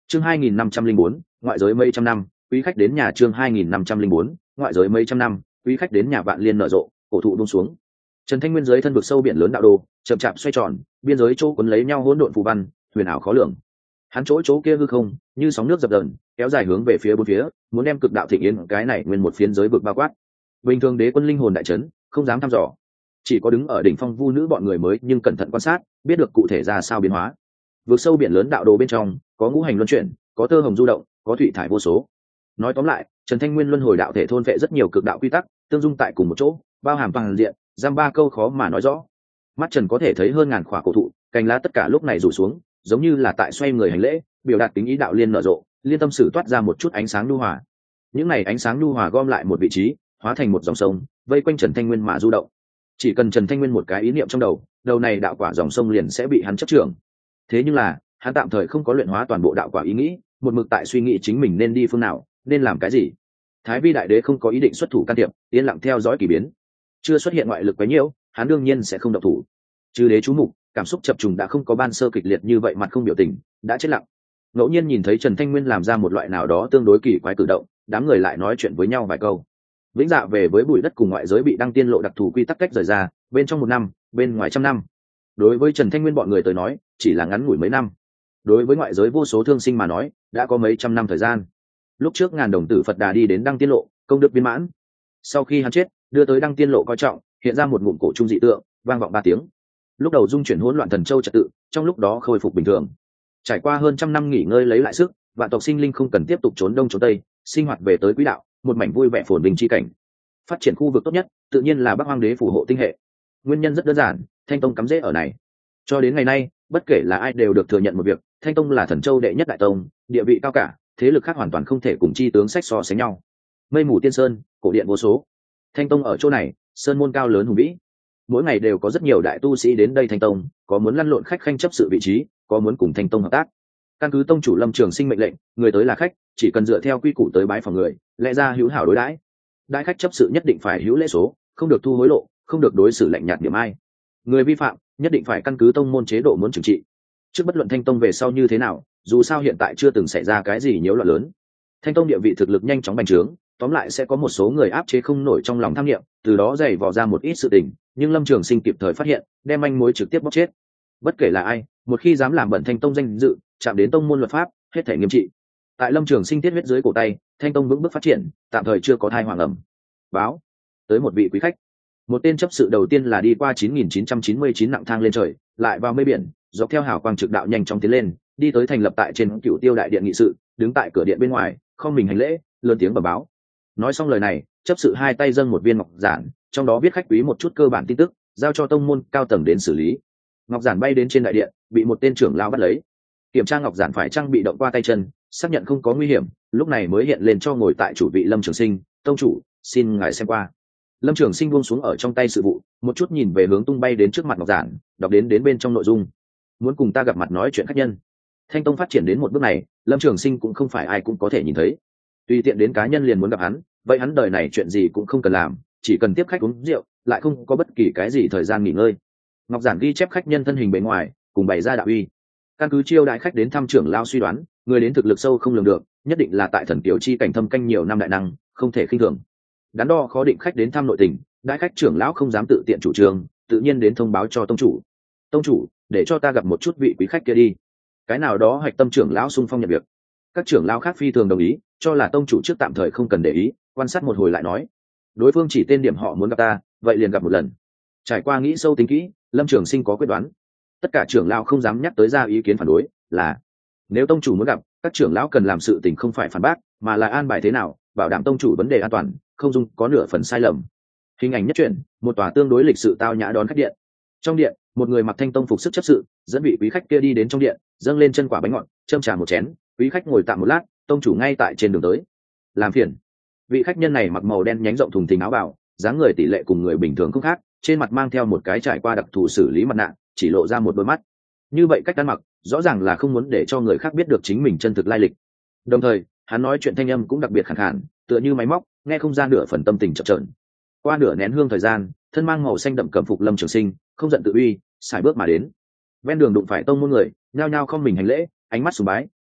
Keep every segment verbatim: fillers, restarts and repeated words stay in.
chương hai nghìn năm trăm linh bốn ngoại giới mấy trăm năm quý khách đến nhà. chương hai nghìn năm trăm linh bốn ngoại giới mấy trăm năm quý khách đến nhà. Vạn liên nở rộ, cổ thụ buông xuống. Trần Thanh Nguyên dưới thân vực sâu biển lớn đạo đồ chậm chạp xoay tròn, biên giới chỗ cuốn lấy nhau hỗn độn phù văn, huyền ảo khó lường. Hắn chỗ chỗ kia hư không như sóng nước dập dờn, kéo dài hướng về phía bốn phía, muốn đem cực đạo thịnh yên cái này nguyên một phiến giới vực bao quát. Bình thường đế quân linh hồn đại chấn, không dám thăm dò, chỉ có đứng ở đỉnh phong vu nữ bọn người mới nhưng cẩn thận quan sát, biết được cụ thể ra sao biến hóa. Vực sâu biển lớn đạo đồ bên trong có ngũ hành luân chuyển, có tơ hồng du động, có thủy thải vô số. Nói tóm lại, Trần Thanh Nguyên luân hồi đạo thể thôn vệ rất nhiều cực đạo quy tắc, tương dung tại cùng một chỗ, bao hàm toàn diện, giam ba câu khó mà nói rõ. Mắt Trần có thể thấy hơn ngàn khỏa cổ thụ, cành lá tất cả lúc này rủ xuống, giống như là tại xoay người hành lễ, biểu đạt tính ý đạo liên nở rộ, liên tâm sử toát ra một chút ánh sáng nhu hòa. Những này ánh sáng nhu hòa gom lại một vị trí, hóa thành một dòng sông, vây quanh Trần Thanh Nguyên mà du động. Chỉ cần Trần Thanh Nguyên một cái ý niệm trong đầu, đầu này đạo quả dòng sông liền sẽ bị hắn chấp trưởng. Thế nhưng là, hắn tạm thời không có luyện hóa toàn bộ đạo quả ý nghĩ, một mực tại suy nghĩ chính mình nên đi phương nào, nên làm cái gì. Thái Vi đại đế không có ý định xuất thủ can thiệp, yên lặng theo dõi kỳ biến. Chưa xuất hiện ngoại lực quá nhiều, hắn đương nhiên sẽ không động thủ. Chư đế chú mục, cảm xúc chập trùng đã không có ban sơ kịch liệt như vậy, mặt không biểu tình, đã chết lặng. Ngẫu nhiên nhìn thấy Trần Thanh Nguyên làm ra một loại nào đó tương đối kỳ quái cử động, đám người lại nói chuyện với nhau vài câu. Vĩnh dạ về với bụi đất cùng ngoại giới bị đăng tiên lộ đặc thù quy tắc cách rời ra, bên trong một năm, bên ngoài trăm năm. Đối với Trần Thanh Nguyên bọn người tới nói, chỉ là ngắn ngủi mấy năm. Đối với ngoại giới vô số thương sinh mà nói, đã có mấy trăm năm thời gian. Lúc trước ngàn đồng tử Phật Đà đi đến đăng tiên lộ, công đức viên mãn. Sau khi hắn chết, đưa tới đăng tiên lộ coi trọng, hiện ra một ngụm cổ trung dị tượng, vang vọng ba tiếng. Lúc đầu dung chuyển hỗn loạn thần châu trật tự, trong lúc đó khôi phục bình thường. Trải qua hơn trăm năm nghỉ ngơi lấy lại sức, vạn tộc sinh linh không cần tiếp tục trốn đông trốn tây, sinh hoạt về tới quỹ đạo, một mảnh vui vẻ phồn vinh chi cảnh. Phát triển khu vực tốt nhất, tự nhiên là Bắc Hoang Đế phù hộ tinh hệ. Nguyên nhân rất đơn giản, Thanh Tông cắm rễ ở này. Cho đến ngày nay, bất kể là ai đều được thừa nhận một việc, Thanh Tông là thần châu đệ nhất đại tông, địa vị cao cả, thế lực khác hoàn toàn không thể cùng chi tướng sách so sánh nhau. Mây mù tiên sơn, cổ điện vô số. Thanh Tông ở chỗ này, sơn môn cao lớn hùng vĩ. Mỗi ngày đều có rất nhiều đại tu sĩ đến đây Thanh Tông, có muốn lăn lộn khách khanh chấp sự vị trí, có muốn cùng Thanh Tông hợp tác. Căn cứ tông chủ Lâm Trường Sinh mệnh lệnh, người tới là khách, chỉ cần dựa theo quy củ tới bái phòng người, lẽ ra hữu hảo đối đãi. Đại khách chấp sự nhất định phải hữu lễ số, không được thu hối lộ, không được đối xử lạnh nhạt điểm ai. Người vi phạm nhất định phải căn cứ tông môn chế độ muốn trừng trị. Trước bất luận Thanh Tông về sau như thế nào, dù sao hiện tại chưa từng xảy ra cái gì nhiễu loạn lớn. Thanh Tông địa vị thực lực nhanh chóng bành trướng, tóm lại sẽ có một số người áp chế không nổi trong lòng tham nghiệm, từ đó dày vò ra một ít sự tình, nhưng Lâm Trường Sinh kịp thời phát hiện, đem manh mối trực tiếp bóc chết. Bất kể là ai, một khi dám làm bẩn Thanh Tông danh dự, chạm đến tông môn luật pháp, hết thể nghiêm trị. Tại Lâm Trường Sinh tiết huyết dưới cổ tay, Thanh Tông vững bước phát triển, tạm thời chưa có thai hoàng ẩm. Báo tới một vị quý khách. Một tên chấp sự đầu tiên là đi qua chín nghìn chín trăm chín mươi chín nặng thang lên trời, lại vào mây biển, dọc theo hào quang trực đạo nhanh chóng tiến lên, đi tới thành lập tại trên Cửu Tiêu đại điện nghị sự, đứng tại cửa điện bên ngoài, không mình hành lễ, lớn tiếng bẩm báo. Nói xong lời này, chấp sự hai tay dâng một viên ngọc giản, trong đó viết khách quý một chút cơ bản tin tức, giao cho tông môn cao tầng đến xử lý. Ngọc giản bay đến trên đại điện, bị một tên trưởng lao bắt lấy. Kiểm tra ngọc giản phải trang bị động qua tay chân, xác nhận không có nguy hiểm, lúc này mới hiện lên cho ngồi tại chủ vị Lâm Trường Sinh, tông chủ, xin ngài xem qua. Lâm Trường Sinh buông xuống ở trong tay sự vụ, một chút nhìn về hướng tung bay đến trước mặt ngọc giản, đọc đến đến bên trong nội dung. Muốn cùng ta gặp mặt nói chuyện khách nhân. Thanh Tông phát triển đến một bước này, Lâm Trường Sinh cũng không phải ai cũng có thể nhìn thấy. Tùy tiện đến cá nhân liền muốn gặp hắn, vậy hắn đời này chuyện gì cũng không cần làm, chỉ cần tiếp khách uống rượu, lại không có bất kỳ cái gì thời gian nghỉ ngơi. Ngọc giản ghi chép khách nhân thân hình bề ngoài, cùng bày ra đạo uy. Căn cứ chiêu đại khách đến thăm trưởng lao suy đoán, người đến thực lực sâu không lường được, nhất định là tại thần tiểu chi cảnh thâm canh nhiều năm đại năng, không thể khinh thường. Đắn đo khó định khách đến thăm nội tình, đại khách trưởng lão không dám tự tiện chủ trương, tự nhiên đến thông báo cho tông chủ. Tông chủ, để cho ta gặp một chút vị quý khách kia đi. Cái nào đó hạch tâm trưởng lão xung phong nhận việc. Các trưởng lão khác phi thường đồng ý, cho là tông chủ trước tạm thời không cần để ý, quan sát một hồi lại nói. Đối phương chỉ tên điểm họ muốn gặp ta, vậy liền gặp một lần. Trải qua nghĩ sâu tính kỹ, Lâm Trường Sinh có quyết đoán. Tất cả trưởng lão không dám nhắc tới ra ý kiến phản đối, là nếu tông chủ muốn gặp, các trưởng lão cần làm sự tình không phải phản bác, mà là an bài thế nào, bảo đảm tông chủ vấn đề an toàn, không dung có nửa phần sai lầm. Hình ảnh nhất truyện, một tòa tương đối lịch sự tao nhã đón khách điện. Trong điện, một người mặc thanh tông phục sức chấp sự, dẫn vị quý khách kia đi đến trong điện, dâng lên chân quả bánh ngọt, châm trà một chén, quý khách ngồi tạm một lát, tông chủ ngay tại trên đường tới. Làm phiền. Vị khách nhân này mặc màu đen nhánh rộng thùng thình áo bào, dáng người tỷ lệ cùng người bình thường không khác, trên mặt mang theo một cái trải qua đặc thù xử lý mặt nạ, chỉ lộ ra một đôi mắt. Như vậy cách ăn mặc, rõ ràng là không muốn để cho người khác biết được chính mình chân thực lai lịch. Đồng thời, hắn nói chuyện thanh âm cũng đặc biệt khàn khàn, tựa như máy móc, nghe không ra nửa phần tâm tình chập chờn. Qua nửa nén hương thời gian, thân mang màu xanh đậm cẩm phục Lâm Trường Sinh, không giận tự uy, sải bước mà đến. Ven đường đụng phải tông môn người, nhao nhao không mình hành lễ, ánh mắt sùng bái,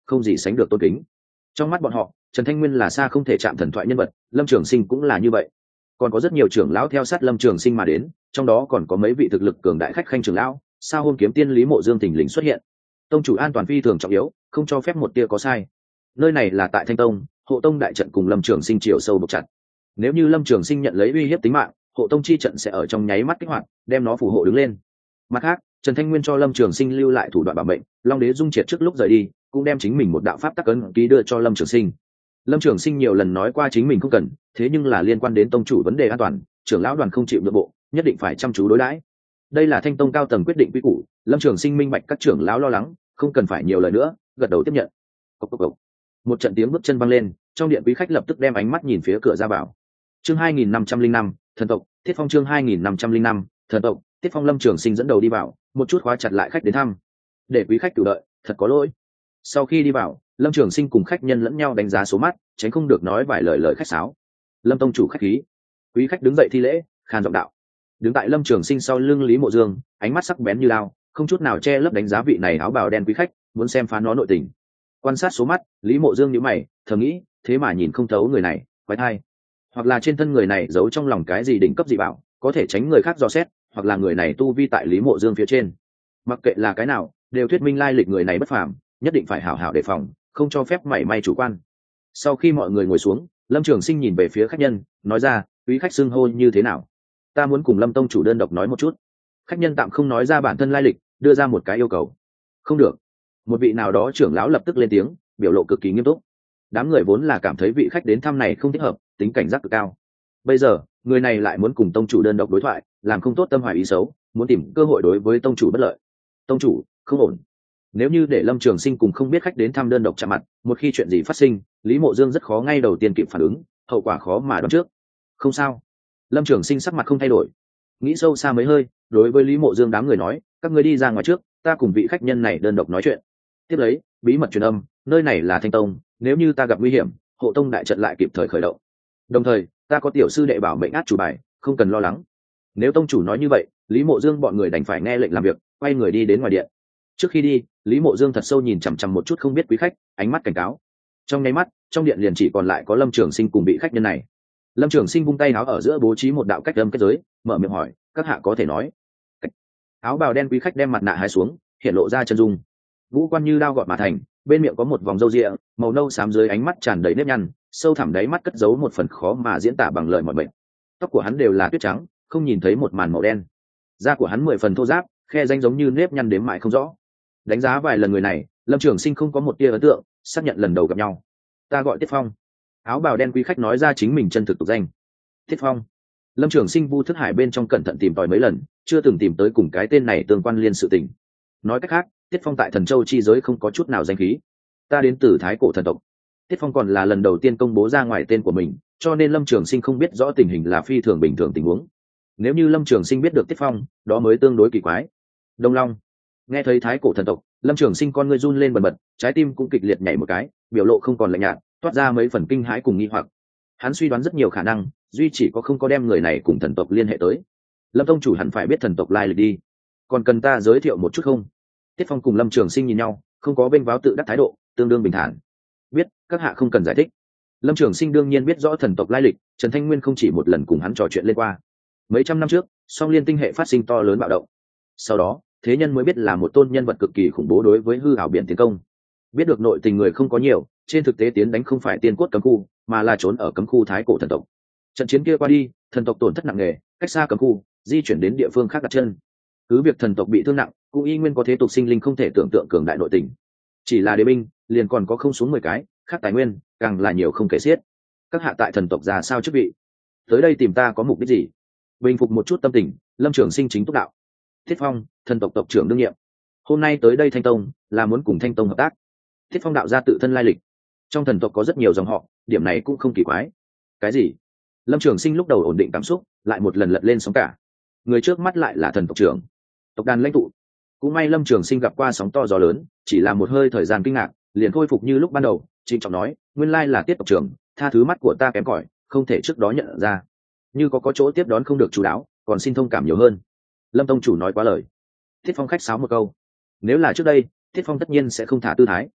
không gì sánh được tôn kính. Trong mắt bọn họ, Trần Thanh Nguyên là xa không thể chạm thần thoại nhân vật, Lâm Trường Sinh cũng là như vậy. Còn có rất nhiều trưởng lão theo sát Lâm Trường Sinh mà đến, trong đó còn có mấy vị thực lực cường đại khách khanh trưởng lão. Sao Hôn Kiếm Tiên Lý Mộ Dương thình lình xuất hiện. Tông chủ an toàn phi thường trọng yếu, không cho phép một tia có sai. Nơi này là tại Thanh Tông, hộ tông đại trận cùng Lâm Trường Sinh chiều sâu buộc chặt. Nếu như Lâm Trường Sinh nhận lấy uy hiếp tính mạng, hộ tông chi trận sẽ ở trong nháy mắt kích hoạt, đem nó phù hộ đứng lên. Mặt khác, Trần Thanh Nguyên cho Lâm Trường Sinh lưu lại thủ đoạn bảo mệnh, Long Đế Dung Triệt trước lúc rời đi, cũng đem chính mình một đạo pháp tắc ấn ký đưa cho Lâm Trường Sinh. Lâm Trường Sinh nhiều lần nói qua chính mình không cần, thế nhưng là liên quan đến tông chủ vấn đề an toàn, trưởng lão đoàn không chịu nhượng bộ, nhất định phải chăm chú đối đãi. Đây là Thanh Tông cao tầng quyết định quy củ, Lâm Trường Sinh minh bạch các trưởng lão lo lắng, không cần phải nhiều lời nữa, gật đầu tiếp nhận. Cốc cốc cốc. Một trận tiếng bước chân vang lên, trong điện quý khách lập tức đem ánh mắt nhìn phía cửa ra vào. Chương hai nghìn năm trăm linh năm, thần tộc, Thiết Phong chương hai nghìn năm trăm linh năm, thần tộc, Thiết Phong. Lâm Trường Sinh dẫn đầu đi vào, một chút khóa chặt lại khách đến thăm. Để quý khách tự đợi, thật có lỗi. Sau khi đi vào, Lâm Trường Sinh cùng khách nhân lẫn nhau đánh giá số mắt, tránh không được nói vài lời lời khách sáo. Lâm tông chủ khách khí. Quý khách đứng dậy thi lễ, khan giọng đạo. Đứng tại Lâm Trường Sinh sau lưng Lý Mộ Dương, ánh mắt sắc bén như lao, không chút nào che lấp đánh giá vị này áo bào đen quý khách, muốn xem phá nó nội tình. Quan sát số mắt, Lý Mộ Dương nhíu mày, thầm nghĩ, thế mà nhìn không thấu người này, quái thai. Hoặc là trên thân người này giấu trong lòng cái gì đỉnh cấp dị bảo, có thể tránh người khác dò xét, hoặc là người này tu vi tại Lý Mộ Dương phía trên. Mặc kệ là cái nào, đều thuyết minh lai lịch người này bất phàm, nhất định phải hảo hảo đề phòng, không cho phép mảy may chủ quan. Sau khi mọi người ngồi xuống, Lâm Trường Sinh nhìn về phía khách nhân, nói ra, quý khách xưng hô như thế nào? Ta muốn cùng Lâm tông chủ đơn độc nói một chút. Khách nhân tạm không nói ra bản thân lai lịch, đưa ra một cái yêu cầu. Không được. Một vị nào đó trưởng lão lập tức lên tiếng, biểu lộ cực kỳ nghiêm túc. Đám người vốn là cảm thấy vị khách đến thăm này không thích hợp, tính cảnh giác cực cao. Bây giờ, người này lại muốn cùng tông chủ đơn độc đối thoại, làm không tốt tâm hoài ý xấu, muốn tìm cơ hội đối với tông chủ bất lợi. Tông chủ, không ổn. Nếu như để Lâm Trường Sinh cùng không biết khách đến thăm đơn độc chạm mặt, một khi chuyện gì phát sinh, Lý Mộ Dương rất khó ngay đầu tiên kịp phản ứng, hậu quả khó mà đoán trước. Không sao. Lâm Trường Sinh sắc mặt không thay đổi, nghĩ sâu xa mấy hơi, đối với Lý Mộ Dương đám người nói, các ngươi đi ra ngoài trước, ta cùng vị khách nhân này đơn độc nói chuyện. Tiếp lấy, bí mật truyền âm, nơi này là Thanh Tông, nếu như ta gặp nguy hiểm, hộ tông đại trận lại kịp thời khởi động. Đồng thời, ta có tiểu sư đệ bảo mệnh át chủ bài, không cần lo lắng. Nếu tông chủ nói như vậy, Lý Mộ Dương bọn người đành phải nghe lệnh làm việc, quay người đi đến ngoài điện. Trước khi đi, Lý Mộ Dương thật sâu nhìn chằm chằm một chút không biết quý khách, ánh mắt cảnh cáo. Trong nháy mắt, trong điện liền chỉ còn lại có Lâm Trường Sinh cùng vị khách nhân này. Lâm Trường Sinh vung tay áo ở giữa bố trí một đạo cách âm kết giới, mở miệng hỏi, các hạ có thể nói. Cách. Áo bào đen quý khách đem mặt nạ hái xuống, hiện lộ ra chân dung. Ngũ quan như đao gọt mà thành, bên miệng có một vòng râu ria, màu nâu xám dưới ánh mắt tràn đầy nếp nhăn, sâu thẳm đáy mắt cất giấu một phần khó mà diễn tả bằng lời mọi bệnh. Tóc của hắn đều là tuyết trắng, không nhìn thấy một màn màu đen. Da của hắn mười phần thô ráp, khe rãnh giống như nếp nhăn đếm mãi không rõ. Đánh giá vài lần người này, Lâm Trường Sinh không có một tia ấn tượng, xác nhận lần đầu gặp nhau. Ta gọi Tiết Phong. Áo bào đen quý khách nói ra chính mình chân thực tục danh. Tiết Phong. Lâm Trường Sinh vu thức hải bên trong cẩn thận tìm tòi mấy lần, chưa từng tìm tới cùng cái tên này tương quan liên sự tình. Nói cách khác, Tiết Phong tại Thần Châu chi giới không có chút nào danh khí. Ta đến từ Thái Cổ thần tộc. Tiết Phong còn là lần đầu tiên công bố ra ngoài tên của mình, cho nên Lâm Trường Sinh không biết rõ tình hình là phi thường bình thường tình huống. Nếu như Lâm Trường Sinh biết được Tiết Phong, đó mới tương đối kỳ quái. Đông Long. Nghe thấy Thái Cổ thần tộc, Lâm Trường Sinh con ngươi run lên bần bật, trái tim cũng kịch liệt nhảy một cái, biểu lộ không còn lạnh nhạt, toát ra mấy phần kinh hãi cùng nghi hoặc. Hắn suy đoán rất nhiều khả năng, duy chỉ có không có đem người này cùng thần tộc liên hệ tới. Lâm tông chủ hẳn phải biết thần tộc lai lịch đi, còn cần ta giới thiệu một chút không? Tiết Phong cùng Lâm Trường Sinh nhìn nhau, không có bênh váo tự đắc thái độ, tương đương bình thản. Biết, các hạ không cần giải thích. Lâm Trường Sinh đương nhiên biết rõ thần tộc lai lịch, Trần Thanh Nguyên không chỉ một lần cùng hắn trò chuyện lên qua. Mấy trăm năm trước, Song Liên tinh hệ phát sinh to lớn bạo động. Sau đó, thế nhân mới biết là một tôn nhân vật cực kỳ khủng bố đối với hư ảo biển tiến công. Biết được nội tình người không có nhiều, trên thực tế tiến đánh không phải tiên cốt cấm khu, mà là trốn ở cấm khu Thái Cổ thần tộc. Trận chiến kia qua đi, thần tộc tổn thất nặng nề, cách xa cấm khu, di chuyển đến địa phương khác đặt chân. Cứ việc thần tộc bị thương nặng, cũng y nguyên có thế tục sinh linh không thể tưởng tượng cường đại nội tình. Chỉ là đế binh, liền còn có không xuống mười cái, khác tài nguyên, càng là nhiều không kể xiết. Các hạ tại thần tộc ra sao chức vị? Tới đây tìm ta có mục đích gì? Bình phục một chút tâm tình, Lâm Trường Sinh chính túc đạo. Thiết Phong, thần tộc tộc trưởng đương nhiệm. Hôm nay tới đây Thanh Tông, là muốn cùng Thanh Tông hợp tác. Thiết Phong đạo ra tự thân lai lịch. Trong thần tộc có rất nhiều dòng họ, điểm này cũng không kỳ quái. Cái gì? Lâm Trường Sinh lúc đầu ổn định cảm xúc, lại một lần lật lên sóng cả. Người trước mắt lại là thần tộc trưởng, tộc đàn lãnh tụ. Cũng may Lâm Trường Sinh gặp qua sóng to gió lớn, chỉ là một hơi thời gian kinh ngạc, liền khôi phục như lúc ban đầu. Trịnh trọng nói, nguyên lai là Tiết tộc trưởng, tha thứ mắt của ta kém cỏi, không thể trước đó nhận ra. Như có có chỗ tiếp đón không được chú đáo, còn xin thông cảm nhiều hơn. Lâm tông chủ nói quá lời. Thiết Phong khách sáo một câu. Nếu là trước đây, Thiết Phong tất nhiên sẽ không thả tư thái.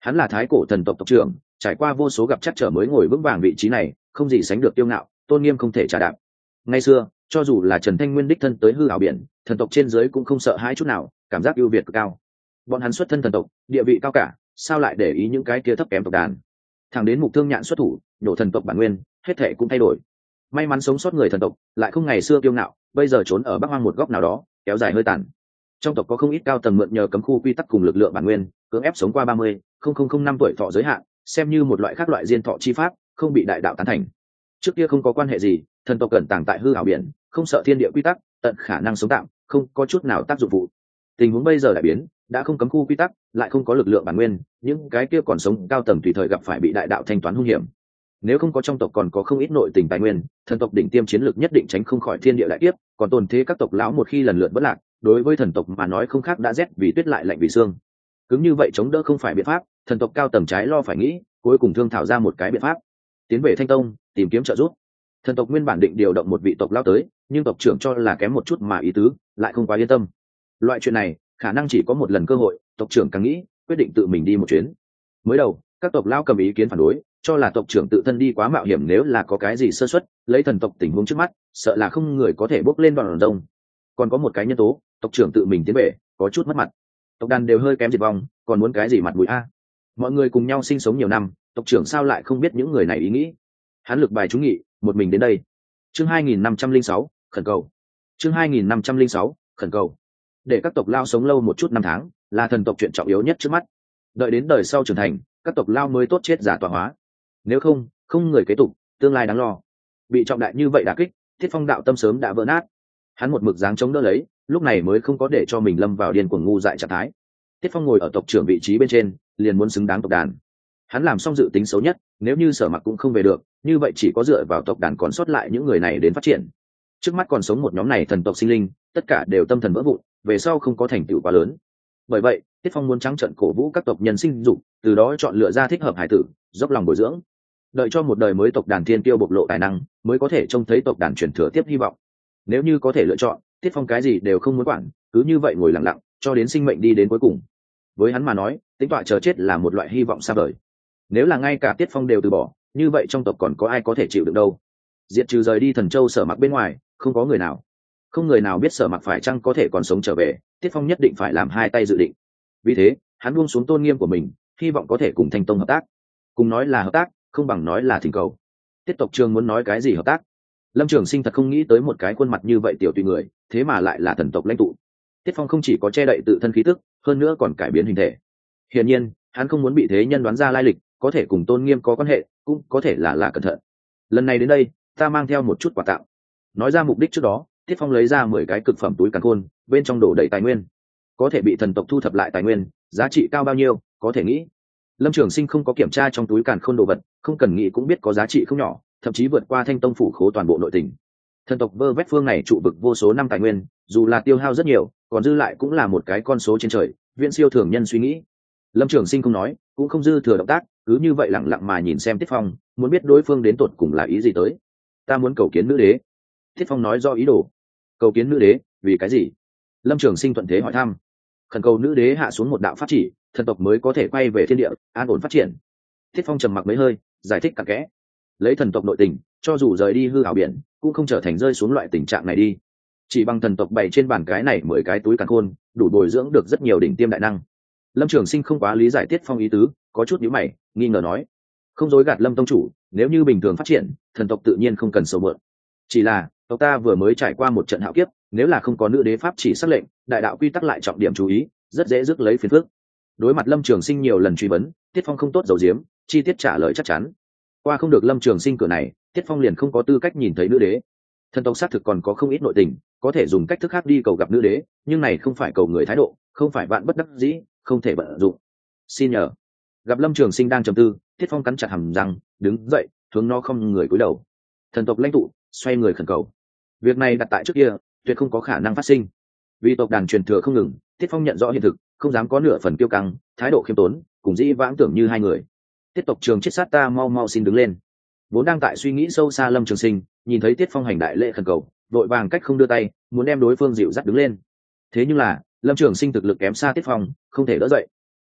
Hắn là thái cổ thần tộc tộc trưởng, trải qua vô số gặp chắc trở mới ngồi vững vàng vị trí này, không gì sánh được tiêu ngạo, tôn nghiêm không thể trả đạp. Ngày xưa, cho dù là Trần Thanh Nguyên đích thân tới hư ảo biển, thần tộc trên dưới cũng không sợ hãi chút nào, cảm giác ưu việt cực cao. Bọn hắn xuất thân thần tộc, địa vị cao cả, sao lại để ý những cái kia thấp kém tộc đàn? Thẳng đến Mục Thương Nhạn xuất thủ, nhổ thần tộc bản nguyên, hết thảy cũng thay đổi. May mắn sống sót người thần tộc, lại không ngày xưa kiêu ngạo, bây giờ trốn ở Bắc Hoang một góc nào đó, kéo dài hơi tàn. Trong tộc có không ít cao tầng mượn nhờ cấm khu quy tắc cùng lực lượng bản nguyên, cưỡng ép sống qua ba mươi năm tuổi thọ giới hạn, xem như một loại khác loại diên thọ chi pháp, không bị đại đạo tán thành. Trước kia không có quan hệ gì, thần tộc cẩn tàng tại hư ảo biển, không sợ thiên địa quy tắc, tận khả năng sống tạm, không có chút nào tác dụng phụ. Tình huống bây giờ đại biến, đã không cấm khu quy tắc, lại không có lực lượng bản nguyên, những cái kia còn sống cao tầng tùy thời gặp phải bị đại đạo thanh toán hung hiểm. Nếu không có trong tộc còn có không ít nội tình tài nguyên, thần tộc đỉnh tiêm chiến lược nhất định tránh không khỏi thiên địa đại kiếp, còn tồn thế các tộc lão một khi lần lượt bất lạc, đối với thần tộc mà nói không khác đã rét vì tuyết lại lạnh vì xương. Cứng như vậy chống đỡ không phải biện pháp, thần tộc cao tầng trái lo phải nghĩ, cuối cùng thương thảo ra một cái biện pháp, tiến về Thanh Tông tìm kiếm trợ giúp. Thần tộc nguyên bản định điều động một vị tộc lão tới, nhưng tộc trưởng cho là kém một chút mà ý tứ, lại không quá yên tâm. Loại chuyện này khả năng chỉ có một lần cơ hội, tộc trưởng càng nghĩ quyết định tự mình đi một chuyến. Mới đầu các tộc lão cầm ý kiến phản đối, cho là tộc trưởng tự thân đi quá mạo hiểm, nếu là có cái gì sơ suất, lấy thần tộc tình huống trước mắt, sợ là không người có thể bốc lên đòn rông. Còn có một cái nhân tố, tộc trưởng tự mình tiến về, có chút mất mặt. Tộc đàn đều hơi kém diệt vong, còn muốn cái gì mặt mũi a? Mọi người cùng nhau sinh sống nhiều năm, tộc trưởng sao lại không biết những người này ý nghĩ? Hắn lực bài trúng nghị, một mình đến đây. Chương hai nghìn năm trăm linh sáu, khẩn cầu. Chương hai nghìn năm trăm linh sáu, khẩn cầu. Để các tộc lao sống lâu một chút năm tháng, là thần tộc chuyện trọng yếu nhất trước mắt. Đợi đến đời sau trưởng thành, các tộc lao mới tốt chết giả tọa hóa. Nếu không, không người kế tục, tương lai đáng lo. Bị trọng đại như vậy đả kích, Thiết Phong đạo tâm sớm đã vỡ nát. Hắn một mực dáng chống đỡ lấy, lúc này mới không có để cho mình lâm vào điên cuồng ngu dại trạng thái. Tiết Phong ngồi ở tộc trưởng vị trí bên trên, liền muốn xứng đáng tộc đàn. Hắn làm xong dự tính xấu nhất, nếu như Sở Mặc cũng không về được, như vậy chỉ có dựa vào tộc đàn còn sót lại những người này đến phát triển. Trước mắt còn sống một nhóm này thần tộc sinh linh, tất cả đều tâm thần vỡ vụn, về sau không có thành tựu quá lớn. Bởi vậy, Tiết Phong muốn trắng trợn cổ vũ các tộc nhân sinh dục, từ đó chọn lựa ra thích hợp hải tử, dốc lòng bồi dưỡng. Đợi cho một đời mới tộc đàn thiên tiêu bộc lộ tài năng, mới có thể trông thấy tộc đàn truyền thừa tiếp hy vọng. Nếu như có thể lựa chọn, Tiết Phong cái gì đều không muốn quản, cứ như vậy ngồi lặng lặng, cho đến sinh mệnh đi đến cuối cùng. Với hắn mà nói, tính tọa chờ chết là một loại hy vọng xa vời. Nếu là ngay cả Tiết Phong đều từ bỏ, như vậy trong tộc còn có ai có thể chịu được đâu? Diệt trừ rời đi Thần Châu Sở Mặc bên ngoài, không có người nào, không người nào biết Sở Mặc phải chăng có thể còn sống trở về. Tiết Phong nhất định phải làm hai tay dự định. Vì thế, hắn buông xuống tôn nghiêm của mình, hy vọng có thể cùng Thanh Tông hợp tác. Cùng nói là hợp tác, không bằng nói là thỉnh cầu. Tiết tộc trường muốn nói cái gì hợp tác? Lâm Trường Sinh thật không nghĩ tới một cái khuôn mặt như vậy tiểu tùy người, thế mà lại là thần tộc lãnh tụ. Tiết Phong không chỉ có che đậy tự thân khí tức, hơn nữa còn cải biến hình thể. Hiển nhiên, hắn không muốn bị thế nhân đoán ra lai lịch, có thể cùng tôn nghiêm có quan hệ, cũng có thể là là cẩn thận. Lần này đến đây, ta mang theo một chút quà tặng. Nói ra mục đích trước đó, Tiết Phong lấy ra mười cái cực phẩm túi càn khôn, bên trong đổ đầy tài nguyên. Có thể bị thần tộc thu thập lại tài nguyên, giá trị cao bao nhiêu, có thể nghĩ. Lâm Trường Sinh không có kiểm tra trong túi càn khôn đồ vật, không cần nghĩ cũng biết có giá trị không nhỏ, thậm chí vượt qua Thanh Tông phủ khố toàn bộ nội tình. Thần tộc vơ vét phương này trụ vực vô số năm tài nguyên, dù là tiêu hao rất nhiều, còn dư lại cũng là một cái con số trên trời, viễn siêu thường nhân suy nghĩ. Lâm Trường Sinh không nói, cũng không dư thừa động tác, cứ như vậy lặng lặng mà nhìn xem Tiết Phong, muốn biết đối phương đến tột cùng là ý gì tới. Ta muốn cầu kiến nữ đế. Tiết Phong nói do ý đồ. Cầu kiến nữ đế, vì cái gì? Lâm Trường Sinh thuận thế hỏi thăm. Khẩn cầu nữ đế hạ xuống một đạo pháp chỉ, thần tộc mới có thể quay về thiên địa, an ổn phát triển. Tiết Phong trầm mặc mấy hơi, giải thích cặn kẽ. Lấy thần tộc nội tình, cho dù rời đi hư ảo biển, cũng không trở thành rơi xuống loại tình trạng này đi. Chỉ bằng thần tộc bày trên bàn cái này mười cái túi càn khôn, đủ bồi dưỡng được rất nhiều đỉnh tiêm đại năng. Lâm Trường Sinh không quá lý giải Tiết Phong ý tứ, có chút nhíu mày, nghi ngờ nói: không dối gạt Lâm tông chủ, nếu như bình thường phát triển, thần tộc tự nhiên không cần sầu mượn. Chỉ là tộc ta vừa mới trải qua một trận hạo kiếp, nếu là không có nữ đế pháp chỉ sắc lệnh, đại đạo quy tắc lại trọng điểm chú ý, rất dễ rước lấy phiền phức. Đối mặt Lâm Trường Sinh nhiều lần truy vấn, Tiết Phong không tốt giấu giếm, chi tiết trả lời chắc chắn. Qua không được Lâm Trường Sinh cửa này, Tiết Phong liền không có tư cách nhìn thấy nữ đế. Thần tộc xác thực còn có không ít nội tình, có thể dùng cách thức khác đi cầu gặp nữ đế, nhưng này không phải cầu người thái độ, không phải vạn bất đắc dĩ, không thể vận dụng. Xin nhờ. Gặp Lâm Trường Sinh đang trầm tư, Tiết Phong cắn chặt hàm răng, đứng dậy, hướng nó không người cúi đầu. Thần tộc lãnh tụ xoay người khẩn cầu. Việc này đặt tại trước kia, tuyệt không có khả năng phát sinh. Vì tộc đàn truyền thừa không ngừng, Tiết Phong nhận rõ hiện thực, không dám có nửa phần kiêu căng, thái độ khiêm tốn, cùng dĩ vãng tưởng như hai người. Tiết tộc trường chết sát ta mau mau xin đứng lên. Vốn đang tại suy nghĩ sâu xa Lâm Trường Sinh, nhìn thấy Tiết Phong hành đại lễ khẩn cầu, vội vàng cách không đưa tay, muốn đem đối phương dịu dắt đứng lên. Thế nhưng là Lâm Trường Sinh thực lực kém xa Tiết Phong, không thể đỡ dậy.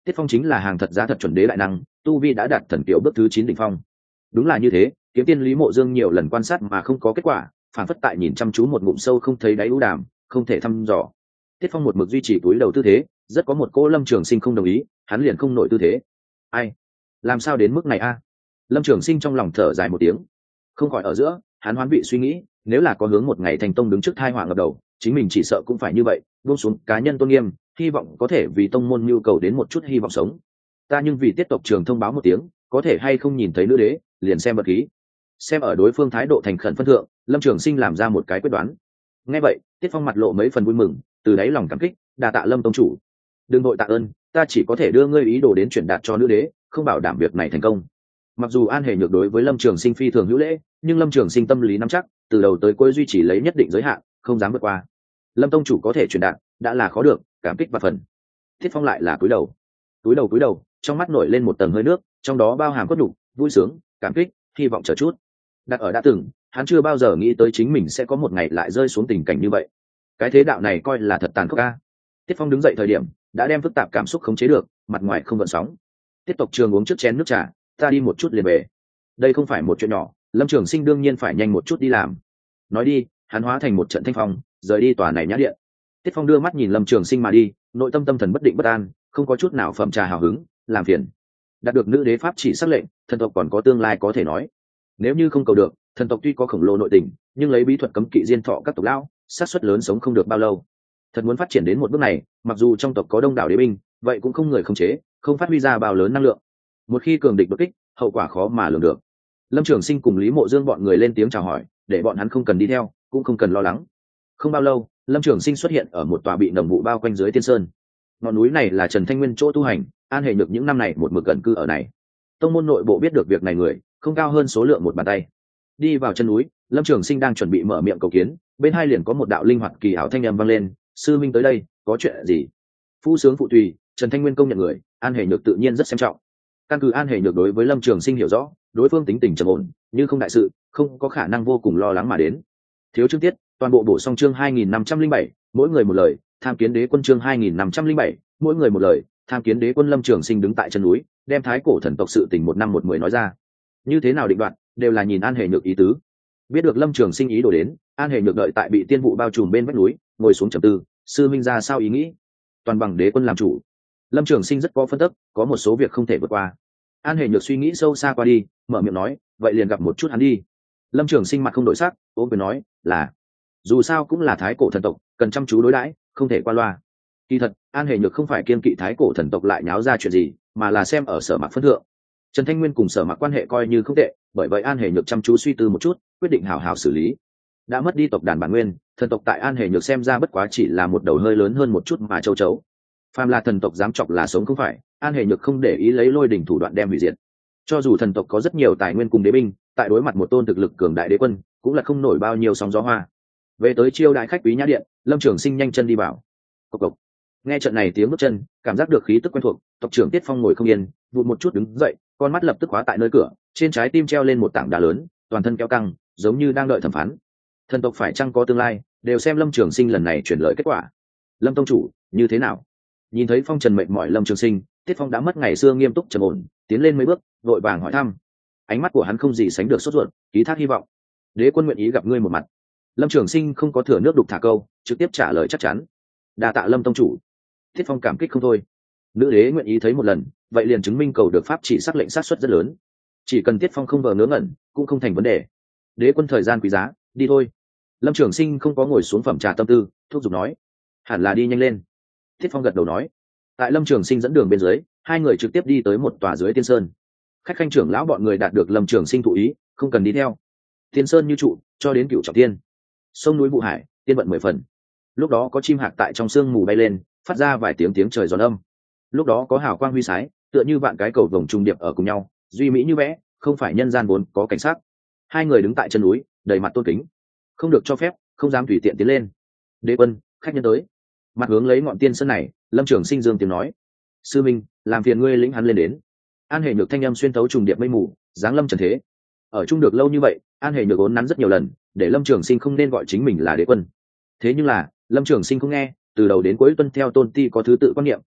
Tiết Phong chính là hàng thật giá thật chuẩn đế đại năng, tu vi đã đạt thần kiều bước thứ chín đỉnh phong. Đúng là như thế, kiếm tiên Lý Mộ Dương nhiều lần quan sát mà không có kết quả, phản phất tại nhìn chăm chú một ngụm sâu không thấy đáy ưu đàm, không thể thăm dò. Tiết Phong một mực duy trì túi đầu tư thế, rất có một cô Lâm Trường Sinh không đồng ý, hắn liền không nổi tư thế. Ai, làm sao đến mức này a? Lâm Trường Sinh trong lòng thở dài một tiếng, không khỏi ở giữa, hắn hoán vị suy nghĩ, nếu là có hướng một ngày thành tông đứng trước thai họa ngập đầu, chính mình chỉ sợ cũng phải như vậy, buông xuống cá nhân tôn nghiêm, hy vọng có thể vì tông môn nhu cầu đến một chút hy vọng sống. Ta nhưng vì tiết tộc trường thông báo một tiếng, có thể hay không nhìn thấy nữ đế, liền xem bật khí. Xem ở đối phương thái độ thành khẩn phân thượng, Lâm Trường Sinh làm ra một cái quyết đoán. Nghe vậy, Tiết Phong mặt lộ mấy phần vui mừng, từ đáy lòng cảm kích, đa tạ Lâm tông chủ. Đừng vội tạ ơn, ta chỉ có thể đưa ngươi ý đồ đến chuyển đạt cho nữ đế, không bảo đảm việc này thành công. Mặc dù An Hề Nhược đối với Lâm Trường Sinh phi thường hữu lễ, nhưng Lâm Trường Sinh tâm lý nắm chắc, từ đầu tới cuối duy trì lấy nhất định giới hạn, không dám vượt qua. Lâm tông chủ có thể truyền đạt, đã là khó được, cảm kích và phần. Thiết Phong lại là cúi đầu, cúi đầu cúi đầu, trong mắt nổi lên một tầng hơi nước, trong đó bao hàm cốt đủ, vui sướng, cảm kích, hy vọng chờ chút. Đặt ở đã từng, hắn chưa bao giờ nghĩ tới chính mình sẽ có một ngày lại rơi xuống tình cảnh như vậy. Cái thế đạo này coi là thật tàn khốc a. Tiết Phong đứng dậy thời điểm, đã đem phức tạp cảm xúc khống chế được, mặt ngoài không gợn sóng. Tiếp tục trường uống trước chén nước trà, ta đi một chút liền về. Đây không phải một chuyện nhỏ, Lâm Trường Sinh đương nhiên phải nhanh một chút đi làm. Nói đi, hắn hóa thành một trận thanh phong, rời đi tòa này nhã điện. Tiết Phong đưa mắt nhìn Lâm Trường Sinh mà đi, nội tâm tâm thần bất định bất an, không có chút nào phẩm trà hào hứng, làm phiền. Đạt được nữ đế pháp chỉ sắc lệnh, thần tộc còn có tương lai có thể nói. Nếu như không cầu được, thần tộc tuy có khổng lồ nội tình, nhưng lấy bí thuật cấm kỵ diên thọ các tộc lão, xác suất lớn sống không được bao lâu. Thật muốn phát triển đến một bước này, mặc dù trong tộc có đông đảo đế binh, vậy cũng không người khống chế, không phát huy ra bao lớn năng lượng. Một khi cường địch đột kích, hậu quả khó mà lường được. Lâm Trường Sinh cùng Lý Mộ Dương bọn người lên tiếng chào hỏi, để bọn hắn không cần đi theo, cũng không cần lo lắng. Không bao lâu, Lâm Trường Sinh xuất hiện ở một tòa bị nồng vụ bao quanh dưới tiên sơn. Ngọn núi này là Trần Thanh Nguyên chỗ tu hành, An Hề Nhược những năm này một mực gần cư ở này. Tông môn nội bộ biết được việc này người, không cao hơn số lượng một bàn tay. Đi vào chân núi, Lâm Trường Sinh đang chuẩn bị mở miệng cầu kiến, bên hai liền có một đạo linh hoạt kỳ ảo thanh âm vang lên, sư minh tới đây, có chuyện gì? Phu sướng phụ tùy, Trần Thanh Nguyên công nhận người, An Hề Nhược tự nhiên rất xem trọng. Căn cứ An Hề Nhược đối với Lâm Trường Sinh hiểu rõ, đối phương tính tình trầm ổn, nhưng không đại sự, không có khả năng vô cùng lo lắng mà đến. Thiếu chương tiết, toàn bộ bổ sung chương hai nghìn năm trăm linh bảy, mỗi người một lời, tham kiến đế quân chương hai nghìn năm trăm linh bảy, mỗi người một lời, tham kiến đế quân. Lâm Trường Sinh đứng tại chân núi, đem thái cổ thần tộc sự tình một năm một mười nói ra. Như thế nào định đoạt, đều là nhìn An Hề Nhược ý tứ. Biết được Lâm Trường Sinh ý đồ đến, An Hề Nhược đợi tại bị tiên vụ bao trùm bên vách núi, ngồi xuống trầm tư, sư minh ra sao ý nghĩ? Toàn bằng đế quân làm chủ. Lâm Trường Sinh rất có phân tích, có một số việc không thể vượt qua. An Hề Nhược suy nghĩ sâu xa qua đi, mở miệng nói, vậy liền gặp một chút hắn đi. Lâm Trường Sinh mặt không đổi sắc, ôm quyền nói, là, dù sao cũng là thái cổ thần tộc, cần chăm chú đối đãi, không thể qua loa. Kỳ thật, An Hề Nhược không phải kiên kỵ thái cổ thần tộc lại nháo ra chuyện gì, mà là xem ở Sở Mặc phân thượng. Trần Thanh Nguyên cùng Sở Mặc quan hệ coi như không tệ, bởi vậy An Hề Nhược chăm chú suy tư một chút, quyết định hảo hảo xử lý. Đã mất đi tộc đàn bản nguyên, thần tộc tại An Hề Nhược xem ra bất quá chỉ là một đầu hơi lớn hơn một chút mà châu chấu. Phàm là thần tộc dám chọc là sống không phải, An Hề Nhược không để ý lấy lôi đỉnh thủ đoạn đem hủy diệt. Cho dù thần tộc có rất nhiều tài nguyên cùng đế binh, tại đối mặt một tôn thực lực cường đại đế quân, cũng là không nổi bao nhiêu sóng gió hoa. Về tới chiêu đại khách quý nhã điện, Lâm Trường Sinh nhanh chân đi vào. Cộc cộc. Nghe trận này tiếng bước chân, cảm giác được khí tức quen thuộc, tộc trưởng Tiết Phong ngồi không yên, vụt một chút đứng dậy, con mắt lập tức khóa tại nơi cửa, trên trái tim treo lên một tảng đá lớn, toàn thân kéo căng, giống như đang đợi thẩm phán. Thần tộc phải chăng có tương lai, đều xem Lâm Trường Sinh lần này chuyển lời kết quả. Lâm tông chủ, như thế nào? Nhìn thấy phong trần mệt mỏi Lâm Trường Sinh, Tiết Phong đã mất ngày xưa nghiêm túc trầm ổn, tiến lên mấy bước, vội vàng hỏi thăm. Ánh mắt của hắn không gì sánh được sốt ruột, ký thác hy vọng. Đế quân nguyện ý gặp ngươi một mặt. Lâm Trường Sinh không có thừa nước đục thả câu, trực tiếp trả lời chắc chắn. Đa tạ Lâm tông chủ. Tiết Phong cảm kích không thôi. Nữ đế nguyện ý thấy một lần, vậy liền chứng minh cầu được pháp chỉ sắc lệnh sát suất rất lớn. Chỉ cần Tiết Phong không vờ ngớ ngẩn, cũng không thành vấn đề. Đế quân thời gian quý giá, đi thôi. Lâm Trường Sinh không có ngồi xuống phẩm trà tâm tư, thúc giục nói, hẳn là đi nhanh lên. Tiết Phong gật đầu nói. Tại Lâm Trường Sinh dẫn đường bên dưới, hai người trực tiếp đi tới một tòa dưới tiên sơn. Khách khanh trưởng lão bọn người đạt được Lâm Trường Sinh thụ ý, không cần đi theo. Tiên sơn như trụ, cho đến cửu trọng tiên. Sông núi vụ hải, tiên vận mười phần. Lúc đó có chim hạc tại trong sương mù bay lên, phát ra vài tiếng tiếng trời giòn âm. Lúc đó có hào quang huy sái, tựa như vạn cái cầu vồng trung điệp ở cùng nhau, duy mỹ như vẽ, không phải nhân gian vốn có cảnh sắc. Hai người đứng tại chân núi, đầy mặt tôn kính, không được cho phép, không dám tùy tiện tiến lên. Đế quân, khách nhân tới. Mặt hướng lấy ngọn tiên sơn này, Lâm Trường Sinh dương tiếng nói, sư minh, làm phiền ngươi lĩnh hắn lên đến. An Hề Nhược thanh âm xuyên thấu trùng điệp mây mù, giáng lâm trần thế. Ở chung được lâu như vậy, An Hề Nhược ốn nắn rất nhiều lần, để Lâm Trường Sinh không nên gọi chính mình là đế quân. Thế nhưng là Lâm Trường Sinh không nghe, từ đầu đến cuối tuân theo tôn ti có thứ tự quan niệm,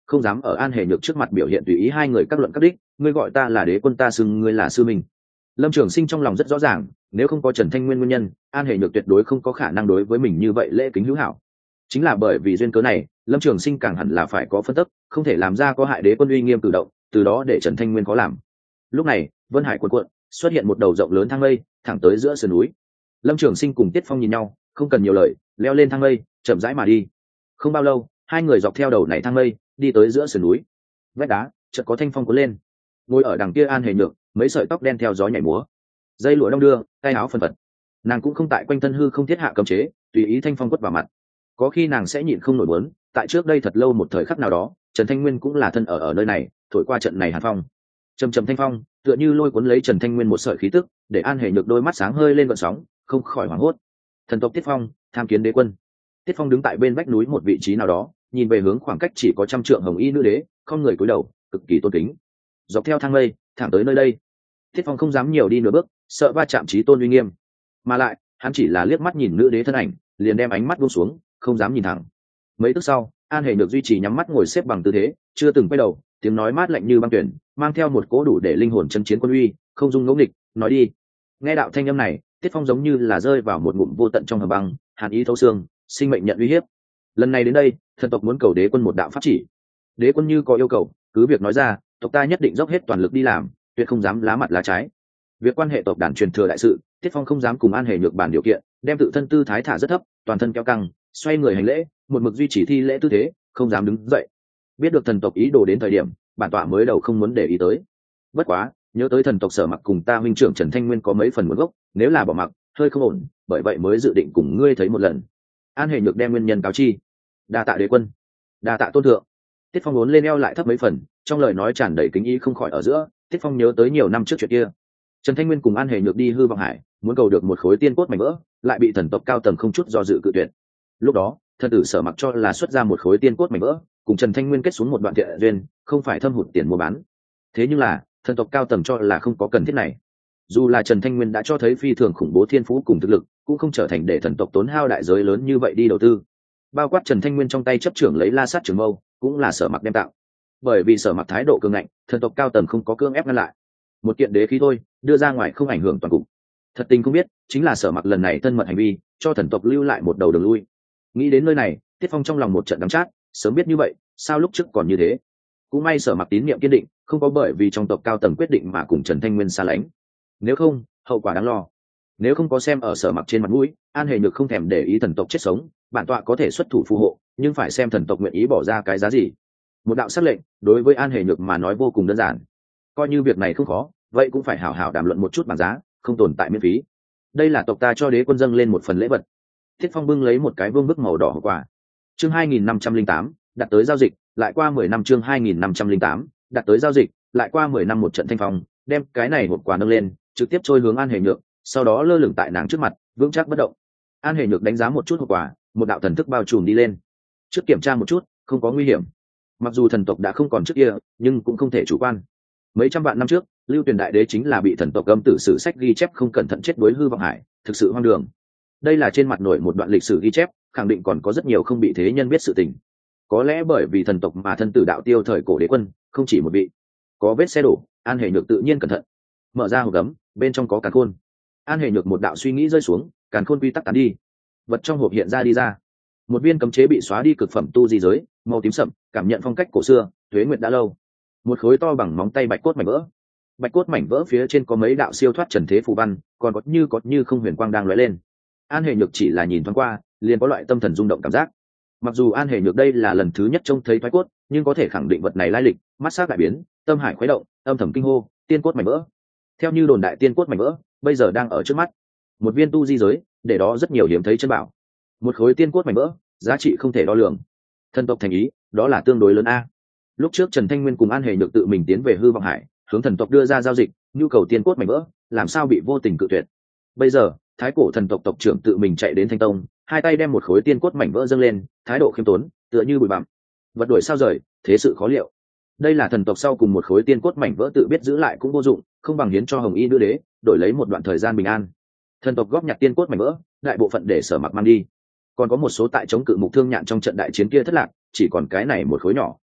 không dám ở An Hề Nhược trước mặt biểu hiện tùy ý hai người các luận các đích, ngươi gọi ta là đế quân, ta xưng ngươi là sư minh. Lâm Trường Sinh trong lòng rất rõ ràng, nếu không có Trần Thanh Nguyên nguyên nhân, An Hề Nhược tuyệt đối không có khả năng đối với mình như vậy lễ kính hữu hảo. Chính là bởi vì duyên cớ này, Lâm Trường Sinh càng hẳn là phải có phân tích, không thể làm ra có hại đế quân uy nghiêm cử động, từ đó để Trần Thanh Nguyên có làm. Lúc này, Vân Hải cuộn cuộn, xuất hiện một đầu rộng lớn thang mây, thẳng tới giữa sườn núi. Lâm Trường Sinh cùng Tiết Phong nhìn nhau, không cần nhiều lời, leo lên thang mây, chậm rãi mà đi. Không bao lâu, hai người dọc theo đầu này thang mây, đi tới giữa sườn núi. Vách đá, chợt có thanh phong cuốn lên. Ngồi ở đằng kia An Hề Nhược, mấy sợi tóc đen theo gió nhảy múa, dây lụa đong đưa, tay áo phần phật. Nàng cũng không tại quanh thân hư không thiết hạ cấm chế, tùy ý thanh phong quất vào mặt. Có khi nàng sẽ nhịn không nổi muốn, tại trước đây thật lâu một thời khắc nào đó, Trần Thanh Nguyên cũng là thân ở ở nơi này, thổi qua trận này hàn phong. Trầm trầm thanh phong, tựa như lôi cuốn lấy Trần Thanh Nguyên một sợi khí tức, để An Hề Nhược đôi mắt sáng hơi lên gợn sóng, không khỏi hoảng hốt. Thần tộc Tiết Phong, tham kiến đế quân. Tiết Phong đứng tại bên vách núi một vị trí nào đó, nhìn về hướng khoảng cách chỉ có trăm trượng hồng y nữ đế, không người cúi đầu, cực kỳ tôn kính. Dọc theo thang mây, thẳng tới nơi đây. Tiết Phong không dám nhiều đi nửa bước, sợ va chạm chí tôn uy nghiêm, mà lại hắn chỉ là liếc mắt nhìn nữ đế thân ảnh, liền đem ánh mắt buông xuống, không dám nhìn thẳng. Mấy tức sau, An Hề Nhược duy trì nhắm mắt ngồi xếp bằng tư thế, chưa từng quay đầu, tiếng nói mát lạnh như băng tuyển, mang theo một cỗ đủ để linh hồn chân chiến quân uy, không dung ngẫu nghịch, nói đi. Nghe đạo thanh âm này, Tiết Phong giống như là rơi vào một ngụm vô tận trong hầm băng, hàn ý thấu xương, sinh mệnh nhận uy hiếp. Lần này đến đây, thần tộc muốn cầu đế quân một đạo pháp chỉ. Đế quân như có yêu cầu, cứ việc nói ra, tộc ta nhất định dốc hết toàn lực đi làm, tuyệt không dám lá mặt lá trái. Việc quan hệ tộc đàn truyền thừa đại sự, Tiết Phong không dám cùng An Hề Nhược bàn điều kiện, đem tự thân tư thái thả rất thấp, toàn thân kéo căng, xoay người hành lễ, một mực duy trì thi lễ tư thế, không dám đứng dậy. Biết được thần tộc ý đồ đến thời điểm, bản tọa mới đầu không muốn để ý tới. Bất quá, nhớ tới thần tộc Sở Mặc cùng ta huynh trưởng Trần Thanh Nguyên có mấy phần nguồn gốc, nếu là bỏ mặc, hơi không ổn, bởi vậy mới dự định cùng ngươi thấy một lần. An Hề Nhược đem nguyên nhân cáo chi. Đa tạ đế quân, đa tạ tôn thượng. Tiết Phong uốn lên eo lại thấp mấy phần, trong lời nói tràn đầy kính ý không khỏi ở giữa. Tiết Phong nhớ tới nhiều năm trước chuyện kia, Trần Thanh Nguyên cùng An Hề Nhược đi hư vọng hải, muốn cầu được một khối tiên cốt mảnh vỡ, lại bị thần tộc cao tầng không chút do dự cự tuyệt. Lúc đó, thần tử Sở Mặc cho là xuất ra một khối tiên cốt mảnh vỡ, cùng Trần Thanh Nguyên kết xuống một đoạn thiện duyên, không phải thâm hụt tiền mua bán. Thế nhưng là, thần tộc cao tầng cho là không có cần thiết này. Dù là Trần Thanh Nguyên đã cho thấy phi thường khủng bố thiên phú cùng thực lực, cũng không trở thành để thần tộc tốn hao đại giới lớn như vậy đi đầu tư. Bao quát Trần Thanh Nguyên trong tay chấp trưởng lấy La Sát Trường Mâu, cũng là Sở Mặc đem tạo. Bởi vì Sở Mặc thái độ cường ngạnh, thần tộc cao tầng không có cưỡng ép ngăn lại. Một kiện đế khí thôi, đưa ra ngoài không ảnh hưởng toàn cục. Thật tình không biết, chính là Sở Mặc lần này thân mật hành vi, cho thần tộc lưu lại một đầu đường lui. Nghĩ đến nơi này, Tiết Phong trong lòng một trận đắng chát, sớm biết như vậy, sao lúc trước còn như thế. Cũng may Sở Mặc tín niệm kiên định, không có bởi vì trong tộc cao tầng quyết định mà cùng Trần Thanh Nguyên xa lánh. Nếu không, hậu quả đáng lo. Nếu không có xem ở Sở Mặc trên mặt mũi, An Hề Nhược không thèm để ý thần tộc chết sống, bản tọa có thể xuất thủ phù hộ, nhưng phải xem thần tộc nguyện ý bỏ ra cái giá gì. Một đạo sắc lệnh, đối với An Hề Nhược mà nói vô cùng đơn giản. Coi như việc này không khó, vậy cũng phải hảo hảo đàm luận một chút bằng giá, không tồn tại miễn phí. Đây là tộc ta cho đế quân dâng lên một phần lễ vật. Thiết Phong bưng lấy một cái vương bức màu đỏ hộp quà. Chương hai nghìn năm trăm linh tám, đặt tới giao dịch, lại qua mười năm. Chương hai nghìn năm trăm linh tám, đặt tới giao dịch, lại qua mười năm. Một trận thanh phong, đem cái này hộp quà nâng lên, trực tiếp trôi hướng An Hề Nhược, sau đó lơ lửng tại nàng trước mặt, vững chắc bất động. An Hề Nhược đánh giá một chút hộp quà, một đạo thần thức bao trùm đi lên. Trước kiểm tra một chút, không có nguy hiểm. Mặc dù thần tộc đã không còn trước kia, nhưng cũng không thể chủ quan. Mấy trăm vạn năm trước, Lưu Tuyền Đại Đế chính là bị thần tộc âm tử sử sách ghi chép không cẩn thận chết đuối hư vọng hải, thực sự hoang đường. Đây là trên mặt nổi một đoạn lịch sử ghi chép, khẳng định còn có rất nhiều không bị thế nhân biết sự tình. Có lẽ bởi vì thần tộc mà thân tử đạo tiêu thời cổ đế quân, không chỉ một vị. Có vết xe đổ, An Hề Nhược tự nhiên cẩn thận. Mở ra hộp gấm, bên trong có càn khôn. An Hề Nhược một đạo suy nghĩ rơi xuống, càn khôn quy tắc tán đi. Vật trong hộp hiện ra đi ra. Một viên cấm chế bị xóa đi cực phẩm tu di giới, màu tím sậm, cảm nhận phong cách cổ xưa, tuế nguyệt đã lâu. Một khối to bằng móng tay bạch cốt mảnh vỡ. Bạch cốt mảnh vỡ phía trên có mấy đạo siêu thoát trần thế phù văn, còn có như có như không huyền quang đang lóe lên. An Hề Nhược chỉ là nhìn thoáng qua, liền có loại tâm thần rung động cảm giác. Mặc dù An Hề Nhược đây là lần thứ nhất trông thấy thoái cốt, nhưng có thể khẳng định vật này lai lịch, mắt sắc đại biến, tâm hải khuấy động, âm thầm kinh hô, tiên cốt mảnh vỡ. Theo như đồn đại tiên cốt mảnh vỡ, bây giờ đang ở trước mắt. Một viên tu di giới, để đó rất nhiều hiếm thấy chân bảo. Một khối tiên cốt mảnh vỡ, giá trị không thể đo lường. Thần tộc thành ý, đó là tương đối lớn a. Lúc trước Trần Thanh Nguyên cùng An Hề Nhược tự mình tiến về hư vọng hải, hướng thần tộc đưa ra giao dịch, nhu cầu tiên cốt mảnh vỡ, làm sao bị vô tình cự tuyệt. Bây giờ, thái cổ thần tộc tộc trưởng tự mình chạy đến Thanh Tông, hai tay đem một khối tiên cốt mảnh vỡ dâng lên, thái độ khiêm tốn, tựa như bụi bặm. Vật đuổi sao rời, thế sự khó liệu. Đây là thần tộc sau cùng một khối tiên cốt mảnh vỡ tự biết giữ lại cũng vô dụng, không bằng hiến cho Hồng Y Nữ Đế, đổi lấy một đoạn thời gian bình an. Thần tộc góp nhặt tiên cốt mảnh vỡ, đại bộ phận để Sở Mặc mang đi. Còn có một số tại chống cự mục thương nhạn trong trận đại chiến kia thất lạc, chỉ còn cái này một khối nhỏ.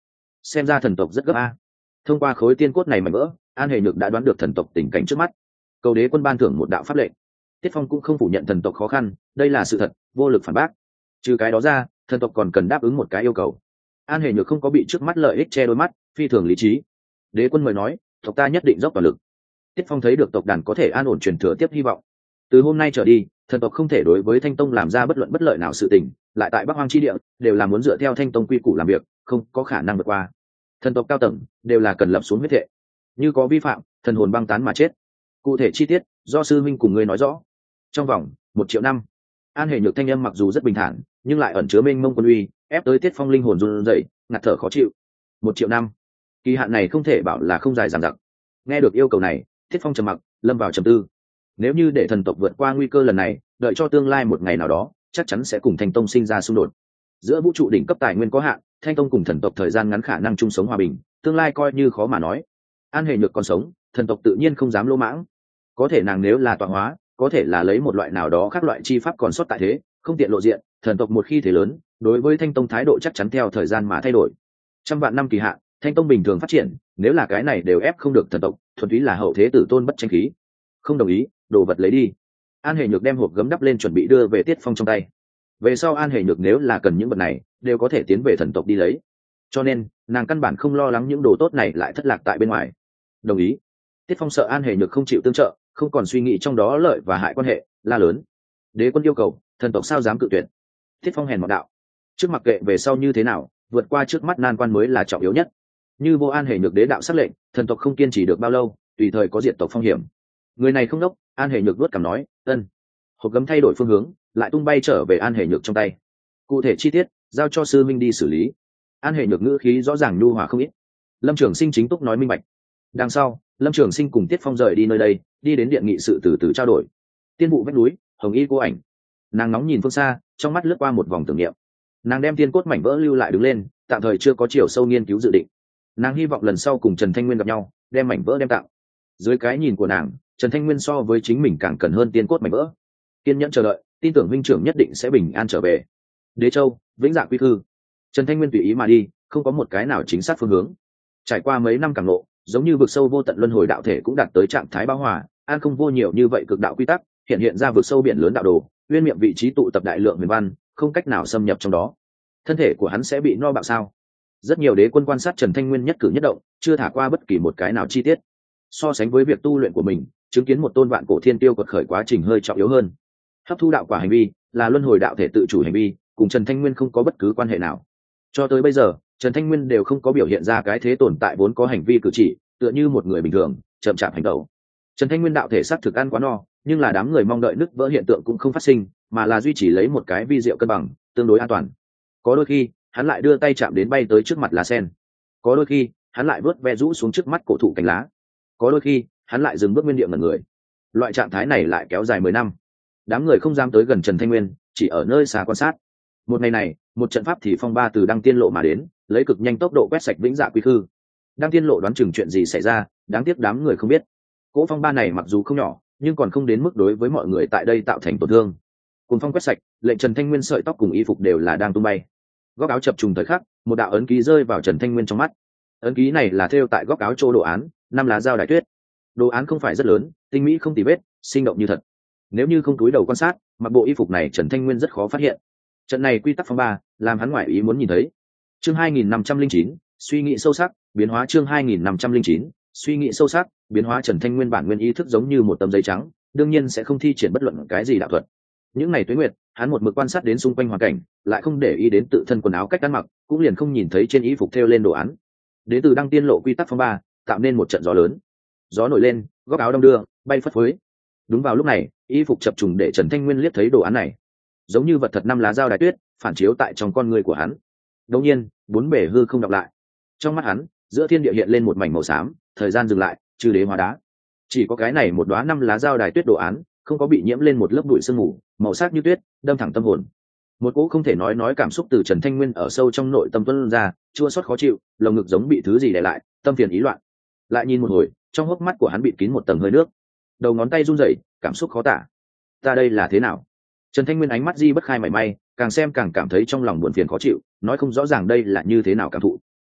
xem ra thần tộc rất gấp a. Thông qua khối tiên cốt này mảnh vỡ, An Hề Nhược đã đoán được thần tộc tình cảnh trước mắt. Cầu đế quân ban thưởng một đạo pháp lệnh. Tiết Phong cũng không phủ nhận thần tộc khó khăn, đây là sự thật, vô lực phản bác. Trừ cái đó ra, thần tộc còn cần đáp ứng một cái yêu cầu. An Hề Nhược không có bị trước mắt lợi ích che đôi mắt, phi thường lý trí. Đế quân mời nói, tộc ta nhất định dốc toàn lực. Tiết Phong thấy được tộc đàn có thể an ổn truyền thừa tiếp hy vọng. Từ hôm nay trở đi, thần tộc không thể đối với Thanh Tông làm ra bất luận bất lợi nào sự tình, lại tại Bắc Hoang chi địa, đều là muốn dựa theo Thanh Tông quy củ làm việc, không có khả năng vượt qua. Thần tộc cao tầng đều là cần lập xuống huyết thệ, như có vi phạm, thần hồn băng tán mà chết. Cụ thể chi tiết, do sư minh cùng ngươi nói rõ. Trong vòng một triệu năm. An Hề Nhược thanh âm mặc dù rất bình thản, nhưng lại ẩn chứa mênh mông quân uy, ép tới Tiết Phong linh hồn run rẩy, ngạt thở khó chịu. Một triệu năm, kỳ hạn này không thể bảo là không dài dằng dặc. Nghe được yêu cầu này, Tiết Phong trầm mặc, lâm vào trầm tư. Nếu như để thần tộc vượt qua nguy cơ lần này, đợi cho tương lai một ngày nào đó, chắc chắn sẽ cùng Thanh Tông sinh ra xung đột. Giữa vũ trụ đỉnh cấp tài nguyên có hạn, Thanh Tông cùng thần tộc thời gian ngắn khả năng chung sống hòa bình, tương lai coi như khó mà nói. An Hề Nhược còn sống, thần tộc tự nhiên không dám lỗ mãng. Có thể nàng nếu là tọa hóa, có thể là lấy một loại nào đó khác loại chi pháp còn sót tại thế, không tiện lộ diện. Thần tộc một khi thế lớn, đối với Thanh Tông thái độ chắc chắn theo thời gian mà thay đổi. Trăm vạn năm kỳ hạn, Thanh Tông bình thường phát triển, nếu là cái này đều ép không được thần tộc, thuần túy là hậu thế tử tôn bất tranh khí. Không đồng ý, đồ vật lấy đi. An Hề Nhược đem hộp gấm đắp lên chuẩn bị đưa về Tiết Phong trong tay. Về sau An Hề Nhược nếu là cần những vật này, đều có thể tiến về thần tộc đi lấy. Cho nên nàng căn bản không lo lắng những đồ tốt này lại thất lạc tại bên ngoài. Đồng ý. Tiết Phong sợ An Hề Nhược không chịu tương trợ, không còn suy nghĩ trong đó lợi và hại quan hệ, la lớn. Đế quân yêu cầu, thần tộc sao dám cự tuyệt? Tiết Phong hèn mọn đạo. Trước mặc kệ về sau như thế nào, vượt qua trước mắt nan quan mới là trọng yếu nhất. Như vô An Hề Nhược đế đạo sắc lệnh, thần tộc không kiên trì được bao lâu, tùy thời có diệt tộc phong hiểm. Người này không đốc, An Hề Nhược vuốt cằm nói, ân. Hộp gấm thay đổi phương hướng, lại tung bay trở về An Hề Nhược trong tay. Cụ thể chi tiết, giao cho sư minh đi xử lý. An Hề Nhược ngữ khí rõ ràng nhu hòa không ít. Lâm Trường Sinh chính túc nói minh bạch. Đằng sau, Lâm Trường Sinh cùng Tiết Phong rời đi nơi đây, đi đến điện nghị sự từ từ trao đổi. Tiên vụ vách núi, hồng y cô ảnh. Nàng nóng nhìn phương xa, trong mắt lướt qua một vòng tưởng niệm. Nàng đem tiên cốt mảnh vỡ lưu lại đứng lên, tạm thời chưa có chiều sâu nghiên cứu dự định. Nàng hy vọng lần sau cùng Trần Thanh Nguyên gặp nhau, đem mảnh vỡ đem tặng. Dưới cái nhìn của nàng, Trần Thanh Nguyên so với chính mình càng cần hơn tiên cốt mảnh vỡ. Kiên nhẫn chờ đợi, tin tưởng huynh trưởng nhất định sẽ bình an trở về. Đế Châu, Vĩnh Dạ Quy Khư. Trần Thanh Nguyên tùy ý mà đi, không có một cái nào chính xác phương hướng. Trải qua mấy năm càng lộ, giống như vực sâu vô tận luân hồi đạo thể cũng đạt tới trạng thái bão hòa, an không vô nhiều như vậy cực đạo quy tắc, hiện hiện ra vực sâu biển lớn đạo đồ, uyên miệng vị trí tụ tập đại lượng huyền văn, không cách nào xâm nhập trong đó. Thân thể của hắn sẽ bị no bạo sao? Rất nhiều đế quân quan sát Trần Thanh Nguyên nhất cử nhất động, chưa thả qua bất kỳ một cái nào chi tiết. So sánh với việc tu luyện của mình, chứng kiến một tôn vạn cổ thiên tiêu quật khởi quá trình hơi trọng yếu hơn. Hấp thu đạo quả hành vi là luân hồi đạo thể tự chủ hành vi, cùng Trần Thanh Nguyên không có bất cứ quan hệ nào. Cho tới bây giờ, Trần Thanh Nguyên đều không có biểu hiện ra cái thế tồn tại vốn có hành vi cử chỉ, tựa như một người bình thường, chậm chạp hành động. Trần Thanh Nguyên đạo thể xác thực ăn quá no, nhưng là đám người mong đợi nứt vỡ hiện tượng cũng không phát sinh, mà là duy trì lấy một cái vi diệu cân bằng, tương đối an toàn. Có đôi khi, hắn lại đưa tay chạm đến bay tới trước mặt lá sen. Có đôi khi, hắn lại vớt ve rũ xuống trước mắt cổ thụ cành lá. Có đôi khi, hắn lại dừng bước nguyên địa ngẩn người. Loại trạng thái này lại kéo dài mười năm. Đám người không dám tới gần Trần Thanh Nguyên, chỉ ở nơi xa quan sát. Một ngày này, một trận pháp thì phong ba từ Đăng Tiên Lộ mà đến, lấy cực nhanh tốc độ quét sạch Vĩnh Dạ Quy Khư. Đăng Tiên Lộ đoán chừng chuyện gì xảy ra, đáng tiếc đám người không biết. Cỗ phong ba này mặc dù không nhỏ, nhưng còn không đến mức đối với mọi người tại đây tạo thành tổn thương. Cùng phong quét sạch, lệnh Trần Thanh Nguyên sợi tóc cùng y phục đều là đang tung bay. Góc áo chập trùng thời khắc, một đạo ấn ký rơi vào Trần Thanh Nguyên trong mắt. Ấn ký này là thêu tại góc áo chỗ đồ án, năm lá dao đại tuyết. Đồ án không phải rất lớn, tinh mỹ không tì vết, sinh động như thật. Nếu như không cúi đầu quan sát, mặc bộ y phục này Trần Thanh Nguyên rất khó phát hiện. Trận này quy tắc phong ba, làm hắn ngoại ý muốn nhìn thấy. Chương hai nghìn năm trăm linh chín, suy nghĩ sâu sắc, biến hóa chương hai nghìn năm trăm linh chín, suy nghĩ sâu sắc, biến hóa Trần Thanh Nguyên bản nguyên ý thức giống như một tấm giấy trắng, đương nhiên sẽ không thi triển bất luận cái gì đạo thuật. Những ngày tuế nguyệt, hắn một mực quan sát đến xung quanh hoàn cảnh, lại không để ý đến tự thân quần áo cách ăn mặc, cũng liền không nhìn thấy trên y phục thêu lên đồ án. Đến từ Đăng Tiên Lộ quy tắc phong ba, tạo nên một trận gió lớn. Gió nổi lên, góc áo đông đưa, bay phất phới. Đúng vào lúc này, y phục chập trùng để Trần Thanh Nguyên liếc thấy đồ án này, giống như vật thật năm lá dao đại tuyết, phản chiếu tại trong con người của hắn. Đột nhiên, bốn bể hư không đọc lại. Trong mắt hắn, giữa thiên địa hiện lên một mảnh màu xám, thời gian dừng lại, chư đế hóa đá. Chỉ có cái này một đóa năm lá dao đài tuyết đồ án, không có bị nhiễm lên một lớp bụi sương mù, màu sắc như tuyết, đâm thẳng tâm hồn. Một cỗ không thể nói nói cảm xúc từ Trần Thanh Nguyên ở sâu trong nội tâm tuôn ra, chua xót khó chịu, lồng ngực giống bị thứ gì đè lại, tâm phiền ý loạn. Lại nhìn một hồi, trong hốc mắt của hắn bịt kín một tầng hơi nước, đầu ngón tay run rẩy, cảm xúc khó tả. Ta đây là thế nào? Trần Thanh Nguyên ánh mắt di bất khai mảy may, càng xem càng cảm thấy trong lòng buồn phiền khó chịu, nói không rõ ràng đây là như thế nào cảm thụ.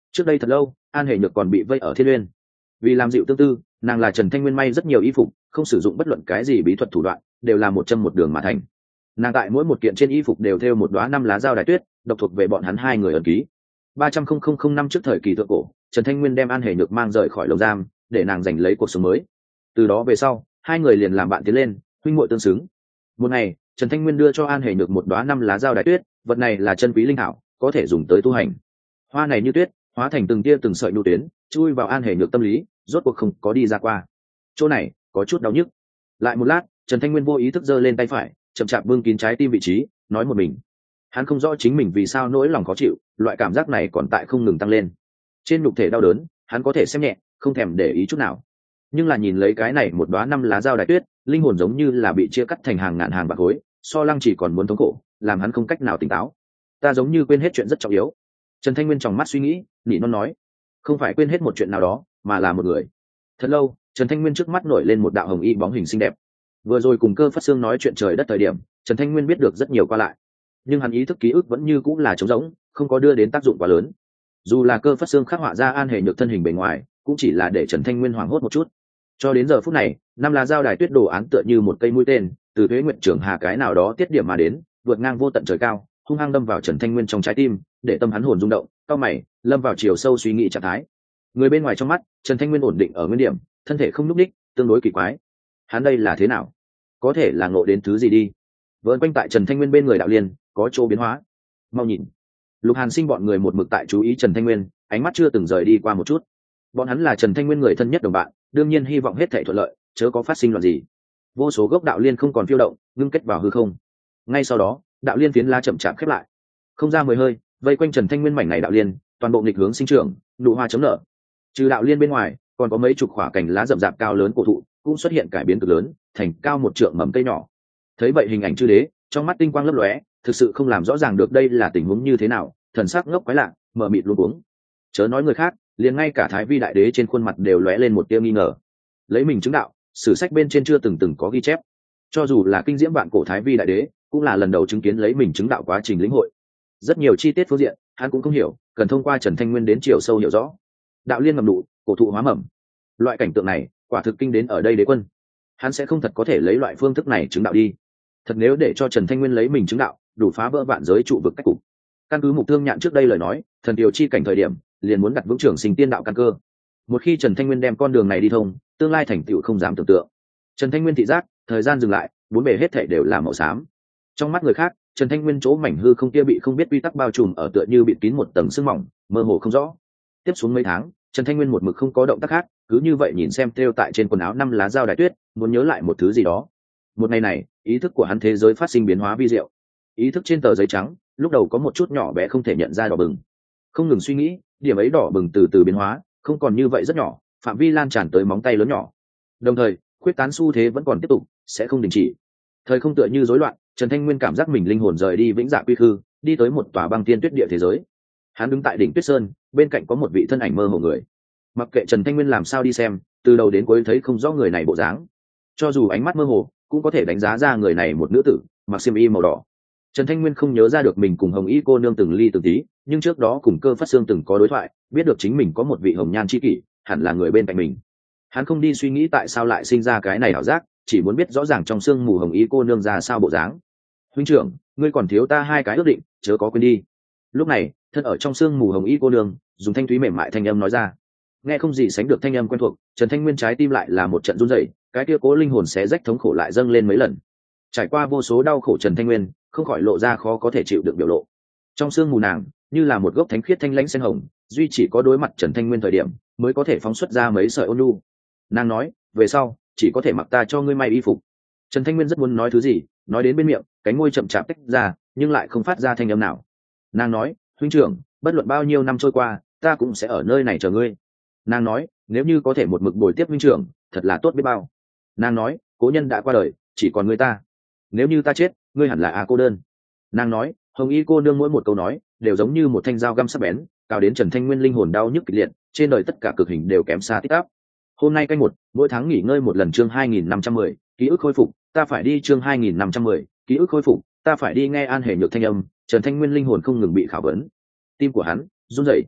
Trước đây thật lâu An Hề Nhược còn bị vây ở Thiên Uyên, vì làm dịu tương tư, nàng là Trần Thanh Nguyên may rất nhiều y phục, không sử dụng bất luận cái gì bí thuật thủ đoạn, đều là một châm một đường mà thành. Nàng tại mỗi một kiện trên y phục đều thêu một đóa năm lá dao đài tuyết, độc thuộc về bọn hắn hai người ẩn ký. ba trăm không năm trước thời kỳ thượng cổ, Trần Thanh Nguyên đem An Hề Nhược mang rời khỏi lồng giam, để nàng giành lấy cuộc sống mới. Từ đó về sau, hai người liền làm bạn tiến lên, huynh muội tương xứng. Một ngày, Trần Thanh Nguyên đưa cho An Hề Nhược một đóa năm lá dao đài tuyết, vật này là chân quý linh thảo, có thể dùng tới tu hành. Hoa này như tuyết, hóa thành từng tia từng sợi nhu tuyến, chui vào An Hề Nhược tâm lý, rốt cuộc không có đi ra qua. Chỗ này có chút đau nhức. Lại một lát, Trần Thanh Nguyên vô ý thức giơ lên tay phải, chậm chạp bưng kín trái tim vị trí, nói một mình. Hắn không rõ chính mình vì sao nỗi lòng khó chịu, loại cảm giác này còn tại không ngừng tăng lên. Trên nhục thể đau đớn, hắn có thể xem nhẹ, không thèm để ý chút nào. Nhưng là nhìn lấy cái này một đóa năm lá dao đài tuyết, linh hồn giống như là bị chia cắt thành hàng ngàn hàng bạc khối, so lăng chỉ còn muốn thống khổ, làm hắn không cách nào tỉnh táo. Ta giống như quên hết chuyện rất trọng yếu. Trần Thanh Nguyên tròng mắt suy nghĩ, nỉ non nói, không phải quên hết một chuyện nào đó, mà là một người. Thật lâu, Trần Thanh Nguyên trước mắt nổi lên một đạo hồng y bóng hình xinh đẹp. Vừa rồi cùng Cơ Phát Xương nói chuyện trời đất thời điểm, Trần Thanh Nguyên biết được rất nhiều qua lại, nhưng hắn ý thức ký ức vẫn như cũng là trống rỗng, không có đưa đến tác dụng quá lớn. Dù là Cơ Phát Xương khắc họa ra An Hề Nhược thân hình bề ngoài, cũng chỉ là để Trần Thanh Nguyên hoảng hốt một chút. Cho đến giờ phút này, năm lá dao đài tuyết đồ án tựa như một cây mũi tên, từ Thuế Nguyện Trưởng Hà cái nào đó tiết điểm mà đến, vượt ngang vô tận trời cao, hung hăng đâm vào Trần Thanh Nguyên trong trái tim, để tâm hắn hồn rung động, cau mày, lâm vào chiều sâu suy nghĩ trạng thái. Người bên ngoài trong mắt, Trần Thanh Nguyên ổn định ở nguyên điểm, thân thể không nhúc nhích, tương đối kỳ quái. Hắn đây là thế nào? Có thể là ngộ đến thứ gì đi? Vợn quanh tại Trần Thanh Nguyên bên người Đạo Liên, có chỗ biến hóa. Mau nhìn. Lục Hàn Sinh bọn người một mực tại chú ý Trần Thanh Nguyên, ánh mắt chưa từng rời đi qua một chút. Bọn hắn là Trần Thanh Nguyên người thân nhất đồng bạn, đương nhiên hy vọng hết thảy thuận lợi, chớ có phát sinh loạn gì. Vô số gốc đạo liên không còn phiêu động, ngưng kết vào hư không. Ngay sau đó, đạo liên phiến lá chậm chạp khép lại. Không ra mười hơi, vây quanh Trần Thanh Nguyên mảnh này đạo liên, toàn bộ nghịch hướng sinh trưởng, nụ hoa chấm nở. Trừ đạo liên bên ngoài, còn có mấy chục khỏa cành lá rậm rạp cao lớn cổ thụ, cũng xuất hiện cải biến cực lớn, thành cao một trượng mầm cây nhỏ. Thấy vậy hình ảnh chư đế, trong mắt tinh quang lấp lóe, thực sự không làm rõ ràng được đây là tình huống như thế nào, thần sắc ngốc quái lạ, mờ mịt luống cuống. Chớ nói người khác, liền ngay cả Thái Vi đại đế trên khuôn mặt đều lóe lên một tia nghi ngờ. Lấy mình chứng đạo, sử sách bên trên chưa từng từng có ghi chép. Cho dù là kinh diễm vạn cổ Thái Vi đại đế, cũng là lần đầu chứng kiến lấy mình chứng đạo quá trình lĩnh hội. Rất nhiều chi tiết phương diện, hắn cũng không hiểu, cần thông qua Trần Thanh Nguyên đến chiều sâu hiểu rõ. Đạo liên ngầm nụ, cổ thụ hóa mầm. Loại cảnh tượng này, quả thực kinh đến ở đây đế quân. Hắn sẽ không thật có thể lấy loại phương thức này chứng đạo đi. Thật nếu để cho Trần Thanh Nguyên lấy mình chứng đạo, đủ phá vỡ vạn giới trụ vực cách cục. Căn cứ Mục Thương Nhạn trước đây lời nói, thần điều chi cảnh thời điểm, liền muốn đặt vững trường sinh tiên đạo căn cơ. Một khi Trần Thanh Nguyên đem con đường này đi thông, tương lai thành tựu không dám tưởng tượng. Trần Thanh Nguyên thị giác, thời gian dừng lại, bốn bề hết thảy đều là màu xám. Trong mắt người khác, Trần Thanh Nguyên chỗ mảnh hư không kia bị không biết quy tắc bao trùm ở tựa như bịt kín một tầng sương mỏng, mơ hồ không rõ. Tiếp xuống mấy tháng, Trần Thanh Nguyên một mực không có động tác khác, cứ như vậy nhìn xem treo tại trên quần áo năm lá dao đài tuyết, muốn nhớ lại một thứ gì đó. Một ngày này, ý thức của hắn thế giới phát sinh biến hóa vi diệu. Ý thức trên tờ giấy trắng, lúc đầu có một chút nhỏ bé không thể nhận ra đỏ bừng. Không ngừng suy nghĩ, điểm ấy đỏ bừng từ từ biến hóa, không còn như vậy rất nhỏ, phạm vi lan tràn tới móng tay lớn nhỏ. Đồng thời, khuyết tán xu thế vẫn còn tiếp tục, sẽ không đình chỉ. Thời không tựa như rối loạn, Trần Thanh Nguyên cảm giác mình linh hồn rời đi vĩnh dạ quy khư, đi tới một tòa băng tiên tuyết địa thế giới. Hắn đứng tại đỉnh Tuyết Sơn, bên cạnh có một vị thân ảnh mơ hồ người. Mặc kệ Trần Thanh Nguyên làm sao đi xem, từ đầu đến cuối thấy không rõ người này bộ dáng. Cho dù ánh mắt mơ hồ, cũng có thể đánh giá ra người này một nữ tử, mặc xiêm y màu đỏ. Trần Thanh Nguyên không nhớ ra được mình cùng Hồng Y cô nương từng ly từng tí, nhưng trước đó cùng Cơ Phát Xương từng có đối thoại, biết được chính mình có một vị hồng nhan chi kỷ, hẳn là người bên cạnh mình. Hắn không đi suy nghĩ tại sao lại sinh ra cái này ảo giác, chỉ muốn biết rõ ràng trong xương mù Hồng Y cô nương ra sao bộ dáng. Huynh trưởng, ngươi còn thiếu ta hai cái ước định, chớ có quên đi. Lúc này, thân ở trong xương mù Hồng Y cô nương, dùng thanh thúy mềm mại thanh âm nói ra. Nghe không gì sánh được thanh âm quen thuộc, Trần Thanh Nguyên trái tim lại là một trận run rẩy, cái kia cố linh hồn xé rách thống khổ lại dâng lên mấy lần. Trải qua vô số đau khổ Trần Thanh Nguyên, không khỏi lộ ra khó có thể chịu đựng biểu lộ. Trong xương mù nàng, như là một gốc thánh khiết thanh lãnh sen hồng, duy chỉ có đối mặt Trần Thanh Nguyên thời điểm, mới có thể phóng xuất ra mấy sợi ôn nhu. Nàng nói, về sau, chỉ có thể mặc ta cho ngươi may y phục. Trần Thanh Nguyên rất muốn nói thứ gì, nói đến bên miệng, cánh môi chậm chạp tách ra, nhưng lại không phát ra thanh âm nào. Nàng nói, huynh trưởng, bất luận bao nhiêu năm trôi qua, ta cũng sẽ ở nơi này chờ ngươi. Nàng nói, nếu như có thể một mực bồi tiếp huynh trưởng, thật là tốt biết bao. Nàng nói, cố nhân đã qua đời, chỉ còn ngươi ta. Nếu như ta chết, ngươi hẳn là a cô đơn. Nàng nói, Hồng Y cô nương mỗi một câu nói đều giống như một thanh dao găm sắc bén, cào đến Trần Thanh Nguyên linh hồn đau nhức kịch liệt, trên đời tất cả cực hình đều kém xa tích áp. Hôm nay canh một, mỗi tháng nghỉ ngơi một lần chương hai nghìn năm trăm mười, ký ức khôi phục, ta phải đi chương hai nghìn năm trăm mười, ký ức khôi phục, ta phải đi nghe An Hề Nhược thanh âm, Trần Thanh Nguyên linh hồn không ngừng bị khảo vấn. Tim của hắn run rẩy.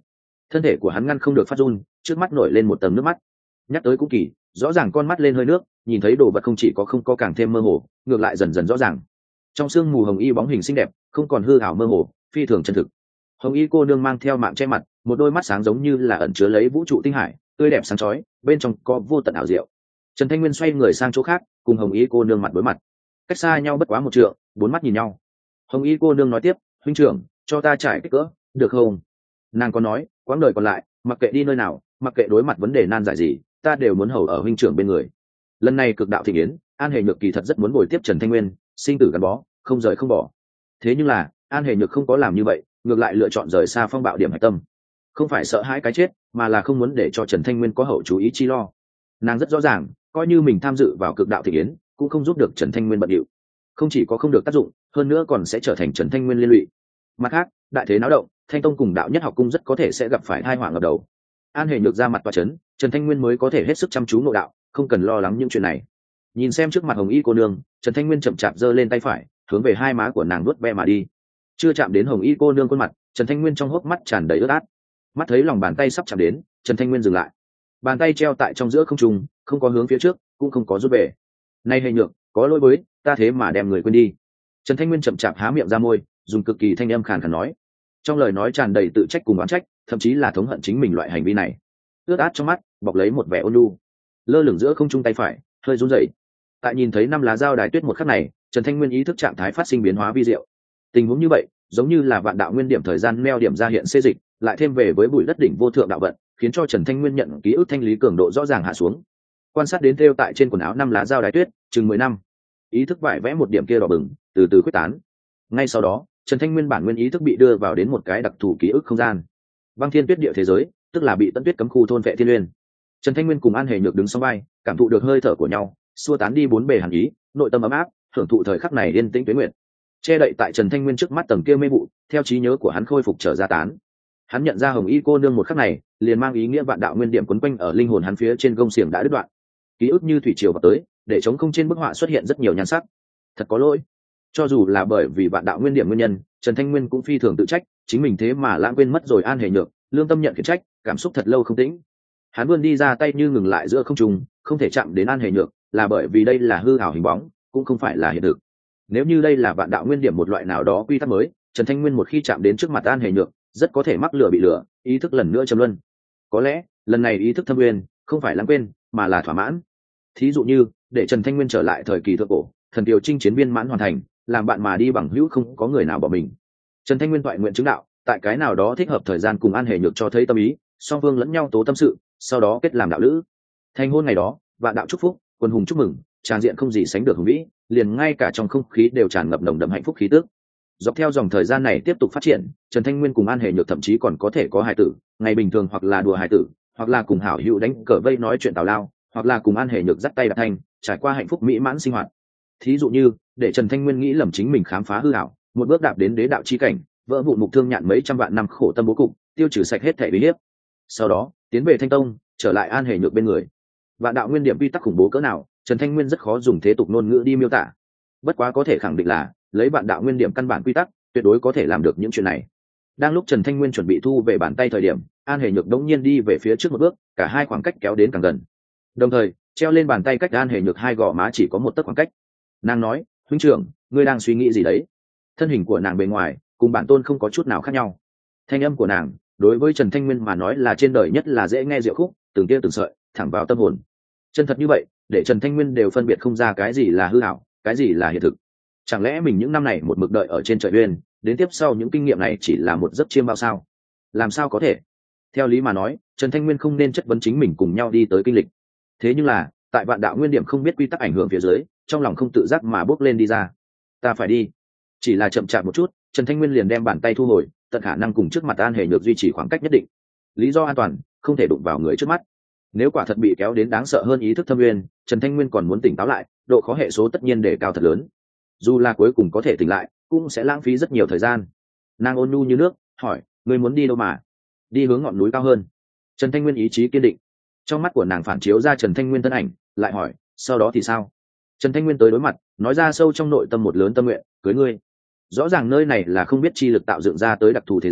thân thể của hắn ngăn không được phát run, trước mắt nổi lên một tầng nước mắt. Nhắc tới cũng kỳ, rõ ràng con mắt lên hơi nước, nhìn thấy đồ vật không chỉ có không có càng thêm mơ hồ, ngược lại dần dần rõ ràng. Trong sương mù hồng y bóng hình xinh đẹp, không còn hư ảo mơ hồ, phi thường chân thực. Hồng y cô nương mang theo mạng che mặt, một đôi mắt sáng giống như là ẩn chứa lấy vũ trụ tinh hải, tươi đẹp sáng chói, bên trong có vô tận ảo diệu. Trần Thanh Nguyên xoay người sang chỗ khác, cùng hồng y cô nương mặt đối mặt, cách xa nhau bất quá một trượng, bốn mắt nhìn nhau. Hồng y cô nương nói tiếp, huynh trưởng, cho ta trải kích cỡ, được không? Nàng có nói, quãng đời còn lại, mặc kệ đi nơi nào, mặc kệ đối mặt vấn đề nan giải gì, ta đều muốn hầu ở huynh trưởng bên người. Lần này cực đạo thị yến, An Hề Nhược kỳ thật rất muốn bồi tiếp Trần Thanh Nguyên, sinh tử gắn bó, không rời không bỏ. Thế nhưng là, An Hề Nhược không có làm như vậy, ngược lại lựa chọn rời xa phong bạo điểm hạch tâm. Không phải sợ hãi cái chết, mà là không muốn để cho Trần Thanh Nguyên có hậu chú ý chi lo. Nàng rất rõ ràng, coi như mình tham dự vào cực đạo thị yến, cũng không giúp được Trần Thanh Nguyên bận điệu. Không chỉ có không được tác dụng, hơn nữa còn sẽ trở thành Trần Thanh Nguyên liên lụy. Mặt khác, đại thế náo động, Thanh Tông cùng Đạo Nhất Học Cung rất có thể sẽ gặp phải tai họa ngập đầu. An Hề Nhược ra mặt tòa chấn, Trần Thanh Nguyên mới có thể hết sức chăm chú ngộ đạo, không cần lo lắng những chuyện này. Nhìn xem trước mặt hồng y cô nương, Trần Thanh Nguyên chậm chạp giơ lên tay phải, hướng về hai má của nàng nuốt ve mà đi. Chưa chạm đến hồng y cô nương khuôn mặt, Trần Thanh Nguyên trong hốc mắt tràn đầy ướt át. Mắt thấy lòng bàn tay sắp chạm đến, Trần Thanh Nguyên dừng lại. Bàn tay treo tại trong giữa không trung, không có hướng phía trước, cũng không có rút về. Này Hề Nhược, có lỗi với ta thế mà đem người quên đi. Trần Thanh Nguyên chậm chạp há miệng ra môi, dùng cực kỳ thanh âm khàn khàn nói. Trong lời nói tràn đầy tự trách cùng oán trách, thậm chí là thống hận chính mình loại hành vi này. Ướt át trong mắt bọc lấy một vẻ ôn nhu, lơ lửng giữa không trung tay phải hơi run rẩy. Tại nhìn thấy năm lá dao đài tuyết một khắc này, Trần Thanh Nguyên ý thức trạng thái phát sinh biến hóa vi diệu. Tình huống như vậy giống như là vạn đạo nguyên điểm thời gian neo điểm ra hiện xê dịch, lại thêm về với bụi đất đỉnh vô thượng đạo vận, khiến cho Trần Thanh Nguyên nhận ký ức thanh lý cường độ rõ ràng hạ xuống. Quan sát đến thêu tại trên quần áo năm lá dao đài tuyết chừng mười năm, ý thức vải vẽ một điểm kia đỏ bừng, từ từ quyết tán. Ngay sau đó, Trần Thanh Nguyên bản nguyên ý thức bị đưa vào đến một cái đặc thù ký ức không gian, băng thiên tuyết địa thế giới, tức là bị tận tuyết cấm khu thôn vệ thiên uyên. Trần Thanh Nguyên cùng An Hề Nhược đứng song vai, cảm thụ được hơi thở của nhau, xua tán đi bốn bề hàn ý, nội tâm ấm áp, hưởng thụ thời khắc này yên tĩnh tuế nguyện. Che đậy tại Trần Thanh Nguyên trước mắt tầng kia mê vụ, theo trí nhớ của hắn khôi phục trở ra tán. Hắn nhận ra hồng y cô nương một khắc này, liền mang ý nghĩa vạn đạo nguyên điểm quấn quanh ở linh hồn hắn phía trên gông xiềng đã đứt đoạn. Ký ức như thủy triều vào tới, để chống không trên bức họa xuất hiện rất nhiều nhan sắc. Thật có lỗi. Cho dù là bởi vì vạn đạo nguyên điểm nguyên nhân, Trần Thanh Nguyên cũng phi thường tự trách, chính mình thế mà lãng quên mất rồi An Hề Nhược, lương tâm nhận khiển trách, cảm xúc thật lâu không tĩnh. Hắn vươn đi ra tay như ngừng lại giữa không trung, không thể chạm đến An Hề Nhược, là bởi vì đây là hư ảo hình bóng, cũng không phải là hiện thực. Nếu như đây là vạn đạo nguyên điểm một loại nào đó quy tắc mới, Trần Thanh Nguyên một khi chạm đến trước mặt An Hề Nhược, rất có thể mắc lửa bị lửa, ý thức lần nữa châm luân. Có lẽ, lần này ý thức thâm nguyên, không phải lãng quên, mà là thỏa mãn. Thí dụ như, để Trần Thanh Nguyên trở lại thời kỳ thượng cổ, thần kiều chinh chiến viên mãn hoàn thành, làm bạn mà đi bằng hữu không có người nào bỏ mình. Trần Thanh Nguyên toại nguyện chứng đạo, tại cái nào đó thích hợp thời gian cùng An Hề Nhược cho thấy tâm ý, song phương lẫn nhau tố tâm sự, sau đó kết làm đạo lữ. Thành hôn ngày đó, vạn đạo chúc phúc, quân hùng chúc mừng, tràn diện không gì sánh được hùng vĩ, liền ngay cả trong không khí đều tràn ngập nồng đậm hạnh phúc khí tức. Dọc theo dòng thời gian này tiếp tục phát triển, Trần Thanh Nguyên cùng An Hề Nhược thậm chí còn có thể có hài tử, ngày bình thường hoặc là đùa hài tử, hoặc là cùng hảo hữu đánh cờ vây nói chuyện tào lao, hoặc là cùng An Hề Nhược dắt tay đạp thanh, trải qua hạnh phúc mỹ mãn sinh hoạt. Thí dụ như, để Trần Thanh Nguyên nghĩ lầm chính mình khám phá hư ảo, một bước đạp đến đế đạo chi cảnh, vỡ vụn mục thương nhạn mấy trăm vạn năm khổ tâm bố cục, tiêu trừ sạch hết thể uy hiếp. Sau đó, tiến về Thanh Tông, trở lại An Hề Nhược bên người. Vạn đạo nguyên điểm quy tắc khủng bố cỡ nào, Trần Thanh Nguyên rất khó dùng thế tục ngôn ngữ đi miêu tả. Bất quá có thể khẳng định là, lấy vạn đạo nguyên điểm căn bản quy tắc, tuyệt đối có thể làm được những chuyện này. Đang lúc Trần Thanh Nguyên chuẩn bị thu về bàn tay thời điểm, An Hề Nhược đống nhiên đi về phía trước một bước, cả hai khoảng cách kéo đến càng gần. Đồng thời, treo lên bàn tay cách An Hề Nhược hai gò má chỉ có một tấc khoảng cách. Nàng nói, huynh trưởng, ngươi đang suy nghĩ gì đấy? Thân hình của nàng bề ngoài cùng bản tôn không có chút nào khác nhau. Thanh âm của nàng đối với Trần Thanh Nguyên mà nói là trên đời nhất là dễ nghe diệu khúc, từng tia từng sợi thẳng vào tâm hồn. Chân thật như vậy, để Trần Thanh Nguyên đều phân biệt không ra cái gì là hư ảo, cái gì là hiện thực. Chẳng lẽ mình những năm này một mực đợi ở trên trời uyên, đến tiếp sau những kinh nghiệm này chỉ là một giấc chiêm bao sao? Làm sao có thể? Theo lý mà nói, Trần Thanh Nguyên không nên chất vấn chính mình cùng nhau đi tới kinh lịch. Thế nhưng là, tại vạn đạo nguyên điểm không biết quy tắc ảnh hưởng phía dưới, trong lòng không tự giác mà bốc lên đi ra. Ta phải đi. Chỉ là chậm chạp một chút, Trần Thanh Nguyên liền đem bàn tay thu hồi, tận khả năng cùng trước mặt An Hề Nhược duy trì khoảng cách nhất định. Lý do an toàn, không thể đụng vào người trước mắt. Nếu quả thật bị kéo đến đáng sợ hơn ý thức thâm nguyên, Trần Thanh Nguyên còn muốn tỉnh táo lại, độ khó hệ số tất nhiên đề cao thật lớn. Dù là cuối cùng có thể tỉnh lại, cũng sẽ lãng phí rất nhiều thời gian. Nàng ôn nhu như nước, hỏi, ngươi muốn đi đâu mà? Đi hướng ngọn núi cao hơn. Trần Thanh Nguyên ý chí kiên định. Trong mắt của nàng phản chiếu ra Trần Thanh Nguyên thân ảnh, lại hỏi, sau đó thì sao? Trần Thanh Nguyên tới đối mặt, nói ra sâu trong nội tâm một lớn tâm nguyện, cưới ngươi. Rõ ràng nơi này là không biết chi lực tạo dựng ra tới đặc thù thế giới,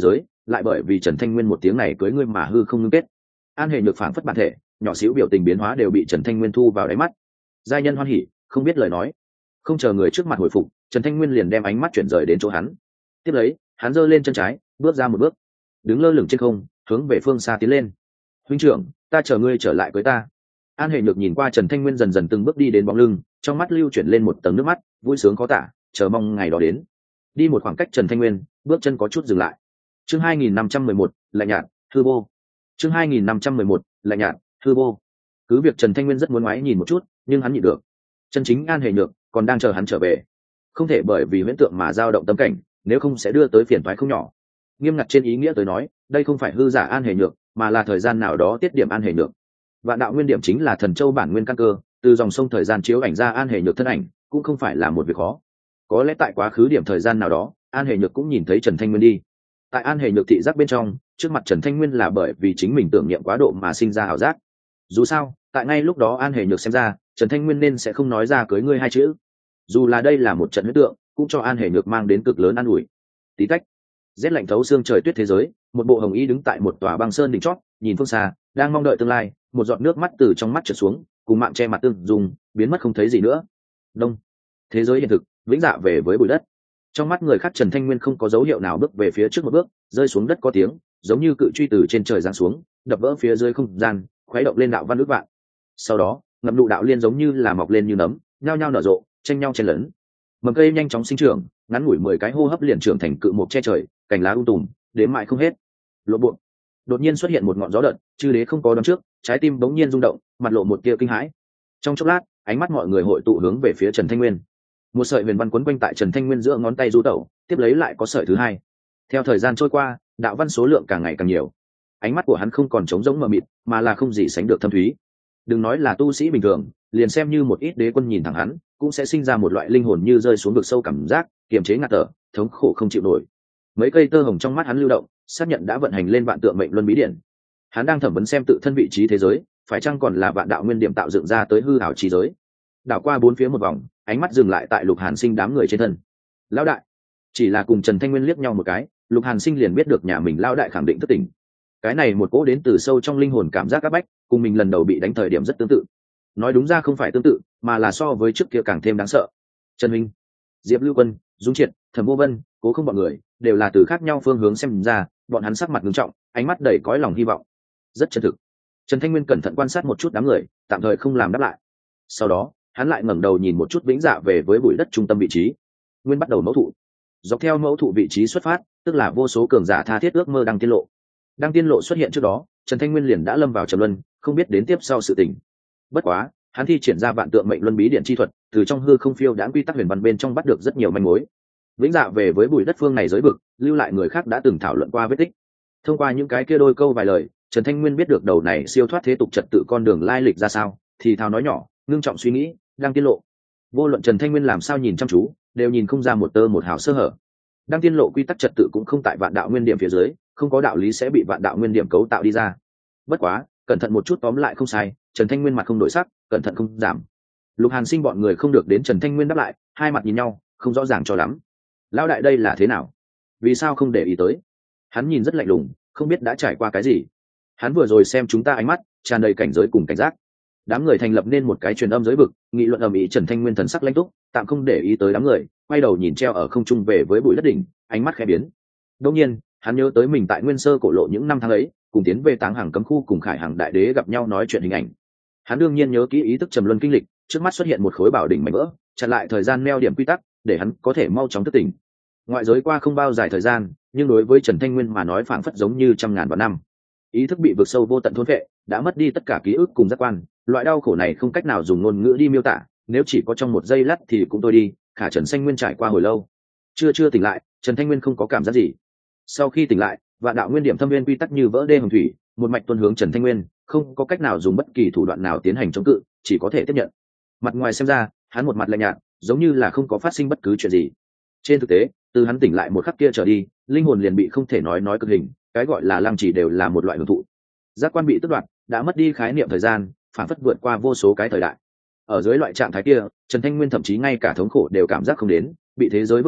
lại bởi vì Trần Thanh Nguyên một tiếng này cưới ngươi mà hư không ngưng kết. An Hề Nhược phảng phất bản thể, nhỏ xíu biểu tình biến hóa đều bị Trần Thanh Nguyên thu vào đáy mắt. Giai nhân hoan hỉ, không biết lời nói. Không chờ người trước mặt hồi phục, Trần Thanh Nguyên liền đem ánh mắt chuyển rời đến chỗ hắn. Tiếp lấy, hắn giơ lên chân trái, bước ra một bước, đứng lơ lửng trên không, hướng về phương xa tiến lên. Huynh trưởng, ta chờ ngươi trở lại với ta. An Hề Nhược nhìn qua Trần Thanh Nguyên dần dần từng bước đi đến bóng lưng, trong mắt lưu chuyển lên một tầng nước mắt, vui sướng khó tả, chờ mong ngày đó đến. Đi một khoảng cách, Trần Thanh Nguyên bước chân có chút dừng lại. Chương hai nghìn năm trăm mười một, lạnh nhạt, hư vô. Chương hai nghìn năm trăm mười một, lạnh nhạt, hư vô. Cứ việc Trần Thanh Nguyên rất muốn ngoái nhìn một chút, nhưng hắn nhịn được. Chân chính An Hề Nhược còn đang chờ hắn trở về, không thể bởi vì huyễn tượng mà dao động tâm cảnh, nếu không sẽ đưa tới phiền toái không nhỏ. Nghiêm ngặt trên ý nghĩa tới nói, đây không phải hư giả An Hề Nhược, mà là thời gian nào đó tiết điểm An Hề Nhược. Vạn đạo nguyên điểm chính là thần châu bản nguyên căn cơ, từ dòng sông thời gian chiếu ảnh ra An Hề Nhược thân ảnh, cũng không phải là một việc khó. Có lẽ tại quá khứ điểm thời gian nào đó, An Hề Nhược cũng nhìn thấy Trần Thanh Nguyên đi. Tại An Hề Nhược thị giác bên trong, trước mặt Trần Thanh Nguyên là bởi vì chính mình tưởng niệm quá độ mà sinh ra ảo giác. Dù sao, tại ngay lúc đó An Hề Nhược xem ra, Trần Thanh Nguyên nên sẽ không nói ra cưới ngươi hai chữ. Dù là đây là một trận huyết tượng, cũng cho An Hề Nhược mang đến cực lớn an ủi. Tí tách, rét lạnh thấu xương trời tuyết thế giới, một bộ hồng y đứng tại một tòa băng sơn đỉnh chót, nhìn phương xa, đang mong đợi tương lai. Một giọt nước mắt từ trong mắt trượt xuống, cùng mạng che mặt tương dùng, biến mất không thấy gì nữa. Đông, thế giới hiện thực vĩnh dạ về với bụi đất. Trong mắt người khác, Trần Thanh Nguyên không có dấu hiệu nào bước về phía trước một bước, rơi xuống đất có tiếng, giống như cự truy từ trên trời giáng xuống, đập vỡ phía dưới không gian, khuấy động lên đạo văn ước vạn. Sau đó, ngập nụ đạo liên giống như là mọc lên như nấm, nhao nhao nở rộ, tranh nhau chen lấn. Mầm cây nhanh chóng sinh trưởng, ngắn ngủi mười cái hô hấp liền trưởng thành cự mục che trời, cành lá um tùm, đến mãi không hết. Lộ bộ. Đột nhiên xuất hiện một ngọn gió đợt, chư đế không có đón trước, trái tim bỗng nhiên rung động, mặt lộ một tia kinh hãi. Trong chốc lát, ánh mắt mọi người hội tụ hướng về phía Trần Thanh Nguyên. Một sợi huyền văn quấn quanh tại Trần Thanh Nguyên giữa ngón tay du tẩu, tiếp lấy lại có sợi thứ hai. Theo thời gian trôi qua, đạo văn số lượng càng ngày càng nhiều. Ánh mắt của hắn không còn trống rỗng mờ mịt, mà là không gì sánh được thâm thúy. Đừng nói là tu sĩ bình thường, liền xem như một ít đế quân nhìn thẳng hắn, cũng sẽ sinh ra một loại linh hồn như rơi xuống vực sâu cảm giác, kiềm chế ngạt thở, thống khổ không chịu nổi. Mấy cây tơ hồng trong mắt hắn lưu động, xác nhận đã vận hành lên vạn tượng mệnh luân bí điển. Hắn đang thẩm vấn xem tự thân vị trí thế giới, phải chăng còn là vạn đạo nguyên điểm tạo dựng ra tới hư ảo trí giới. Đảo qua bốn phía một vòng, ánh mắt dừng lại tại Lục Hàn Sinh đám người trên thân. Lão đại, chỉ là cùng Trần Thanh Nguyên liếc nhau một cái, Lục Hàn Sinh liền biết được nhà mình lão đại khẳng định thất tình. Cái này một cỗ đến từ sâu trong linh hồn cảm giác áp bách, cùng mình lần đầu bị đánh thời điểm rất tương tự. Nói đúng ra không phải tương tự, mà là so với trước kia càng thêm đáng sợ. Trần Minh, Diệp Lưu Quân, Dung Triệt, Thẩm Vô Vân, Cố Không bọn người đều là từ khác nhau phương hướng xem ra, bọn hắn sắc mặt nghiêm trọng, ánh mắt đầy cõi lòng hy vọng, rất chân thực. Trần Thanh Nguyên cẩn thận quan sát một chút đám người, tạm thời không làm đáp lại. Sau đó, hắn lại ngẩng đầu nhìn một chút vĩnh dạ về với bụi đất trung tâm vị trí. Nguyên bắt đầu mẫu thụ, dọc theo mẫu thụ vị trí xuất phát, tức là vô số cường giả tha thiết ước mơ đăng tiên lộ. Đăng tiên lộ xuất hiện trước đó, Trần Thanh Nguyên liền đã lâm vào trầm luân, không biết đến tiếp sau sự tình. Bất quá, hắn thi triển ra vạn tượng mệnh luân bí điện chi thuật, từ trong hư không phiêu đãng quy tắc huyền văn bên trong bắt được rất nhiều manh mối. Vĩnh dạ về với bụi đất phương này giới vực, lưu lại người khác đã từng thảo luận qua vết tích. Thông qua những cái kia đôi câu vài lời, Trần Thanh Nguyên biết được đầu này siêu thoát thế tục trật tự con đường lai lịch ra sao, thì thào nói nhỏ, ngưng trọng suy nghĩ, đang tiết lộ. Vô luận Trần Thanh Nguyên làm sao nhìn chăm chú, đều nhìn không ra một tơ một hào sơ hở. Đang tiên lộ quy tắc trật tự cũng không tại vạn đạo nguyên điểm phía dưới, không có đạo lý sẽ bị vạn đạo nguyên điểm cấu tạo đi ra. Bất quá, cẩn thận một chút tóm lại không sai, Trần Thanh Nguyên mặt không đổi sắc, cẩn thận không giảm. Lục Hàn Sinh bọn người không được đến Trần Thanh Nguyên đáp lại, hai mặt nhìn nhau, không rõ ràng cho lắm. Lão đại đây là thế nào? Vì sao không để ý tới? Hắn nhìn rất lạnh lùng, không biết đã trải qua cái gì. Hắn vừa rồi xem chúng ta ánh mắt tràn đầy cảnh giới cùng cảnh giác. Đám người thành lập nên một cái truyền âm giới vực, nghị luận ầm ĩ. Trần Thanh Nguyên thần sắc lãnh túc, tạm không để ý tới đám người, quay đầu nhìn treo ở không trung về với bụi đất đỉnh, ánh mắt khẽ biến. Đương nhiên, hắn nhớ tới mình tại Nguyên Sơ cổ lộ những năm tháng ấy, cùng tiến về Táng Hàng cấm khu cùng Khải Hàng đại đế gặp nhau nói chuyện hình ảnh. Hắn đương nhiên nhớ kỹ ý thức trầm luân kinh lịch, trước mắt xuất hiện một khối bảo đỉnh mảnh vỡ, chặn lại thời gian neo điểm quy tắc, để hắn có thể mau chóng thức tỉnh. Ngoại giới qua không bao dài thời gian, nhưng đối với Trần Thanh Nguyên mà nói phảng phất giống như trăm ngàn vạn năm. Ý thức bị vực sâu vô tận thôn phệ, đã mất đi tất cả ký ức cùng giác quan, loại đau khổ này không cách nào dùng ngôn ngữ đi miêu tả, nếu chỉ có trong một giây lát thì cũng tôi đi. Khả Trần Thanh Nguyên trải qua hồi lâu, chưa chưa tỉnh lại, Trần Thanh Nguyên không có cảm giác gì. Sau khi tỉnh lại, vạn đạo nguyên điểm thâm viên quy tắc như vỡ đê hồng thủy, một mạch tuôn hướng Trần Thanh Nguyên, không có cách nào dùng bất kỳ thủ đoạn nào tiến hành chống cự, chỉ có thể tiếp nhận. Mặt ngoài xem ra, hắn một mặt lạnh nhạt, giống như là không có phát sinh bất cứ chuyện gì. Trên thực tế, từ hắn tỉnh lại một khắc kia trở đi, linh hồn liền bị không thể nói nói cực hình, cái gọi là lăng chỉ đều là một loại hưởng thụ. Giác quan bị tước đoạt, đã mất đi khái niệm thời gian, phản phất vượt qua vô số cái thời đại. Ở dưới loại trạng thái kia, Trần Thanh Nguyên thậm chí ngay cả thống khổ đều cảm giác không đến, bị thế giới vứt bỏ,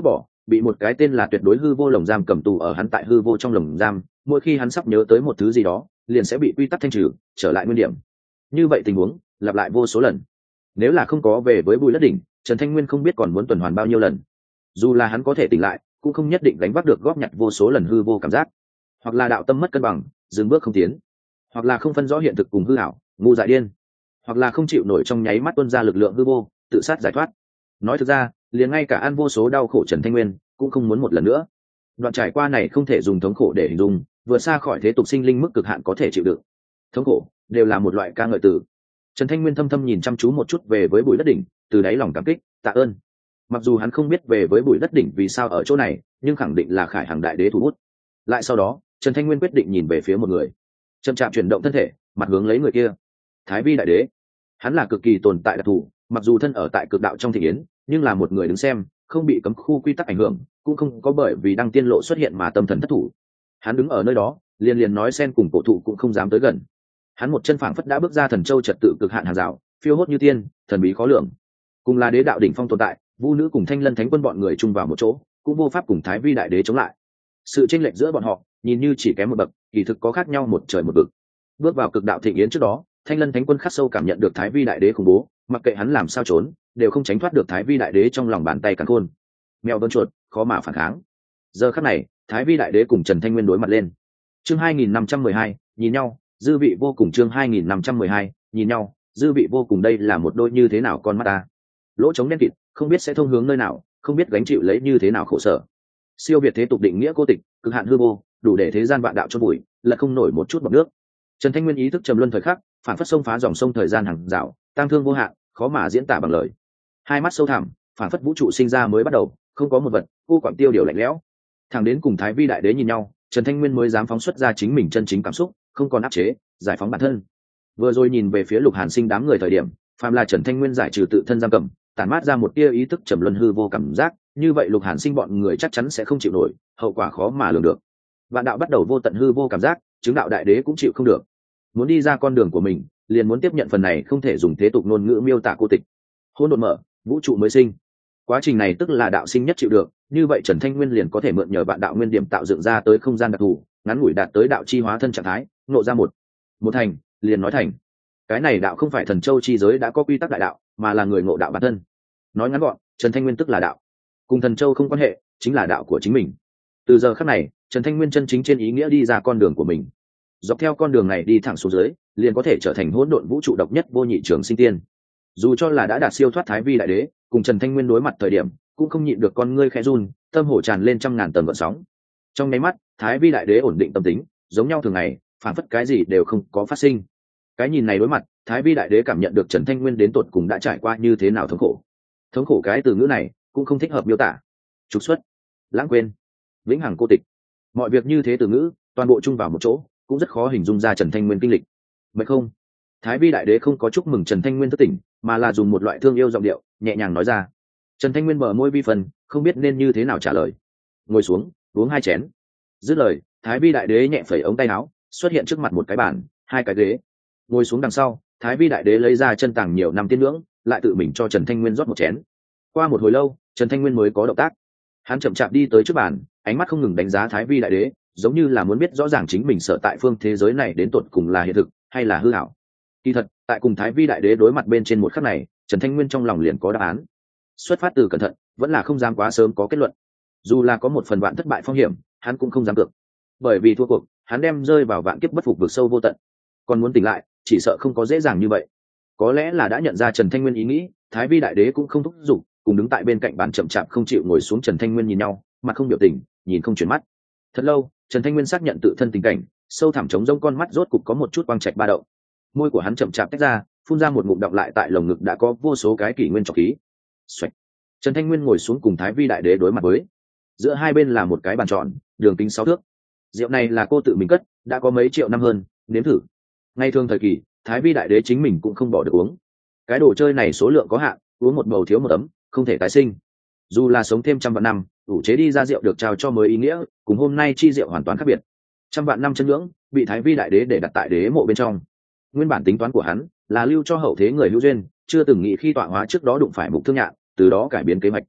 bị một cái tên là tuyệt đối hư vô lồng giam cầm tù ở hắn tại hư vô trong lồng giam, mỗi khi hắn sắp nhớ tới một thứ gì đó liền sẽ bị quy tắc thanh trừ, trở lại nguyên điểm. Như vậy tình huống lặp lại vô số lần. Nếu là không có về với bùi đất đỉnh, Trần Thanh Nguyên không biết còn muốn tuần hoàn bao nhiêu lần. Dù là hắn có thể tỉnh lại, cũng không nhất định gánh vác được góp nhặt vô số lần hư vô cảm giác, hoặc là đạo tâm mất cân bằng, dừng bước không tiến, hoặc là không phân rõ hiện thực cùng hư ảo, ngu dại điên, hoặc là không chịu nổi trong nháy mắt tuôn ra lực lượng hư vô, tự sát giải thoát. Nói thực ra, liền ngay cả ăn vô số đau khổ Trần Thanh Nguyên cũng không muốn một lần nữa. Đoạn trải qua này không thể dùng thống khổ để hình dung, vượt xa khỏi thế tục sinh linh mức cực hạn có thể chịu đựng. Thống khổ đều là một loại ca ngợi từ. Trần Thanh Nguyên thâm thâm nhìn chăm chú một chút về với bùi đất đỉnh, từ đáy lòng cảm kích, tạ ơn. Mặc dù hắn không biết về với bùi đất đỉnh vì sao ở chỗ này, nhưng khẳng định là Khải Hằng đại đế thủ bút. Lại sau đó, Trần Thanh Nguyên quyết định nhìn về phía một người, chậm chạp chuyển động thân thể, mặt hướng lấy người kia. Thái Vi đại đế. Hắn là cực kỳ tồn tại đặc thù, mặc dù thân ở tại cực đạo trong thị yến, nhưng là một người đứng xem, không bị cấm khu quy tắc ảnh hưởng, cũng không có bởi vì đăng tiên lộ xuất hiện mà tâm thần thất thủ. Hắn đứng ở nơi đó, liền liền nói sen cùng cổ thụ cũng không dám tới gần. Hắn một chân phảng phất đã bước ra thần châu trật tự cực hạn hàng rào, phiêu hốt như tiên, thần bí khó lường. Cùng là đế đạo đỉnh phong tồn tại, Vu nữ cùng Thanh Lân Thánh quân bọn người chung vào một chỗ, cũng vô pháp cùng Thái Vi đại đế chống lại. Sự chênh lệch giữa bọn họ, nhìn như chỉ kém một bậc, kỳ thực có khác nhau một trời một vực. Bước vào cực đạo thịnh yến trước đó, Thanh Lân Thánh quân khắc sâu cảm nhận được Thái Vi đại đế khủng bố, mặc kệ hắn làm sao trốn, đều không tránh thoát được Thái Vi đại đế trong lòng bàn tay càn khôn. Mèo vơn chuột, khó mà phản kháng. Giờ khắc này, Thái Vi đại đế cùng Trần Thanh Nguyên đối mặt lên. Chương hai nghìn năm trăm mười hai, nhìn nhau, dư vị vô cùng. Chương hai nghìn năm trăm mười hai, nhìn nhau, dư vị vô cùng. Đây là một đôi như thế nào con mắt ta. Lỗ trống đen kịt, không biết sẽ thông hướng nơi nào, không biết gánh chịu lấy như thế nào khổ sở. Siêu việt thế tục định nghĩa cô tịch, cực hạn hư vô, đủ để thế gian vạn đạo chôn bụi, là không nổi một chút bọt nước. Trần Thanh Nguyên ý thức trầm luân thời khắc, phản phất sông phá dòng sông thời gian hàng rào, tăng thương vô hạn, khó mà diễn tả bằng lời. Hai mắt sâu thẳm, phản phất vũ trụ sinh ra mới bắt đầu, không có một vật, cô quặng tiêu điều lạnh lẽo. Thẳng đến cùng Thái Vi đại đế nhìn nhau, Trần Thanh Nguyên mới dám phóng xuất ra chính mình chân chính cảm xúc, không còn áp chế, giải phóng bản thân. Vừa rồi nhìn về phía Lục Hàn Sinh đám người thời điểm, phàm là Trần Thanh Nguyên giải trừ tự thân giam cầm, tản mát ra một tia ý thức trầm luân hư vô cảm giác, như vậy Lục Hàn Sinh bọn người chắc chắn sẽ không chịu nổi, hậu quả khó mà lường được. Vạn đạo bắt đầu vô tận hư vô cảm giác, chứng đạo đại đế cũng chịu không được. Muốn đi ra con đường của mình, liền muốn tiếp nhận phần này không thể dùng thế tục ngôn ngữ miêu tả cô tịch. Hỗn độn mở, vũ trụ mới sinh. Quá trình này tức là đạo sinh nhất chịu được, như vậy Trần Thanh Nguyên liền có thể mượn nhờ vạn đạo nguyên điểm tạo dựng ra tới không gian đặc thù, ngắn ngủi đạt tới đạo chi hóa thân trạng thái, nộ ra một một thành, liền nói thành. Cái này đạo không phải thần châu chi giới đã có quy tắc đại đạo, mà là người ngộ đạo bản thân. Nói ngắn gọn, Trần Thanh Nguyên tức là đạo, cùng thần châu không quan hệ, chính là đạo của chính mình. Từ giờ khắc này, Trần Thanh Nguyên chân chính trên ý nghĩa đi ra con đường của mình. Dọc theo con đường này đi thẳng xuống dưới, liền có thể trở thành hỗn độn vũ trụ độc nhất vô nhị trường sinh tiên. Dù cho là đã đạt siêu thoát Thái Vi đại đế, cùng Trần Thanh Nguyên đối mặt thời điểm, cũng không nhịn được con ngươi khẽ run, tâm hổ tràn lên trăm ngàn tầng gợn sóng. Trong nháy mắt, Thái Vi đại đế ổn định tâm tính, giống nhau thường ngày, phản phất cái gì đều không có phát sinh. Cái nhìn này đối mặt, Thái Vi đại đế cảm nhận được Trần Thanh Nguyên đến tột cùng đã trải qua như thế nào thống khổ. Thống khổ cái từ ngữ này cũng không thích hợp miêu tả. Trục xuất, lãng quên, vĩnh hằng cô tịch, mọi việc như thế từ ngữ, toàn bộ chung vào một chỗ, cũng rất khó hình dung ra Trần Thanh Nguyên kinh lịch. Mệt không? Thái Vi đại đế không có chúc mừng Trần Thanh Nguyên thức tỉnh, mà là dùng một loại thương yêu giọng điệu, nhẹ nhàng nói ra. Trần Thanh Nguyên bờ môi vi phần, không biết nên như thế nào trả lời. Ngồi xuống, uống hai chén. Dứt lời, Thái Vi đại đế nhẹ phẩy ống tay áo, xuất hiện trước mặt một cái bàn, hai cái ghế. Ngồi xuống đằng sau, Thái Vi đại đế lấy ra chân tàng nhiều năm tiên ngưỡng, lại tự mình cho Trần Thanh Nguyên rót một chén. Qua một hồi lâu, Trần Thanh Nguyên mới có động tác. Hắn chậm chạp đi tới trước bàn, ánh mắt không ngừng đánh giá Thái Vi đại đế, giống như là muốn biết rõ ràng chính mình sở tại phương thế giới này đến tột cùng là hiện thực hay là hư ảo. Kỳ thật, tại cùng Thái Vi đại đế đối mặt bên trên một khắc này, Trần Thanh Nguyên trong lòng liền có đáp án. Xuất phát từ cẩn thận, vẫn là không dám quá sớm có kết luận. Dù là có một phần vạn thất bại phong hiểm, hắn cũng không dám cược. Bởi vì thua cuộc, hắn đem rơi vào vạn kiếp bất phục vực sâu vô tận. Còn muốn tỉnh lại, chỉ sợ không có dễ dàng như vậy. Có lẽ là đã nhận ra Trần Thanh Nguyên ý nghĩ, Thái Vi đại đế cũng không thúc giục, cùng đứng tại bên cạnh bàn chậm chạp không chịu ngồi xuống. Trần Thanh Nguyên nhìn nhau, mặt không biểu tình, nhìn không chuyển mắt. Thật lâu, Trần Thanh Nguyên xác nhận tự thân tình cảnh, sâu thẳm trống rỗng con mắt rốt cục có một chút quang trạch ba đậu. Môi của hắn chậm chạp tách ra, phun ra một ngụm đọng lại tại lồng ngực đã có vô số cái kỷ nguyên trọc khí. Xoạch. Trần Thanh Nguyên ngồi xuống cùng Thái Vi đại đế đối mặt với. Giữa hai bên là một cái bàn tròn, đường kính sáu thước. Rượu này là cô tự mình cất, đã có mấy triệu năm hơn, nếm thử. Ngay thường thời kỳ, Thái Vi đại đế chính mình cũng không bỏ được uống. Cái đồ chơi này số lượng có hạn, uống một bầu thiếu một ấm, không thể tái sinh. Dù là sống thêm trăm vạn năm, ủ chế đi ra rượu được trao cho mới ý nghĩa, cùng hôm nay chi rượu hoàn toàn khác biệt. Trăm vạn năm chân ngưỡng bị Thái Vi đại đế để đặt tại đế mộ bên trong. Nguyên bản tính toán của hắn là lưu cho hậu thế người hữu duyên, chưa từng nghĩ khi tọa hóa trước đó đụng phải mục thương nhạn, từ đó cải biến kế hoạch.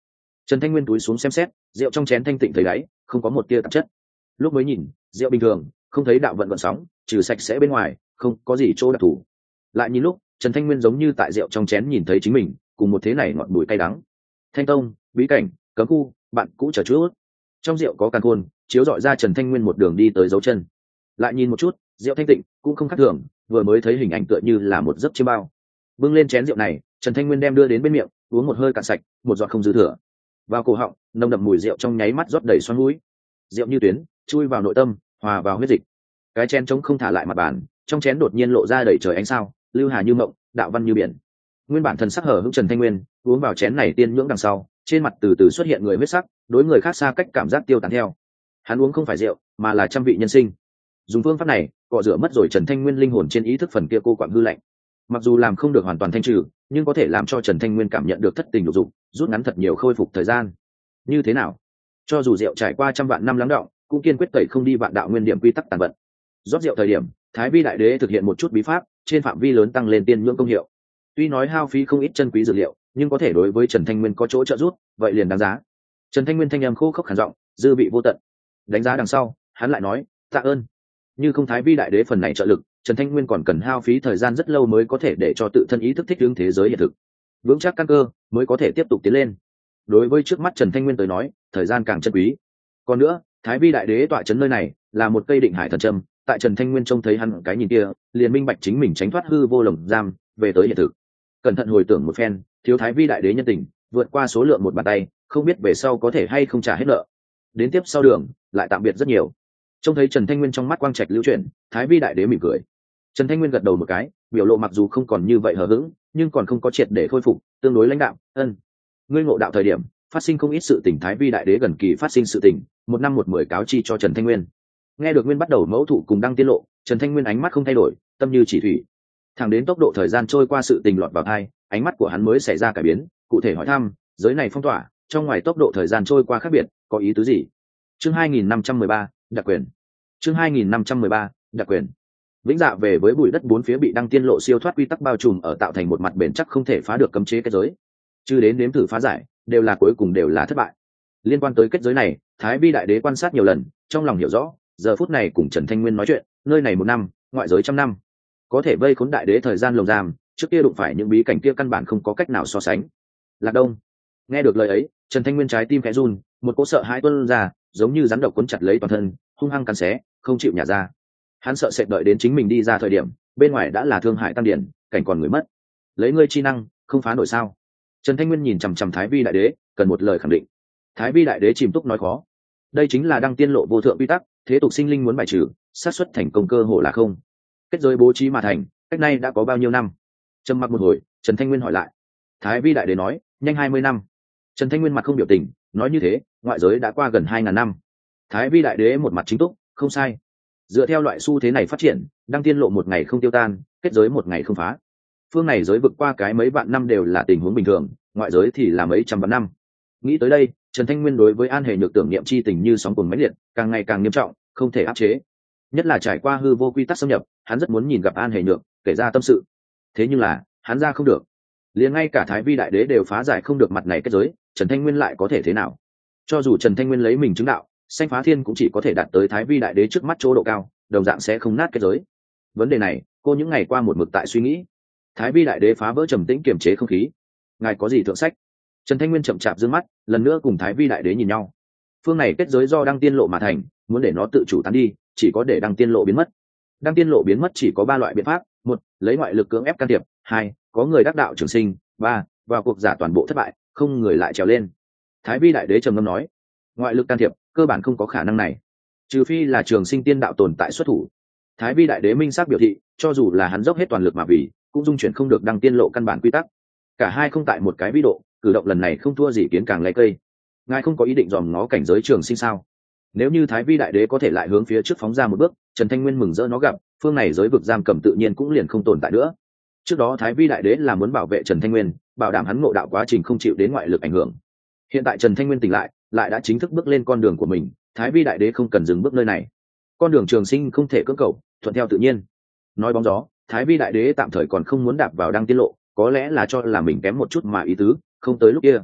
Trần Thanh Nguyên túi xuống xem xét, rượu trong chén thanh tịnh thấy đáy, không có một tia tạp chất. Lúc mới nhìn, rượu bình thường, không thấy đạo vận vận sóng, trừ sạch sẽ bên ngoài, không có gì chỗ đặc thù. Lại nhìn lúc, Trần Thanh Nguyên giống như tại rượu trong chén nhìn thấy chính mình, cùng một thế này ngọt bùi cay đắng. Thanh tông, bí cảnh, cấm khu, bạn cũ chờ chút. Trong rượu có càn khôn, chiếu dọi ra Trần Thanh Nguyên một đường đi tới dấu chân. Lại nhìn một chút, rượu thanh tịnh, cũng không khác thường, vừa mới thấy hình ảnh tựa như là một giấc chiêm bao. Bưng lên chén rượu này, Trần Thanh Nguyên đem đưa đến bên miệng, uống một hơi cạn sạch, một giọt không dư thừa. Vào cổ họng, nồng đậm mùi rượu trong nháy mắt rót đầy xoắn mũi. Rượu như tuyến, chui vào nội tâm, hòa vào huyết dịch. Cái chén trống không thả lại mặt bàn, trong chén đột nhiên lộ ra đầy trời ánh sao, lưu hà như mộng, đạo văn như biển. Nguyên bản thần sắc hở hững Trần Thanh Nguyên, uống vào chén này tiên nhưỡng đằng sau, trên mặt từ từ xuất hiện người huyết sắc, đối người khác xa cách cảm giác tiêu tán theo. Hắn uống không phải rượu, mà là trăm vị nhân sinh. Dùng phương pháp này, cọ rửa mất rồi Trần Thanh Nguyên linh hồn trên ý thức phần kia cô quặn hư lạnh. Mặc dù làm không được hoàn toàn thanh trừ, nhưng có thể làm cho Trần Thanh Nguyên cảm nhận được thất tình lục dục, rút ngắn thật nhiều khôi phục thời gian. Như thế nào? Cho dù rượu trải qua trăm vạn năm lắng đọng, cũng kiên quyết tẩy không đi vạn đạo nguyên điểm quy tắc tàn vận. Rót rượu thời điểm, Thái Vi đại đế thực hiện một chút bí pháp, trên phạm vi lớn tăng lên tiên nhưỡng công hiệu. Tuy nói hao phí không ít chân quý dược liệu, nhưng có thể đối với Trần Thanh Nguyên có chỗ trợ giúp, vậy liền đáng giá. Trần Thanh Nguyên thanh âm khô khốc khàn giọng, dư vị vô tận. Đánh giá đằng sau, hắn lại nói, tạ ơn. Như không Thái Vi đại đế phần này trợ lực, Trần Thanh Nguyên còn cần hao phí thời gian rất lâu mới có thể để cho tự thân ý thức thích ứng thế giới hiện thực, vững chắc căn cơ mới có thể tiếp tục tiến lên. Đối với trước mắt Trần Thanh Nguyên tới nói, thời gian càng chân quý. Còn nữa, Thái Vi đại đế tọa trấn nơi này là một cây định hải thần châm, tại Trần Thanh Nguyên trông thấy hắn cái nhìn kia, liền minh bạch chính mình tránh thoát hư vô lồng giam, về tới hiện thực. Cẩn thận hồi tưởng một phen, thiếu Thái Vi đại đế nhân tình, vượt qua số lượng một bàn tay, không biết về sau có thể hay không trả hết nợ. Đến tiếp sau đường, lại tạm biệt rất nhiều. Trông thấy Trần Thanh Nguyên trong mắt quang trạch lưu chuyển, Thái Vi đại đế mỉm cười. Trần Thanh Nguyên gật đầu một cái, biểu lộ mặc dù không còn như vậy hờ hững, nhưng còn không có triệt để khôi phục, tương đối lãnh đạm. Ân, ngươi ngộ đạo thời điểm, phát sinh không ít sự tình. Thái Vi đại đế gần kỳ phát sinh sự tình, một năm một mười cáo chi cho Trần Thanh Nguyên. Nghe được Nguyên bắt đầu mẫu thụ cùng đăng tiết lộ, Trần Thanh Nguyên ánh mắt không thay đổi, tâm như chỉ thủy. Thẳng đến tốc độ thời gian trôi qua sự tình lọt vào tai, ánh mắt của hắn mới xảy ra cải biến, cụ thể hỏi thăm, giới này phong tỏa, trong ngoài tốc độ thời gian trôi qua khác biệt, có ý tứ gì? Chương hai nghìn năm trăm mười ba, đặc quyền. Chương hai nghìn năm trăm mười ba, đặc quyền. Vĩnh dạ về với bụi đất bốn phía bị đăng tiên lộ siêu thoát quy tắc bao trùm ở, tạo thành một mặt bền chắc không thể phá được cấm chế kết giới. Chứ đến nếm thử phá giải, đều là cuối cùng đều là thất bại. Liên quan tới kết giới này, Thái Vi đại đế quan sát nhiều lần, trong lòng hiểu rõ, giờ phút này cùng Trần Thanh Nguyên nói chuyện, nơi này một năm, ngoại giới trăm năm. Có thể vây khốn đại đế thời gian lồng giam, trước kia đụng phải những bí cảnh kia căn bản không có cách nào so sánh. Lạc Đông. Nghe được lời ấy, Trần Thanh Nguyên trái tim khẽ run, một cỗ sợ hãi tuôn ra, giống như rắn độc quấn chặt lấy toàn thân, hung hăng cắn xé, không chịu nhả ra. Hắn sợ sệt đợi đến chính mình đi ra thời điểm, bên ngoài đã là thương hại tăng điển, cảnh còn người mất. Lấy ngươi chi năng, không phá nổi sao? Trần Thanh Nguyên nhìn chằm chằm Thái Vi đại đế, cần một lời khẳng định. Thái Vi đại đế chìm túc nói khó. Đây chính là đăng tiên lộ vô thượng quy tắc, thế tục sinh linh muốn bài trừ, xác suất thành công cơ hồ là không. Kết giới bố trí mà thành, cách nay đã có bao nhiêu năm? Trầm mặc một hồi, Trần Thanh Nguyên hỏi lại. Thái Vi đại đế nói, nhanh hai mươi năm. Trần Thanh Nguyên mặt không biểu tình, nói như thế, ngoại giới đã qua gần hai ngàn năm. Thái Vi đại đế một mặt chính túc, không sai. Dựa theo loại xu thế này phát triển, đăng tiên lộ một ngày không tiêu tan, kết giới một ngày không phá. Phương này giới vượt qua cái mấy vạn năm đều là tình huống bình thường, ngoại giới thì là mấy trăm vạn năm. Nghĩ tới đây, Trần Thanh Nguyên đối với An Hề Nhược tưởng niệm chi tình như sóng cuồng mãnh liệt, càng ngày càng nghiêm trọng, không thể áp chế. Nhất là trải qua hư vô quy tắc xâm nhập, hắn rất muốn nhìn gặp An Hề Nhược, kể ra tâm sự. Thế nhưng là, hắn ra không được. Liền ngay cả Thái Vi đại đế đều phá giải không được mặt này kết giới, Trần Thanh Nguyên lại có thể thế nào? Cho dù Trần Thanh Nguyên lấy mình chứng đạo, Sanh Phá Thiên cũng chỉ có thể đạt tới Thái Vi đại đế trước mắt chỗ độ cao, đồng dạng sẽ không nát kết giới. Vấn đề này, cô những ngày qua một mực tại suy nghĩ. Thái Vi đại đế phá vỡ trầm tĩnh kiềm chế không khí. Ngài có gì thượng sách? Trần Thanh Nguyên chậm chạp dương mắt, lần nữa cùng Thái Vi đại đế nhìn nhau. Phương này kết giới do đăng tiên lộ mà thành, muốn để nó tự chủ tán đi, chỉ có để đăng tiên lộ biến mất. Đăng tiên lộ biến mất chỉ có ba loại biện pháp: một, lấy ngoại lực cưỡng ép can thiệp; hai, có người đắc đạo trường sinh; ba, vào cuộc giả toàn bộ thất bại, không người lại trèo lên. Thái Vi đại đế trầm ngâm nói, ngoại lực can thiệp cơ bản không có khả năng này, trừ phi là trường sinh tiên đạo tồn tại xuất thủ. Thái Vi đại đế minh xác biểu thị, cho dù là hắn dốc hết toàn lực mà vì, cũng dung chuyển không được đăng tiên lộ căn bản quy tắc. Cả hai không tại một cái vĩ độ, cử động lần này không thua gì kiến càng lấy cây. Ngài không có ý định dòm ngó cảnh giới trường sinh sao? Nếu như Thái Vi đại đế có thể lại hướng phía trước phóng ra một bước, Trần Thanh Nguyên mừng rỡ nó gặp, phương này giới vực giam cầm tự nhiên cũng liền không tồn tại nữa. Trước đó Thái Vi đại đế là muốn bảo vệ Trần Thanh Nguyên, bảo đảm hắn ngộ đạo quá trình không chịu đến ngoại lực ảnh hưởng. Hiện tại Trần Thanh Nguyên tỉnh lại, lại đã chính thức bước lên con đường của mình, Thái Vi đại đế không cần dừng bước nơi này. Con đường trường sinh không thể cưỡng cầu, thuận theo tự nhiên. Nói bóng gió, Thái Vi đại đế tạm thời còn không muốn đạp vào đăng tiên lộ, có lẽ là cho là mình kém một chút mà ý tứ, không tới lúc kia.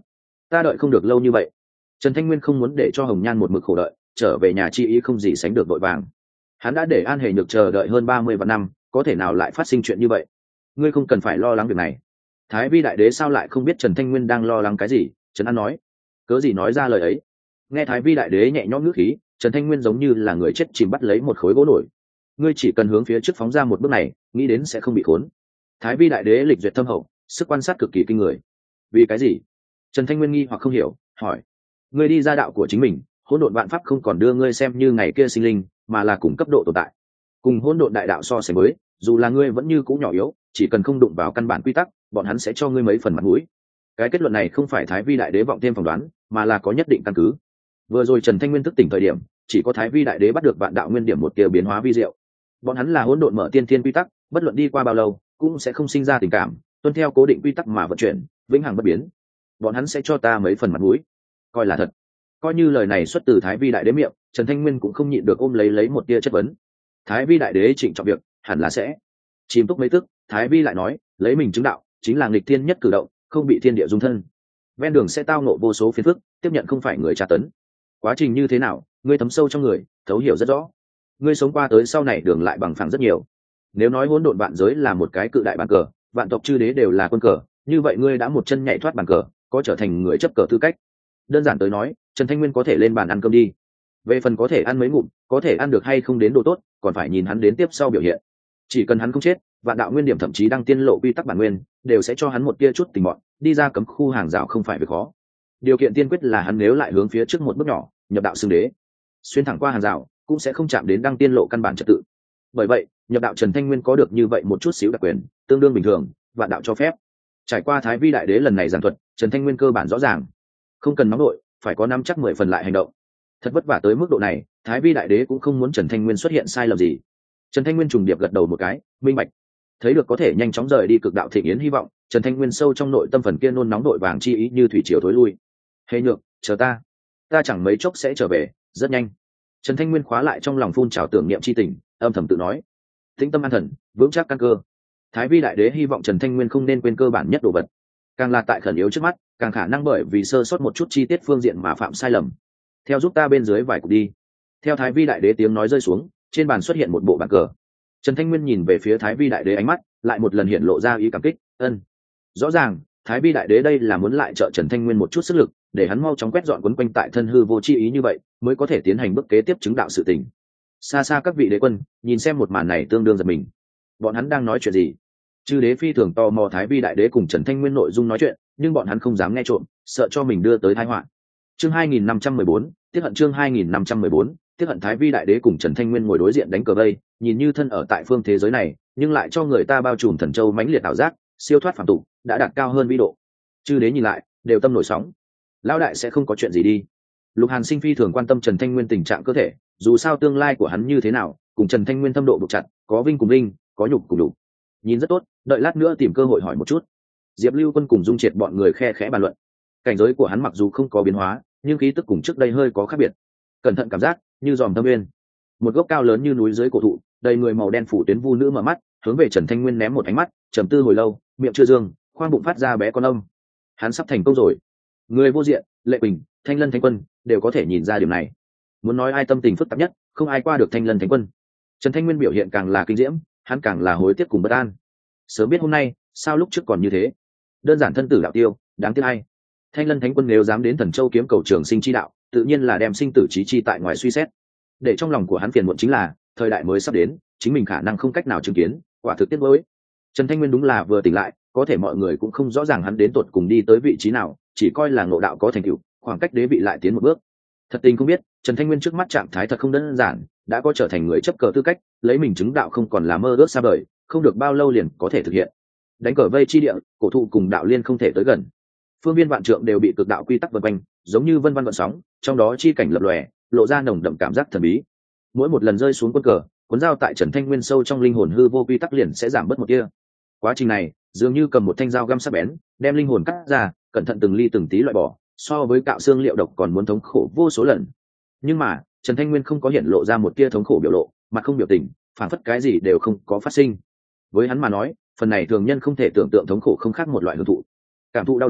ta đợi không được lâu như vậy. Trần Thanh Nguyên không muốn để cho Hồng Nhan một mực khổ đợi, trở về nhà chi ý không gì sánh được vội vàng. Hắn đã để An Hề Nhược chờ đợi hơn ba mươi vạn năm, có thể nào lại phát sinh chuyện như vậy? Ngươi không cần phải lo lắng việc này. Thái Vi đại đế sao lại không biết Trần Thanh Nguyên đang lo lắng cái gì? Trần An nói. Cớ gì nói ra lời ấy? Nghe Thái Vi đại đế nhẹ nhõm ngữ khí, Trần Thanh Nguyên giống như là người chết chìm bắt lấy một khối gỗ nổi. Ngươi chỉ cần hướng phía trước phóng ra một bước này, nghĩ đến sẽ không bị khốn. Thái Vi đại đế lịch duyệt thâm hậu, sức quan sát cực kỳ kinh người. Vì cái gì? Trần Thanh Nguyên nghi hoặc không hiểu, hỏi. Ngươi đi ra đạo của chính mình, hỗn độn vạn pháp không còn đưa ngươi xem như ngày kia sinh linh, mà là cùng cấp độ tồn tại. Cùng hỗn độn đại đạo so sánh với, dù là ngươi vẫn như cũ nhỏ yếu, chỉ cần không đụng vào căn bản quy tắc, bọn hắn sẽ cho ngươi mấy phần mặt mũi. Cái kết luận này không phải Thái Vi đại đế vọng thêm phỏng đoán, mà là có nhất định căn cứ. Vừa rồi Trần Thanh Nguyên thức tỉnh thời điểm, chỉ có Thái Vi đại đế bắt được vạn đạo nguyên điểm một kia biến hóa vi diệu. Bọn hắn là hỗn độn mở tiên thiên quy tắc, bất luận đi qua bao lâu, cũng sẽ không sinh ra tình cảm, tuân theo cố định quy tắc mà vận chuyển, vĩnh hằng bất biến. Bọn hắn sẽ cho ta mấy phần mặt mũi, coi là thật. Coi như lời này xuất từ Thái Vi đại đế miệng, Trần Thanh Nguyên cũng không nhịn được ôm lấy lấy một tia chất vấn. Thái Vi đại đế trịnh trọng việc, hẳn là sẽ. Chìm túc mấy tức, Thái Vi lại nói, lấy mình chứng đạo, chính là nghịch thiên nhất cử động, không bị thiên địa dung thân. Ven đường sẽ tao nộ vô số phiền phức, tiếp nhận không phải người tra tấn. Quá trình như thế nào, ngươi thấm sâu trong người, thấu hiểu rất rõ. Ngươi sống qua tới sau này đường lại bằng phẳng rất nhiều. Nếu nói hỗn độn vạn giới là một cái cự đại bàn cờ, vạn tộc chư đế đều là quân cờ, như vậy ngươi đã một chân nhảy thoát bàn cờ, có trở thành người chấp cờ tư cách. Đơn giản tới nói, Trần Thanh Nguyên có thể lên bàn ăn cơm đi. Về phần có thể ăn mấy ngụm, có thể ăn được hay không đến độ tốt, còn phải nhìn hắn đến tiếp sau biểu hiện. Chỉ cần hắn không chết, vạn đạo nguyên điểm thậm chí đang tiên lộ quy tắc bản nguyên, đều sẽ cho hắn một tia chút tình bọn, đi ra cấm khu hàng rào không phải việc khó. Điều kiện tiên quyết là hắn nếu lại hướng phía trước một bước nhỏ, nhập đạo xưng đế, xuyên thẳng qua hàng rào, cũng sẽ không chạm đến đăng tiên lộ căn bản trật tự. Bởi vậy, nhập đạo Trần Thanh Nguyên có được như vậy một chút xíu đặc quyền, tương đương bình thường, vạn đạo cho phép. Trải qua Thái Vi đại đế lần này giảng thuật, Trần Thanh Nguyên cơ bản rõ ràng, không cần nóng nổi, phải có năm chắc mười phần lại hành động. Thật vất vả tới mức độ này, Thái Vi đại đế cũng không muốn Trần Thanh Nguyên xuất hiện sai lầm gì. Trần Thanh Nguyên trùng điệp gật đầu một cái, minh bạch. Thấy được có thể nhanh chóng rời đi cực đạo thịnh yến hy vọng, Trần Thanh Nguyên sâu trong nội tâm phần kia nôn nóng đội vàng chi ý như thủy triều thối lui. Hề Nhược, chờ ta, ta chẳng mấy chốc sẽ trở về, rất nhanh. Trần Thanh Nguyên khóa lại trong lòng phun trào tưởng niệm chi tình, âm thầm tự nói, tĩnh tâm an thần, vững chắc căn cơ. Thái Vi đại đế hy vọng Trần Thanh Nguyên không nên quên cơ bản nhất đồ vật, càng là tại khẩn yếu trước mắt, càng khả năng bởi vì sơ sót một chút chi tiết phương diện mà phạm sai lầm. Theo giúp ta bên dưới vài cục đi. Theo Thái Vi đại đế tiếng nói rơi xuống, trên bàn xuất hiện một bộ bàn cờ. Trần Thanh Nguyên nhìn về phía Thái Vi đại đế, ánh mắt lại một lần hiện lộ ra ý cảm kích, ân. Rõ ràng, Thái Vi đại đế đây là muốn lại trợ Trần Thanh Nguyên một chút sức lực, để hắn mau chóng quét dọn quấn quanh tại thân hư vô chi ý như vậy, mới có thể tiến hành bước kế tiếp chứng đạo sự tình. Xa xa các vị đế quân, nhìn xem một màn này tương đương giật mình. Bọn hắn đang nói chuyện gì? Chư đế phi thường tò mò Thái Vi đại đế cùng Trần Thanh Nguyên nội dung nói chuyện, nhưng bọn hắn không dám nghe trộm, sợ cho mình đưa tới tai họa. Chương hai nghìn năm trăm mười bốn, tiết hận chương hai nghìn năm trăm mười bốn, tiết hận. Thái Vi đại đế cùng Trần Thanh Nguyên ngồi đối diện đánh cờ vây, nhìn như thân ở tại phương thế giới này, nhưng lại cho người ta bao trùm thần châu mãnh liệt ảo giác, siêu thoát phàm tục, đã đạt cao hơn vĩ độ. Chư đế nhìn lại, đều tâm nổi sóng. Lão đại sẽ không có chuyện gì đi. Lục Hàn Sinh phi thường quan tâm Trần Thanh Nguyên tình trạng cơ thể, dù sao tương lai của hắn như thế nào, cùng Trần Thanh Nguyên thâm độ buộc chặt, có vinh cùng vinh, có nhục cùng đủ. Nhìn rất tốt, đợi lát nữa tìm cơ hội hỏi một chút. Diệp Lưu Quân cùng Dung Triệt bọn người khe khẽ bàn luận. Cảnh giới của hắn mặc dù không có biến hóa, nhưng khí tức cùng trước đây hơi có khác biệt. Cẩn thận cảm giác, như dòm thâm nguyên. Một gốc cao lớn như núi dưới cổ thụ, đầy người màu đen phủ tuyến vu nữ mở mắt, hướng về Trần Thanh Nguyên ném một ánh mắt, trầm tư hồi lâu, miệng chưa dương, khoang bụng phát ra bé con ông. Hắn sắp thành công rồi. Người vô diện, Lệ Bình, Thanh Lân Thánh Quân đều có thể nhìn ra điều này. Muốn nói ai tâm tình phức tạp nhất, không ai qua được Thanh Lân Thánh Quân. Trần Thanh Nguyên biểu hiện càng là kinh diễm, hắn càng là hối tiếc cùng bất an. Sớm biết hôm nay, sao lúc trước còn như thế? Đơn giản thân tử đạo tiêu, đáng tiếc ai? Thanh Lân Thánh Quân nếu dám đến Thần Châu kiếm cầu trường sinh chi đạo, tự nhiên là đem sinh tử chí chi tại ngoài suy xét. Để trong lòng của hắn phiền muộn chính là, thời đại mới sắp đến, chính mình khả năng không cách nào chứng kiến, quả thực tiếc nuối. Trần Thanh Nguyên đúng là vừa tỉnh lại, có thể mọi người cũng không rõ ràng hắn đến tột cùng đi tới vị trí nào, chỉ coi là ngộ đạo có thành tựu, khoảng cách đế vị lại tiến một bước. Thật tình không biết, Trần Thanh Nguyên trước mắt trạng thái thật không đơn giản, đã có trở thành người chấp cờ tư cách, lấy mình chứng đạo không còn là mơ ước xa vời, không được bao lâu liền có thể thực hiện. Đánh cờ vây chi địa, cổ thụ cùng đạo liên không thể tới gần. Phương viên vạn trượng đều bị cực đạo quy tắc vần quanh, giống như vân vân vận sóng, trong đó chi cảnh lập lòe, lộ ra nồng đậm cảm giác thần bí. Mỗi một lần rơi xuống quân cờ, cuốn dao tại Trần Thanh Nguyên sâu trong linh hồn hư vô quy tắc liền sẽ giảm bớt một tia. Quá trình này, dường như cầm một thanh dao găm sắc bén, đem linh hồn cắt ra, cẩn thận từng ly từng tí loại bỏ, so với cạo xương liệu độc còn muốn thống khổ vô số lần. Nhưng mà, Trần Thanh Nguyên không có hiện lộ ra một tia thống khổ biểu lộ, mặt không biểu tình, phản phất cái gì đều không có phát sinh. Với hắn mà nói, phần này thường nhân không thể tưởng tượng thống khổ không khác một loại hưởng thụ. Cảm thụ đau đớn,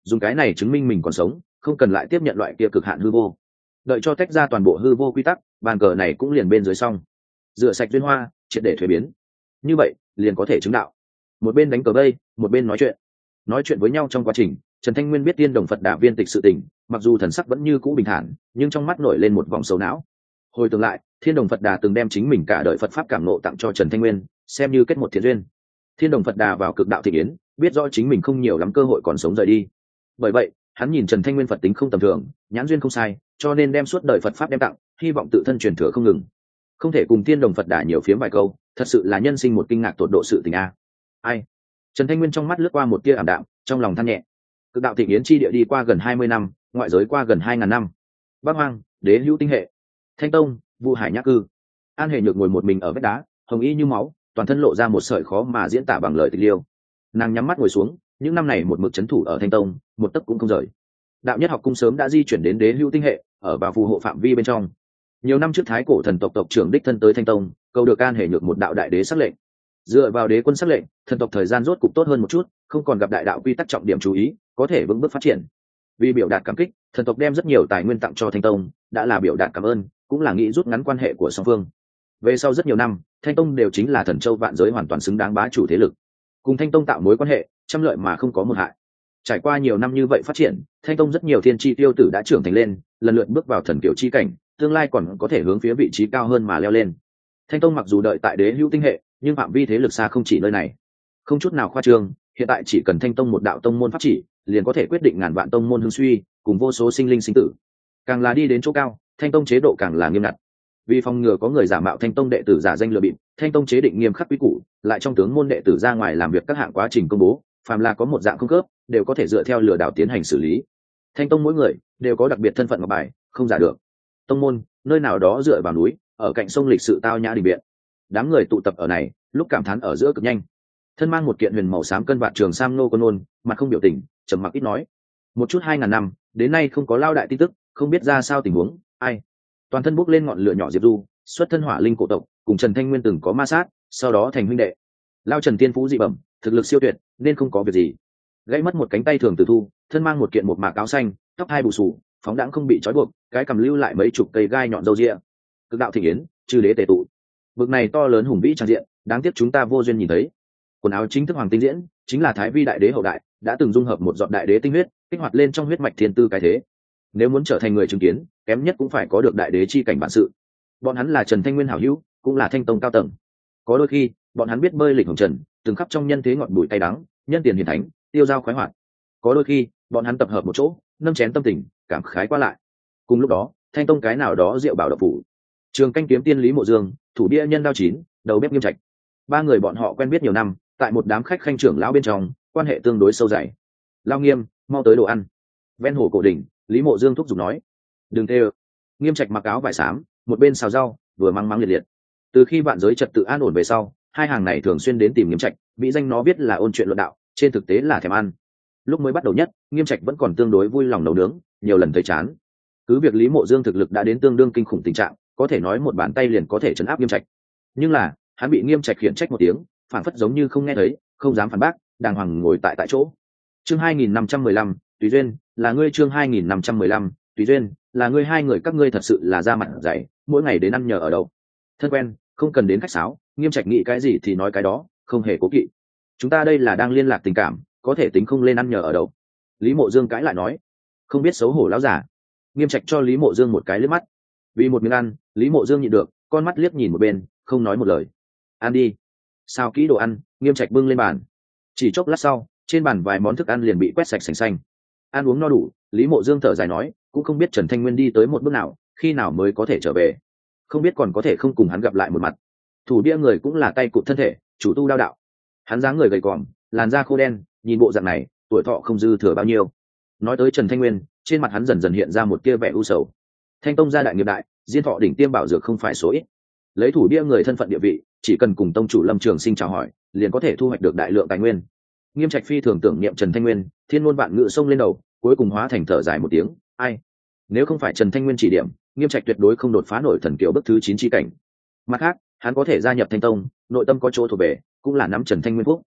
dùng cái này chứng minh mình còn sống, không cần lại tiếp nhận loại kia cực hạn hư vô. Đợi cho tách ra toàn bộ hư vô quy tắc, bàn cờ này cũng liền bên dưới xong. Rửa sạch duyên hoa, triệt để thuế biến. Như vậy, liền có thể chứng đạo. Một bên đánh cờ vây, một bên nói chuyện. Nói chuyện với nhau trong quá trình, Trần Thanh Nguyên biết Tiên Đồng Phật Đà viên tịch sự tình, mặc dù thần sắc vẫn như cũ bình thản, nhưng trong mắt nổi lên một vòng sầu não. Hồi tưởng lại, Thiên Đồng Phật Đà từng đem chính mình cả đời Phật pháp cảm ngộ tặng cho Trần Thanh Nguyên, xem như kết một thiện duyên. Thiên Đồng Phật Đà vào cực đạo thị yến, biết rõ chính mình không nhiều lắm cơ hội còn sống rời đi. Bởi vậy, hắn nhìn Trần Thanh Nguyên Phật tính không tầm thường, nhãn duyên không sai, cho nên đem suốt đời Phật pháp đem tặng, hy vọng tự thân truyền thừa không ngừng. Không thể cùng Thiên Đồng Phật Đà nhiều phiếm vài câu, thật sự là nhân sinh một kinh ngạc tột độ sự tình a. Ai? Trần Thanh Nguyên trong mắt lướt qua một tia ảm đạm, trong lòng than nhẹ. Cực đạo thịnh yến chi địa đi qua gần hai mươi năm, ngoại giới qua gần hai ngàn năm. Bắc Hoang, Đế Hữu Tinh Hệ, Thanh Tông, Vu Hải Nhã Cư. An Hề Nhược ngồi một mình ở vách đá, hồng y như máu, toàn thân lộ ra một sợi khó mà diễn tả bằng lời tịch liêu. Nàng nhắm mắt ngồi xuống, những năm này một mực trấn thủ ở Thanh Tông, một tấc cũng không rời. Đạo nhất học cung sớm đã di chuyển đến Đế Hữu Tinh Hệ, ở vào phù hộ phạm vi bên trong. Nhiều năm trước thái cổ thần tộc tộc trưởng đích thân tới Thanh Tông, cầu được An Hề Nhược một đạo đại đế sắc lệnh. Dựa vào đế quân sắc lệnh, thần tộc thời gian rốt cục tốt hơn một chút, không còn gặp đại đạo quy tắc trọng điểm chú ý, có thể vững bước phát triển. Vì biểu đạt cảm kích, thần tộc đem rất nhiều tài nguyên tặng cho Thanh Tông, đã là biểu đạt cảm ơn, cũng là nghĩ rút ngắn quan hệ của song phương. Về sau rất nhiều năm, Thanh Tông đều chính là thần châu vạn giới hoàn toàn xứng đáng bá chủ thế lực. Cùng Thanh Tông tạo mối quan hệ, trăm lợi mà không có một hại. Trải qua nhiều năm như vậy phát triển, Thanh Tông rất nhiều thiên chi tiêu tử đã trưởng thành lên, lần lượt bước vào thần kiểu chi cảnh, tương lai còn có thể hướng phía vị trí cao hơn mà leo lên. Thanh Tông mặc dù đợi tại Đế Hữu Tinh Hệ, nhưng phạm vi thế lực xa không chỉ nơi này. Không chút nào khoa trương, hiện tại chỉ cần Thanh Tông một đạo tông môn pháp chỉ, liền có thể quyết định ngàn vạn tông môn hưng suy, cùng vô số sinh linh sinh tử. Càng là đi đến chỗ cao, Thanh Tông chế độ càng là nghiêm ngặt. Vì phòng ngừa có người giả mạo Thanh Tông đệ tử giả danh lừa bịp, Thanh Tông chế định nghiêm khắc quy củ, lại trong tướng môn đệ tử ra ngoài làm việc các hạng quá trình công bố, phàm là có một dạng không khớp, đều có thể dựa theo lừa đảo tiến hành xử lý. Thanh Tông mỗi người đều có đặc biệt thân phận ngọc bài, không giả được. Tông môn, nơi nào đó dựa vào núi, ở cạnh sông lịch sự tao nhã đình viện. Đám người tụ tập ở này, lúc cảm thán ở giữa cực nhanh. Thân mang một kiện huyền màu xám cân vạt trường sam nô con ôn, mặt không biểu tình, trầm mặc ít nói. Một chút hai ngàn năm, đến nay không có lao đại tin tức, không biết ra sao tình huống, ai. Toàn thân bốc lên ngọn lửa nhỏ Diệp Du, xuất thân hỏa linh cổ tộc, cùng Trần Thanh Nguyên từng có ma sát, sau đó thành huynh đệ. Lao Trần tiên phú dị bẩm, thực lực siêu tuyệt, nên không có việc gì. Gãy mất một cánh tay thường tử thu, thân mang một kiện một mạc áo xanh, tóc hai bù xù, phóng đãng không bị trói buộc, cái cầm lưu lại mấy chục cây gai nhọn râu ria. Cực đạo thịnh yến, chư đế tề tụ. Vực này to lớn hùng vĩ trang diện, đáng tiếc chúng ta vô duyên nhìn thấy. Quần áo chính thức hoàng tinh diễn, chính là Thái Vi đại đế hậu đại, đã từng dung hợp một giọt đại đế tinh huyết, kích hoạt lên trong huyết mạch thiên tư cái thế. Nếu muốn trở thành người chứng kiến, kém nhất cũng phải có được đại đế chi cảnh bản sự. Bọn hắn là Trần Thanh Nguyên hảo hữu, cũng là Thanh Tông cao tầng. Có đôi khi, bọn hắn biết bơi lịch hồng trần, từng khắp trong nhân thế ngọn bụi cay đắng, nhân tiền hiền thánh, tiêu dao khoái hoạt. Có đôi khi, bọn hắn tập hợp một chỗ, nâng chén tâm tình, cảm khái qua lại. Cùng lúc đó, Thanh Tông cái nào đó rượu bảo độc phủ. Trường canh kiếm tiên Lý Mộ Dương, thủ bia nhân đao chín, đầu bếp Nghiêm Trạch. Ba người bọn họ quen biết nhiều năm, tại một đám khách khanh trưởng lão bên trong, quan hệ tương đối sâu dày. Lao Nghiêm, mau tới đồ ăn. Ven hồ cổ đỉnh, Lý Mộ Dương thúc giục nói. Đừng tê ơ. Nghiêm Trạch mặc áo vải xám, một bên xào rau, vừa mắng mắng liệt liệt. Từ khi vạn giới trật tự an ổn về sau, hai hàng này thường xuyên đến tìm Nghiêm Trạch, bị danh nó biết là ôn chuyện luận đạo, trên thực tế là thèm ăn. Lúc mới bắt đầu nhất, Nghiêm Trạch vẫn còn tương đối vui lòng nấu nướng, nhiều lần thấy chán. Cứ việc Lý Mộ Dương thực lực đã đến tương đương kinh khủng tình trạng, có thể nói một bàn tay liền có thể trấn áp Nghiêm Trạch. Nhưng là, hắn bị Nghiêm Trạch khiển trách một tiếng, phản phất giống như không nghe thấy, không dám phản bác, đàng hoàng ngồi tại tại chỗ. Chương hai nghìn năm trăm mười lăm, Tùy duyên, là ngươi chương hai nghìn năm trăm mười lăm, Tùy duyên, là ngươi hai người các ngươi thật sự là ra mặt dày, mỗi ngày đến ăn nhờ ở đâu. Thân quen, không cần đến khách sáo, Nghiêm Trạch nghĩ cái gì thì nói cái đó, không hề cố kỵ. Chúng ta đây là đang liên lạc tình cảm, có thể tính không lên ăn nhờ ở đâu. Lý Mộ Dương cãi lại nói, không biết xấu hổ lão giả. Nghiêm Trạch cho Lý Mộ Dương một cái liếc mắt. Vì một miếng ăn, Lý Mộ Dương nhịn được, con mắt liếc nhìn một bên, không nói một lời. Ăn đi. Sao kỹ đồ ăn, Nghiêm Trạch bưng lên bàn. Chỉ chốc lát sau, trên bàn vài món thức ăn liền bị quét sạch sành xanh. Ăn uống no đủ, Lý Mộ Dương thở dài nói, cũng không biết Trần Thanh Nguyên đi tới một bước nào, khi nào mới có thể trở về. Không biết còn có thể không cùng hắn gặp lại một mặt. Thủ bia người cũng là tay cụt thân thể, chủ tu đao đạo. Hắn dáng người gầy còm, làn da khô đen, nhìn bộ dạng này, tuổi thọ không dư thừa bao nhiêu. Nói tới Trần Thanh Nguyên, trên mặt hắn dần dần hiện ra một tia vẻ u sầu. Thanh Tông gia đại nghiệp đại, diên thọ đỉnh tiêm bảo dược không phải số ít. Lấy thủ bia người thân phận địa vị, chỉ cần cùng tông chủ Lâm Trường Sinh chào hỏi, liền có thể thu hoạch được đại lượng tài nguyên. Nghiêm Trạch phi thường tưởng niệm Trần Thanh Nguyên, thiên ngôn vạn ngữ xông lên đầu, cuối cùng hóa thành thở dài một tiếng, ai? Nếu không phải Trần Thanh Nguyên chỉ điểm, Nghiêm Trạch tuyệt đối không đột phá nổi thần kiều bước thứ chín chi cảnh. Mặt khác, hắn có thể gia nhập Thanh Tông, nội tâm có chỗ thuộc về, cũng là nắm Trần Thanh Nguyên phúc.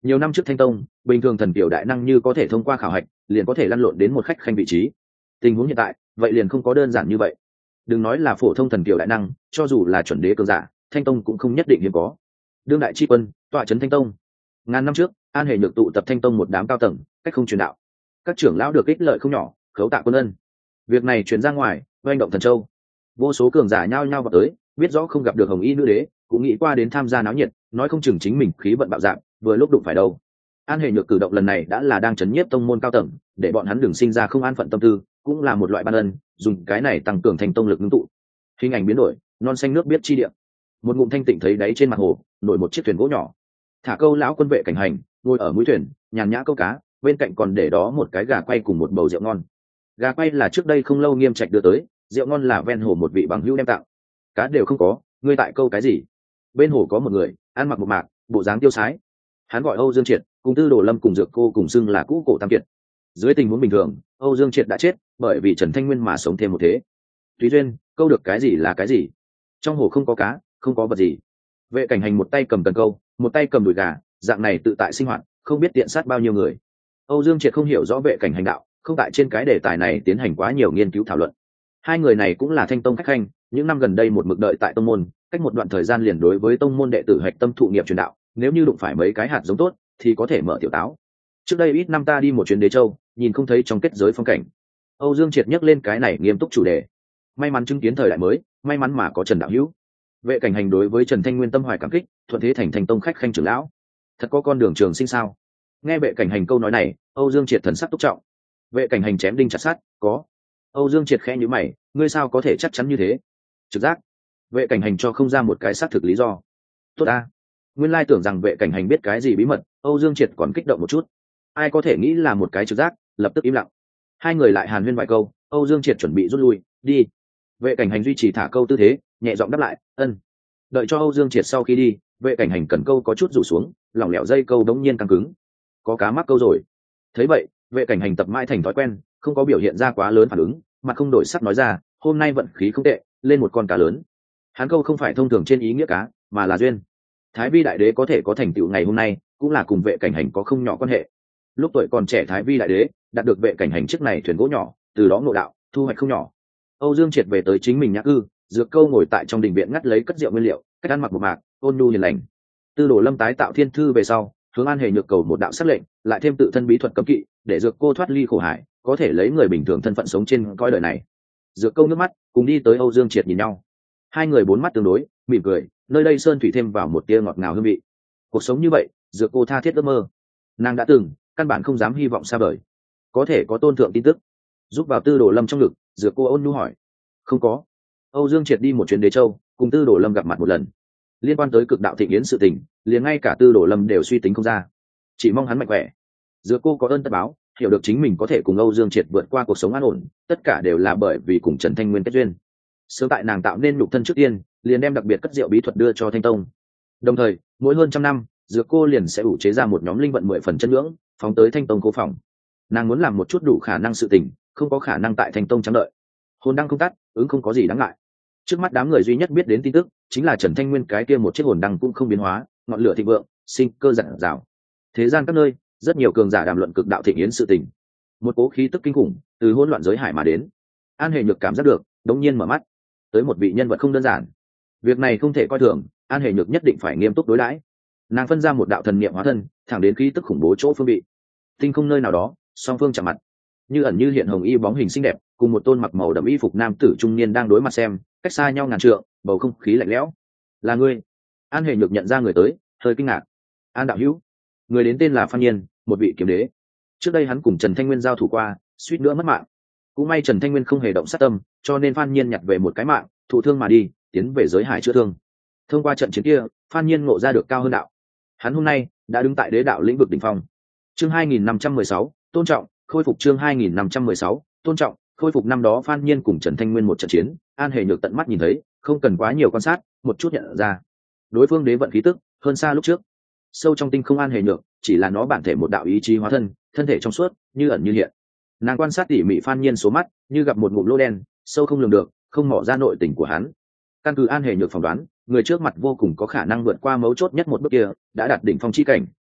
Nhiều năm trước Thanh Tông, bình thường thần tiểu đại năng như có thể thông qua khảo hạch, liền có thể lăn lộn đến một khách khanh vị trí. Tình huống hiện tại, vậy liền không có đơn giản như vậy. Đừng nói là phổ thông thần tiểu đại năng, cho dù là chuẩn đế cường giả, Thanh Tông cũng không nhất định hiếm có. Đương đại chi quân, tọa trấn Thanh Tông. Ngàn năm trước, An Hề Nhược tụ tập Thanh Tông một đám cao tầng, cách không truyền đạo. Các trưởng lão được ích lợi không nhỏ, khấu tạ quân ân. Việc này truyền ra ngoài, oanh động Thần Châu. Vô số cường giả nhao nhao vào tới, biết rõ không gặp được Hồng Y nữ đế, cũng nghĩ qua đến tham gia náo nhiệt, nói không chừng chính mình khí vận bạo dạng, vừa lúc đụng phải đâu. An Hề Nhược cử động lần này đã là đang chấn nhiếp tông môn cao tầng, để bọn hắn đừng sinh ra không an phận tâm tư, cũng là một loại ban ân, dùng cái này tăng cường thành tông lực ngưng tụ. Hình ảnh biến đổi, non xanh nước biết chi địa. Một ngụm thanh tịnh thấy đáy trên mặt hồ, nổi một chiếc thuyền gỗ nhỏ. Thả câu lão quân vệ cảnh hành, ngồi ở mũi thuyền, nhàn nhã câu cá, bên cạnh còn để đó một cái gà quay cùng một bầu rượu ngon. Gà quay là trước đây không lâu Nghiêm Trạch đưa tới, rượu ngon là ven hồ một vị bằng hữu đem tặng. Cá đều không có, ngươi tại câu cái gì? Bên hồ có một người, ăn mặc một mạc, bộ dáng tiêu sái. Hắn gọi Âu Dương Triệt, cùng Tư Đồ Lâm cùng Dược Cô cùng xưng là cũ cổ tam kiệt. Dưới tình huống bình thường, Âu Dương Triệt đã chết, bởi vì Trần Thanh Nguyên mà sống thêm một thế. Tùy duyên, câu được cái gì là cái gì. Trong hồ không có cá, không có vật gì. Vệ cảnh hành một tay cầm cần câu, một tay cầm đùi gà, dạng này tự tại sinh hoạt, không biết tiện sát bao nhiêu người. Âu Dương Triệt không hiểu rõ vệ cảnh hành đạo, không tại trên cái đề tài này tiến hành quá nhiều nghiên cứu thảo luận. Hai người này cũng là Thanh Tông khách khanh, những năm gần đây một mực đợi tại tông môn, cách một đoạn thời gian liền đối với tông môn đệ tử hạch tâm thụ nghiệp truyền đạo, nếu như đụng phải mấy cái hạt giống tốt thì có thể mở tiểu táo. Trước đây ít năm ta đi một chuyến Đế Châu, nhìn không thấy trong kết giới phong cảnh. Âu Dương Triệt nhắc lên cái này nghiêm túc chủ đề. May mắn chứng kiến thời đại mới, may mắn mà có Trần đạo hữu. Vệ cảnh hành đối với Trần Thanh Nguyên tâm hoài cảm kích, thuận thế thành Thanh Tông khách khanh trưởng lão. Thật có con đường trường sinh sao? Nghe vệ cảnh hành câu nói này, Âu Dương Triệt thần sắc túc trọng. Vệ cảnh hành chém đinh chặt sắt, có. Âu Dương Triệt khẽ nhíu mày, ngươi sao có thể chắc chắn như thế? Trực giác. Vệ cảnh hành cho không ra một cái xác thực lý do. Tốt a. Nguyên lai tưởng rằng vệ cảnh hành biết cái gì bí mật, Âu Dương Triệt còn kích động một chút. Ai có thể nghĩ là một cái trực giác, lập tức im lặng. Hai người lại hàn huyên vài câu, Âu Dương Triệt chuẩn bị rút lui, đi. Vệ cảnh hành duy trì thả câu tư thế, nhẹ giọng đáp lại, ân. Đợi cho Âu Dương Triệt sau khi đi, vệ cảnh hành cần câu có chút rủ xuống, lỏng lẻo dây câu đống nhiên căng cứng. Có cá mắc câu rồi. Thấy vậy, vệ cảnh hành tập mãi thành thói quen, không có biểu hiện ra quá lớn phản ứng, mà không đổi sắc nói ra, hôm nay vận khí không tệ, lên một con cá lớn. Hắn câu không phải thông thường trên ý nghĩa cá, mà là duyên. Thái Vi đại đế có thể có thành tựu ngày hôm nay, cũng là cùng vệ cảnh hành có không nhỏ quan hệ. Lúc tuổi còn trẻ Thái Vi đại đế đạt được vệ cảnh hành chiếc này thuyền gỗ nhỏ, từ đó ngộ đạo, thu hoạch không nhỏ. Âu Dương Triệt về tới chính mình nhã cư, Dược Câu ngồi tại trong đình viện ngắt lấy cất rượu nguyên liệu, cách ăn mặc một mạc, ôn nhu hiền lành. Tư Đồ Lâm tái tạo thiên thư về sau, hướng An Hề Nhược cầu một đạo sắc lệnh, lại thêm tự thân bí thuật cấm kỵ, để Dược Cô thoát ly khổ hải, có thể lấy người bình thường thân phận sống trên coi đời này. Dược Câu nước mắt, cùng đi tới Âu Dương Triệt nhìn nhau. Hai người bốn mắt tương đối, mỉm cười, nơi đây sơn thủy thêm vào một tia ngọt ngào hương vị. Cuộc sống như vậy, Dược Cô tha thiết ước mơ. Nàng đã từng, căn bản không dám hy vọng xa vời. Có thể có tôn thượng tin tức, giúp vào Tư Đồ Lâm trong ngực, Dược Cô ôn nhu hỏi. Không có. Âu Dương Triệt đi một chuyến Đế Châu, cùng Tư Đồ Lâm gặp mặt một lần. Liên quan tới cực đạo thịnh yến sự tình, liền ngay cả Tư Đồ Lâm đều suy tính không ra. Chỉ mong hắn mạnh khỏe. Dược Cô có ơn tất báo, hiểu được chính mình có thể cùng Âu Dương Triệt vượt qua cuộc sống an ổn, tất cả đều là bởi vì cùng Trần Thanh Nguyên kết duyên. Sớm tại nàng tạo nên nhục thân trước tiên, liền đem đặc biệt cất rượu bí thuật đưa cho Thanh Tông. Đồng thời, mỗi hơn trăm năm, Dược Cô liền sẽ ủ chế ra một nhóm linh vận mười phần chân ngưỡng, phóng tới Thanh Tông cố phòng. Nàng muốn làm một chút đủ khả năng sự tình, không có khả năng tại Thanh Tông trắng đợi. Hồn đăng không tắt, ứng không có gì đáng ngại. Trước mắt đám người duy nhất biết đến tin tức, chính là Trần Thanh Nguyên cái kia một chiếc hồn đăng cũng không biến hóa, ngọn lửa thịnh vượng, sinh cơ rạng rào. Thế gian các nơi, rất nhiều cường giả đàm luận cực đạo thịnh yến sự tình. Một cố khí tức kinh khủng từ hỗn loạn giới hải mà đến. An Hề Nhược cảm giác được, đống nhiên mở mắt, tới một vị nhân vật không đơn giản. Việc này không thể coi thường, An Hề Nhược nhất định phải nghiêm túc đối đãi. Nàng phân ra một đạo thần niệm hóa thân, thẳng đến khí tức khủng bố chỗ phương vị. Tinh không nơi nào đó, song phương chạm mặt, như ẩn như hiện hồng y bóng hình xinh đẹp, cùng một tôn mặc màu đậm y phục nam tử trung niên đang đối mặt xem, cách xa nhau ngàn trượng, bầu không khí lạnh lẽo. Là ngươi? An Hề Nhược nhận ra người tới, hơi kinh ngạc. An đạo hữu. Người đến tên là Phan Nhiên, một vị kiếm đế. Trước đây hắn cùng Trần Thanh Nguyên giao thủ qua, suýt nữa mất mạng. Cũng may Trần Thanh Nguyên không hề động sát tâm, cho nên Phan Nhiên nhặt về một cái mạng, thụ thương mà đi, tiến về giới hải chữa thương. Thông qua trận chiến kia, Phan Nhiên ngộ ra được cao hơn đạo. Hắn hôm nay đã đứng tại đế đạo lĩnh vực đỉnh phong. Chương hai nghìn năm trăm mười sáu, tôn trọng, khôi phục chương hai nghìn năm trăm mười sáu, tôn trọng, khôi phục năm đó Phan Nhiên cùng Trần Thanh Nguyên một trận chiến, An Hề Nhược tận mắt nhìn thấy, không cần quá nhiều quan sát, một chút nhận ra. Đối phương đế vận khí tức hơn xa lúc trước. Sâu trong tinh không An Hề Nhược, chỉ là nó bản thể một đạo ý chí hóa thân, thân thể trong suốt, như ẩn như hiện. Nàng quan sát tỉ mỉ Phan Nhiên số mắt, như gặp một ngụm lỗ đen, sâu không lường được, không mỏ ra nội tình của hắn. Căn cứ An Hề Nhược phỏng đoán, người trước mặt vô cùng có khả năng vượt qua mấu chốt nhất một bước kia, đã đạt đỉnh phong chi cảnh,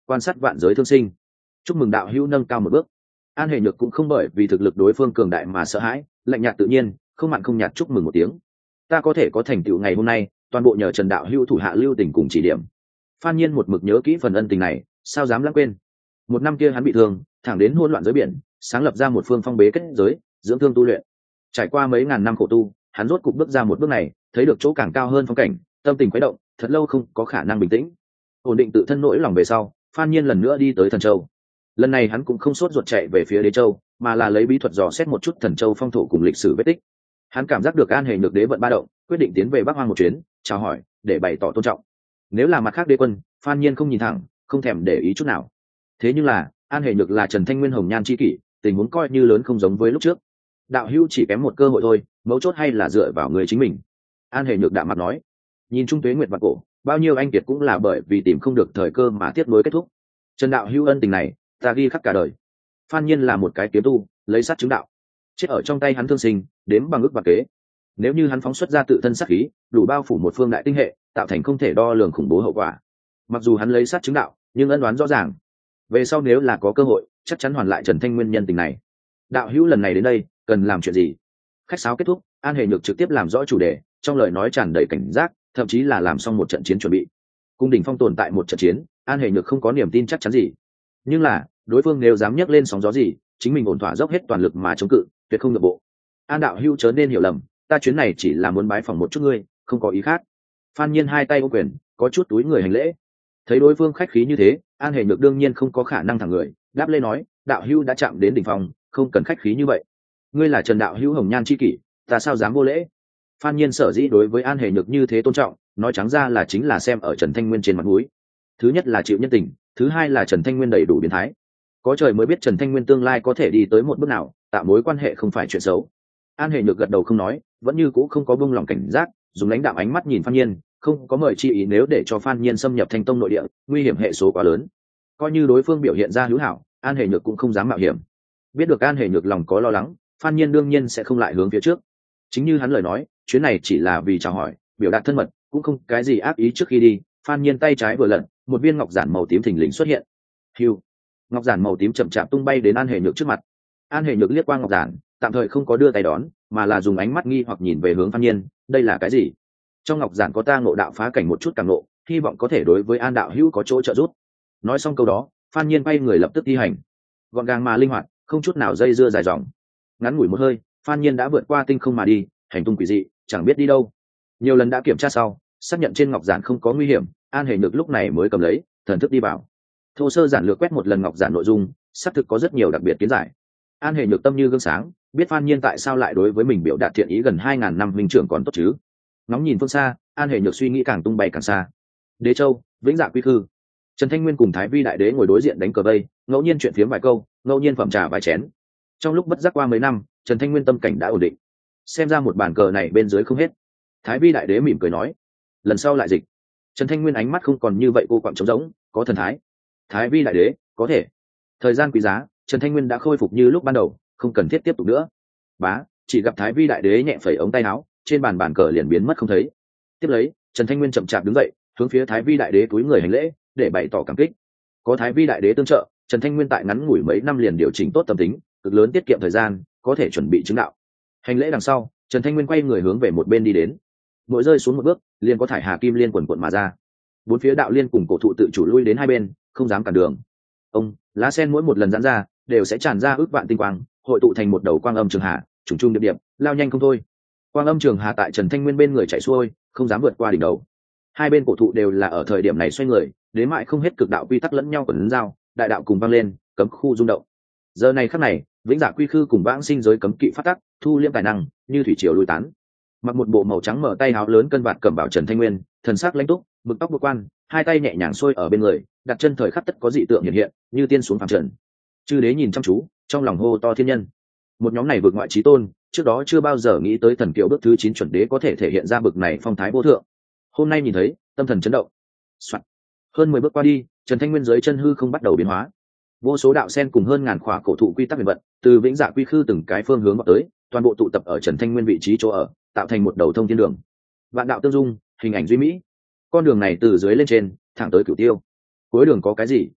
quan sát vạn giới thương sinh. Chúc mừng đạo hữu nâng cao một bước. An Hề Nhược cũng không bởi vì thực lực đối phương cường đại mà sợ hãi, lạnh nhạt tự nhiên, không mặn không nhạt chúc mừng một tiếng. Ta có thể có thành tựu ngày hôm nay, toàn bộ nhờ Trần đạo hữu thủ hạ lưu tình cùng chỉ điểm. Phan Nhiên một mực nhớ kỹ phần ân tình này, sao dám lãng quên. Một năm kia hắn bị thương, thẳng đến hỗn loạn giới biển, sáng lập ra một phương phong bế kết giới, dưỡng thương tu luyện. Trải qua mấy ngàn năm khổ tu, hắn rốt cục bước ra một bước này, thấy được chỗ càng cao hơn phong cảnh, tâm tình khuấy động, thật lâu không có khả năng bình tĩnh. Ổn định tự thân nỗi lòng về sau, Phan Nhiên lần nữa đi tới Thần Châu. Lần này hắn cũng không sốt ruột chạy về phía Đế Châu, mà là lấy bí thuật dò xét một chút Thần Châu phong thổ cùng lịch sử vết tích. Hắn cảm giác được An Hề Nhược đế vận ba động, quyết định tiến về Bắc Hoang một chuyến, chào hỏi, để bày tỏ tôn trọng. Nếu là mặt khác đế quân, Phan Nhiên không nhìn thẳng, không thèm để ý chút nào. Thế nhưng là, An Hề Nhược là Trần Thanh Nguyên hồng nhan chi kỷ, tình huống coi như lớn không giống với lúc trước. Đạo hữu chỉ kém một cơ hội thôi, mấu chốt hay là dựa vào người chính mình. An Hề Nhược đạm mặt nói. Nhìn Trung Tuế Nguyệt và cổ, bao nhiêu anh kiệt cũng là bởi vì tìm không được thời cơ mà tiếp nối kết thúc. Trần đạo hữu ân tình này, ta ghi khắc cả đời. Phan Nhiên là một cái kiếm tu, lấy sát chứng đạo, chết ở trong tay hắn thương sinh, đếm bằng ước và kế. Nếu như hắn phóng xuất ra tự thân sát khí, đủ bao phủ một phương đại tinh hệ, tạo thành không thể đo lường khủng bố hậu quả. Mặc dù hắn lấy sát chứng đạo, nhưng ân đoán rõ ràng. Về sau nếu là có cơ hội, chắc chắn hoàn lại Trần Thanh Nguyên nhân tình này. Đạo hữu lần này đến đây, cần làm chuyện gì? Khách sáo kết thúc, An Hề Nhược trực tiếp làm rõ chủ đề, trong lời nói tràn đầy cảnh giác, thậm chí là làm xong một trận chiến chuẩn bị. Cung đỉnh phong tồn tại một trận chiến, An Hề Nhược không có niềm tin chắc chắn gì. Nhưng là, đối phương nếu dám nhấc lên sóng gió gì, chính mình ổn thỏa dốc hết toàn lực mà chống cự, tuyệt không nhượng bộ. An đạo hữu chớ nên hiểu lầm, ta chuyến này chỉ là muốn bái phỏng một chút ngươi, không có ý khác. Phan Nhiên hai tay ôm quyền, có chút túi người hành lễ. Thấy đối phương khách khí như thế, An Hề Nhược đương nhiên không có khả năng thẳng người, đáp lên nói, đạo hữu đã chạm đến đỉnh phong, không cần khách khí như vậy. Ngươi là Trần đạo hữu hồng nhan chi kỷ, ta sao dám vô lễ? Phan Nhiên sở dĩ đối với An Hề Nhược như thế tôn trọng, nói trắng ra là chính là xem ở Trần Thanh Nguyên trên mặt mũi. Thứ nhất là chịu nhân tình, thứ hai là Trần Thanh Nguyên đầy đủ biến thái. Có trời mới biết Trần Thanh Nguyên tương lai có thể đi tới một bước nào, tạo mối quan hệ không phải chuyện xấu. An Hề Nhược gật đầu không nói, vẫn như cũ không có buông lòng cảnh giác, dùng lãnh đạm ánh mắt nhìn Phan Nhiên, không có mời chi ý nếu để cho Phan Nhiên xâm nhập Thanh Tông nội địa, nguy hiểm hệ số quá lớn. Coi như đối phương biểu hiện ra hữu hảo, An Hề Nhược cũng không dám mạo hiểm. Biết được An Hề Nhược lòng có lo lắng, Phan Nhiên đương nhiên sẽ không lại hướng phía trước. Chính như hắn lời nói, chuyến này chỉ là vì chào hỏi, biểu đạt thân mật, cũng không cái gì ác ý trước khi đi. Phan Nhiên tay trái vừa lật, một viên ngọc giản màu tím thình lình xuất hiện. Hưu, ngọc giản màu tím chậm chạp tung bay đến An Hề Nhược trước mặt. An Hề Nhược liếc qua ngọc giản, tạm thời không có đưa tay đón, mà là dùng ánh mắt nghi hoặc nhìn về hướng Phan Nhiên, đây là cái gì? Trong ngọc giản có ta ngộ đạo phá cảnh một chút càng ngộ, hy vọng có thể đối với An đạo hữu có chỗ trợ giúp. Nói xong câu đó, Phan Nhiên quay người lập tức thi hành, gọn gàng mà linh hoạt, không chút nào dây dưa dài dòng. Ngắn ngủi một hơi, Phan Nhiên đã vượt qua tinh không mà đi, hành tung quỷ dị, chẳng biết đi đâu. Nhiều lần đã kiểm tra sau, xác nhận trên ngọc giản không có nguy hiểm, An Hề Nhược lúc này mới cầm lấy, thần thức đi vào. Thô sơ giản lược quét một lần ngọc giản nội dung, xác thực có rất nhiều đặc biệt kiến giải. An Hề Nhược tâm như gương sáng, biết Phan Nhiên tại sao lại đối với mình biểu đạt thiện ý gần hai ngàn năm minh trưởng còn tốt chứ. Ngóng nhìn phương xa, An Hề Nhược suy nghĩ càng tung bay càng xa. Đế Châu, Vĩnh Dạ Quy Khư. Trần Thanh Nguyên cùng Thái Vi đại đế ngồi đối diện đánh cờ vây, ngẫu nhiên chuyện phiếm vài câu, ngẫu nhiên phẩm trà vài chén. Trong lúc bất giác qua mấy năm, Trần Thanh Nguyên tâm cảnh đã ổn định. Xem ra một bàn cờ này bên dưới không hết. Thái Vi đại đế mỉm cười nói, lần sau lại dịch. Trần Thanh Nguyên ánh mắt không còn như vậy cô quặn trống rỗng, có thần thái. Thái Vi đại đế, có thể. Thời gian quý giá, Trần Thanh Nguyên đã khôi phục như lúc ban đầu, không cần thiết tiếp tục nữa. Bá, chỉ gặp Thái Vi đại đế nhẹ phẩy ống tay áo, trên bàn bàn cờ liền biến mất không thấy. Tiếp lấy, Trần Thanh Nguyên chậm chạp đứng dậy, hướng phía Thái Vi đại đế cúi người hành lễ, để bày tỏ cảm kích. Có Thái Vi đại đế tương trợ, Trần Thanh Nguyên tại ngắn ngủi mấy năm liền điều chỉnh tốt tâm tính, cực lớn tiết kiệm thời gian, có thể chuẩn bị chứng đạo. Hành lễ đằng sau, Trần Thanh Nguyên quay người hướng về một bên đi đến. Mỗi rơi xuống một bước, liền có thải hà kim liên quần quần mà ra. Bốn phía đạo liên cùng cổ thụ tự chủ lui đến hai bên, không dám cản đường. Ông, lá sen mỗi một lần giãn ra, đều sẽ tràn ra ước vạn tinh quang, hội tụ thành một đầu quang âm trường hà, trùng trùng điệp điệp, lao nhanh không thôi. Quang âm trường hà tại Trần Thanh Nguyên bên người chạy xuôi, không dám vượt qua đỉnh đầu. Hai bên cổ thụ đều là ở thời điểm này xoay người, đến mãi không hết cực đạo quy tắc lẫn nhau quấn giao, đại đạo cùng vang lên, cấm khu rung động. Giờ này khắc này, Vĩnh Dạ Quy Khư cùng vãng sinh giới cấm kỵ phát tắc, thu liễm tài năng, như thủy triều lui tán. Mặc một bộ màu trắng mở tay áo lớn cân vạt cầm bảo Trần Thanh Nguyên, thần sắc lãnh túc, bực tóc bực quan, hai tay nhẹ nhàng xuôi ở bên người, đặt chân thời khắc tất có dị tượng hiện hiện, như tiên xuống phàm trần. Chư đế nhìn chăm chú, trong lòng hô to thiên nhân. Một nhóm này vượt ngoại chí tôn, trước đó chưa bao giờ nghĩ tới thần kiều bước thứ chín chuẩn đế có thể thể hiện ra bực này phong thái vô thượng. Hôm nay nhìn thấy, tâm thần chấn động. Soạn. Hơn mười bước qua đi, Trần Thanh Nguyên dưới chân hư không bắt đầu biến hóa. Vô số đạo sen cùng hơn ngàn khỏa cổ thụ quy tắc huyền vận, từ Vĩnh Dạ Quy Khư từng cái phương hướng vào tới, toàn bộ tụ tập ở Trần Thanh Nguyên vị trí chỗ ở, tạo thành một đầu thông thiên đường. Vạn đạo tương dung, hình ảnh duy mỹ. Con đường này từ dưới lên trên, thẳng tới Cửu Tiêu. Cuối đường có cái gì,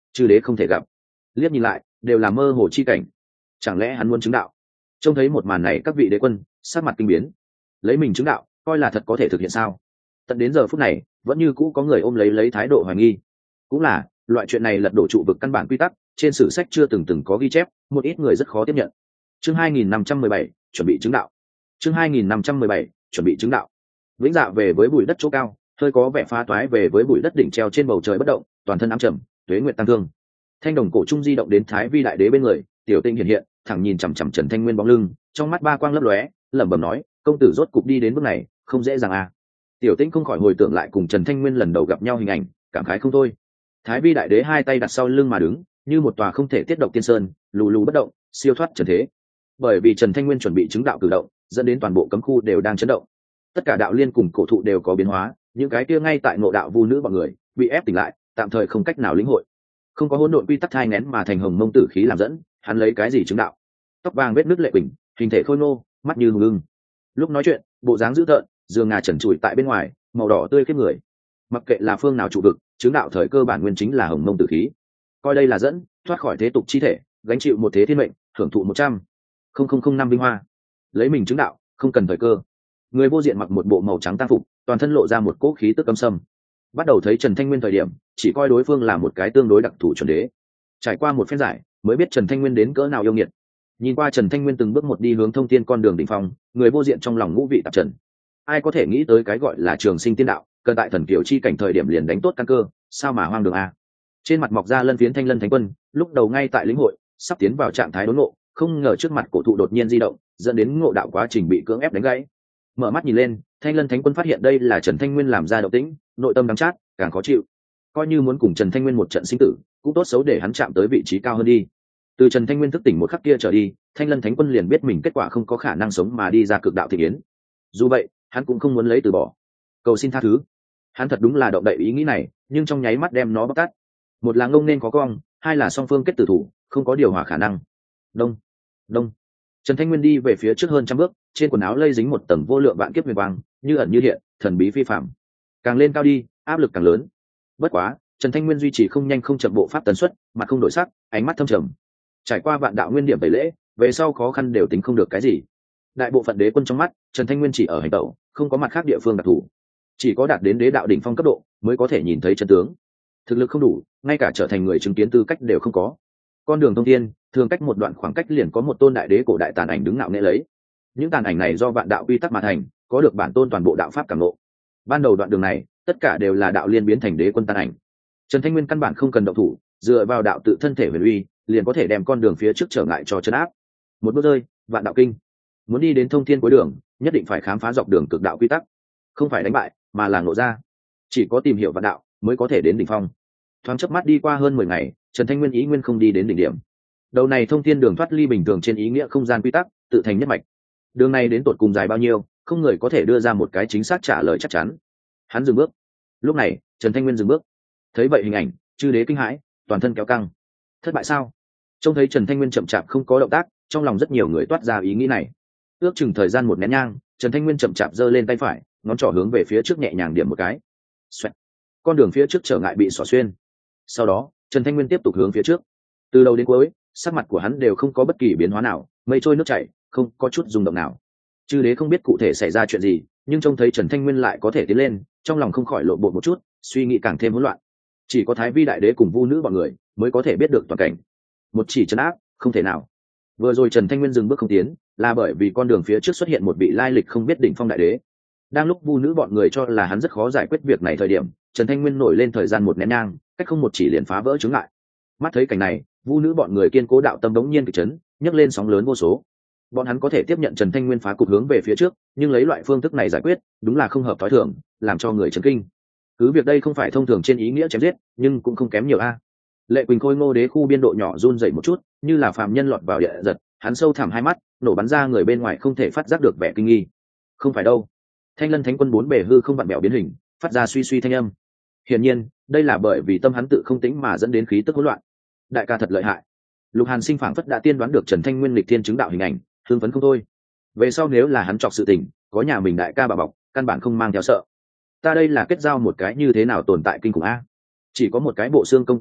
chư đế không thể gặp. Liếc nhìn lại đều là mơ hồ chi cảnh, chẳng lẽ hắn muốn chứng đạo? Trông thấy một màn này các vị đế quân sắc mặt kinh biến, lấy mình chứng đạo coi là thật có thể thực hiện sao? Tận đến giờ phút này vẫn như cũ có người ôm lấy lấy thái độ hoài nghi. Cũng là loại chuyện này lật đổ trụ vực căn bản quy tắc, trên sử sách chưa từng từng có ghi chép, một ít người rất khó tiếp nhận. Chương hai nghìn năm trăm mười bảy chuẩn bị chứng đạo. Chương hai nghìn năm trăm mười bảy chuẩn bị chứng đạo. Vĩnh Dạ về với bụi đất chỗ cao, hơi có vẻ phá toái về với bụi đất đỉnh treo trên bầu trời bất động, toàn thân ám trầm, tuế nguyệt tăng thương. Thanh đồng cổ trung di động đến Thái Vi đại đế bên người, tiểu tinh hiện hiện, thẳng nhìn chằm chằm Trần Thanh Nguyên bóng lưng, trong mắt ba quang lấp lóe, lẩm bẩm nói, công tử rốt cục đi đến bước này, không dễ dàng à. Tiểu tinh không khỏi hồi tưởng lại cùng Trần Thanh Nguyên lần đầu gặp nhau hình ảnh, cảm khái không thôi. Thái Vi đại đế hai tay đặt sau lưng mà đứng, như một tòa không thể tiết động tiên sơn, lù lù bất động, siêu thoát trần thế. Bởi vì Trần Thanh Nguyên chuẩn bị chứng đạo cử động, dẫn đến toàn bộ cấm khu đều đang chấn động. Tất cả đạo liên cùng cổ thụ đều có biến hóa, những cái kia ngay tại ngộ đạo vu nữ bọn người bị ép tỉnh lại, tạm thời không cách nào lĩnh hội. Không có hỗn độn quy tắc thai nén mà thành hồng mông tử khí làm dẫn, hắn lấy cái gì chứng đạo? Tóc vàng vết nứt lệ quỳnh, hình thể khôi ngô, mắt như hùng ưng. Lúc nói chuyện, bộ dáng dữ tợn, giường ngà trần trụi tại bên ngoài, màu đỏ tươi khiếp người. Mặc kệ là phương nào trụ vực, chứng đạo thời cơ bản nguyên chính là hồng mông tử khí. Coi đây là dẫn, thoát khỏi thế tục chi thể, gánh chịu một thế thiên mệnh, hưởng thụ một trăm không không không năm vinh hoa. Lấy mình chứng đạo, không cần thời cơ. Người vô diện mặc một bộ màu trắng tang phục, toàn thân lộ ra một cỗ khí tức cấm sâm. Bắt đầu thấy Trần Thanh Nguyên thời điểm, chỉ coi đối phương là một cái tương đối đặc thù chuẩn đế. Trải qua một phen giải, mới biết Trần Thanh Nguyên đến cỡ nào yêu nghiệt. Nhìn qua Trần Thanh Nguyên từng bước một đi hướng thông thiên con đường đỉnh phong, người vô diện trong lòng ngũ vị tạp trần. Ai có thể nghĩ tới cái gọi là trường sinh tiên đạo, cần tại thần kiều chi cảnh thời điểm liền đánh tốt căn cơ, sao mà hoang đường a. Trên mặt mọc ra lân phiến thanh lân thánh quân, lúc đầu ngay tại lĩnh hội, sắp tiến vào trạng thái đốn ngộ, không ngờ trước mặt cổ thụ đột nhiên di động, dẫn đến ngộ đạo quá trình bị cưỡng ép đánh gãy. Mở mắt nhìn lên, thanh lân thánh quân phát hiện đây là Trần Thanh Nguyên làm ra động tĩnh, nội tâm đắng chát, càng khó chịu. Coi như muốn cùng Trần Thanh Nguyên một trận sinh tử, cũng tốt xấu để hắn chạm tới vị trí cao hơn đi. Từ Trần Thanh Nguyên thức tỉnh một khắc kia trở đi, thanh lân thánh quân liền biết mình kết quả không có khả năng sống mà đi ra cực đạo thị yến. Dù vậy, hắn cũng không muốn lấy từ bỏ, cầu xin tha thứ. Hắn thật đúng là động đậy ý nghĩ này, nhưng trong nháy mắt đem nó bóc tát. Một là ngông nên có cong, hai là song phương kết tử thủ, không có điều hòa khả năng. Đông, đông. Trần Thanh Nguyên đi về phía trước hơn trăm bước, trên quần áo lây dính một tầng vô lượng vạn kiếp huyền quang, như ẩn như hiện, thần bí phi phạm. Càng lên cao đi, áp lực càng lớn. Bất quá, Trần Thanh Nguyên duy trì không nhanh không chậm bộ pháp tần suất, mặt không đổi sắc, ánh mắt thâm trầm. Trải qua vạn đạo nguyên điểm tẩy lễ, về sau khó khăn đều tính không được cái gì. Đại bộ phận đế quân trong mắt, Trần Thanh Nguyên chỉ ở hành tẩu, không có mặt khác địa phương đặc thù. Chỉ có đạt đến đế đạo đỉnh phong cấp độ, mới có thể nhìn thấy chân tướng. Thực lực không đủ, ngay cả trở thành người chứng kiến tư cách đều không có. Con đường thông thiên, thường cách một đoạn khoảng cách liền có một tôn đại đế cổ đại tàn ảnh đứng ngạo nghễ lấy. Những tàn ảnh này do vạn đạo quy tắc mà thành, có được bản tôn toàn bộ đạo pháp cảm ngộ. Ban đầu đoạn đường này, tất cả đều là đạo liên biến thành đế quân tàn ảnh. Trần Thanh Nguyên căn bản không cần động thủ, dựa vào đạo tự thân thể huyền uy, liền có thể đem con đường phía trước trở ngại cho chân áp. Một bước rơi, vạn đạo kinh. Muốn đi đến thông thiên cuối đường, nhất định phải khám phá dọc đường cực đạo quy tắc, không phải đánh bại, mà là ngộ ra. Chỉ có tìm hiểu vạn đạo, mới có thể đến đỉnh phong. Thoáng chớp mắt đi qua hơn mười ngày, Trần Thanh Nguyên ý nguyên không đi đến đỉnh điểm. Đầu này thông thiên đường thoát ly bình thường trên ý nghĩa không gian quy tắc, tự thành nhất mạch. Đường này đến tột cùng dài bao nhiêu, không người có thể đưa ra một cái chính xác trả lời chắc chắn. Hắn dừng bước. Lúc này, Trần Thanh Nguyên dừng bước. Thấy vậy hình ảnh, chư đế kinh hãi, toàn thân kéo căng. Thất bại sao? Trông thấy Trần Thanh Nguyên chậm chạp không có động tác, trong lòng rất nhiều người toát ra ý nghĩ này. Ước chừng thời gian một nén nhang, Trần Thanh Nguyên chậm chạp giơ lên tay phải, ngón trỏ hướng về phía trước nhẹ nhàng điểm một cái. Xoẹt. Con đường phía trước trở ngại bị xỏ xuyên. Sau đó, Trần Thanh Nguyên tiếp tục hướng phía trước. Từ đầu đến cuối, sắc mặt của hắn đều không có bất kỳ biến hóa nào, mây trôi nước chảy, không có chút rung động nào. Chư đế không biết cụ thể xảy ra chuyện gì, nhưng trông thấy Trần Thanh Nguyên lại có thể tiến lên, trong lòng không khỏi lộn bột một chút, suy nghĩ càng thêm hỗn loạn. Chỉ có Thái Vi đại đế cùng vu nữ bọn người mới có thể biết được toàn cảnh. Một chỉ trấn áp, không thể nào. Vừa rồi Trần Thanh Nguyên dừng bước không tiến, là bởi vì con đường phía trước xuất hiện một vị lai lịch không biết đỉnh phong đại đế. Đang lúc vu nữ bọn người cho là hắn rất khó giải quyết việc này thời điểm, Trần Thanh Nguyên nổi lên thời gian một nén nhang, cách không một chỉ liền phá vỡ chướng ngại. Mắt thấy cảnh này, vu nữ bọn người kiên cố đạo tâm đống nhiên kịch chấn, nhấc lên sóng lớn vô số. Bọn hắn có thể tiếp nhận Trần Thanh Nguyên phá cục hướng về phía trước, nhưng lấy loại phương thức này giải quyết, đúng là không hợp thói thường, làm cho người chấn kinh. Cứ việc đây không phải thông thường trên ý nghĩa chém giết, nhưng cũng không kém nhiều a. Lệ Quỳnh Khôi Ngô đế khu biên độ nhỏ run dậy một chút, như là phàm nhân lọt vào địa giật, hắn sâu thẳm hai mắt, nổ bắn ra người bên ngoài không thể phát giác được vẻ kinh nghi. Không phải đâu. Thanh Lân Thánh Quân bốn bề hư không vặn bẹo biến hình, phát ra suy suy thanh âm. Hiển nhiên, đây là bởi vì tâm hắn tự không tĩnh mà dẫn đến khí tức hỗn loạn. Đại ca thật lợi hại. Lục Hàn Sinh phảng phất đã tiên đoán được Trần Thanh Nguyên lịch thiên chứng đạo hình ảnh, hưng phấn không thôi. Về sau nếu là hắn chọc sự tình, có nhà mình đại ca bà bọc, căn bản không mang theo sợ. Ta đây là kết giao một cái như thế nào tồn tại kinh khủng a. Chỉ có một cái bộ xương công tôn binh,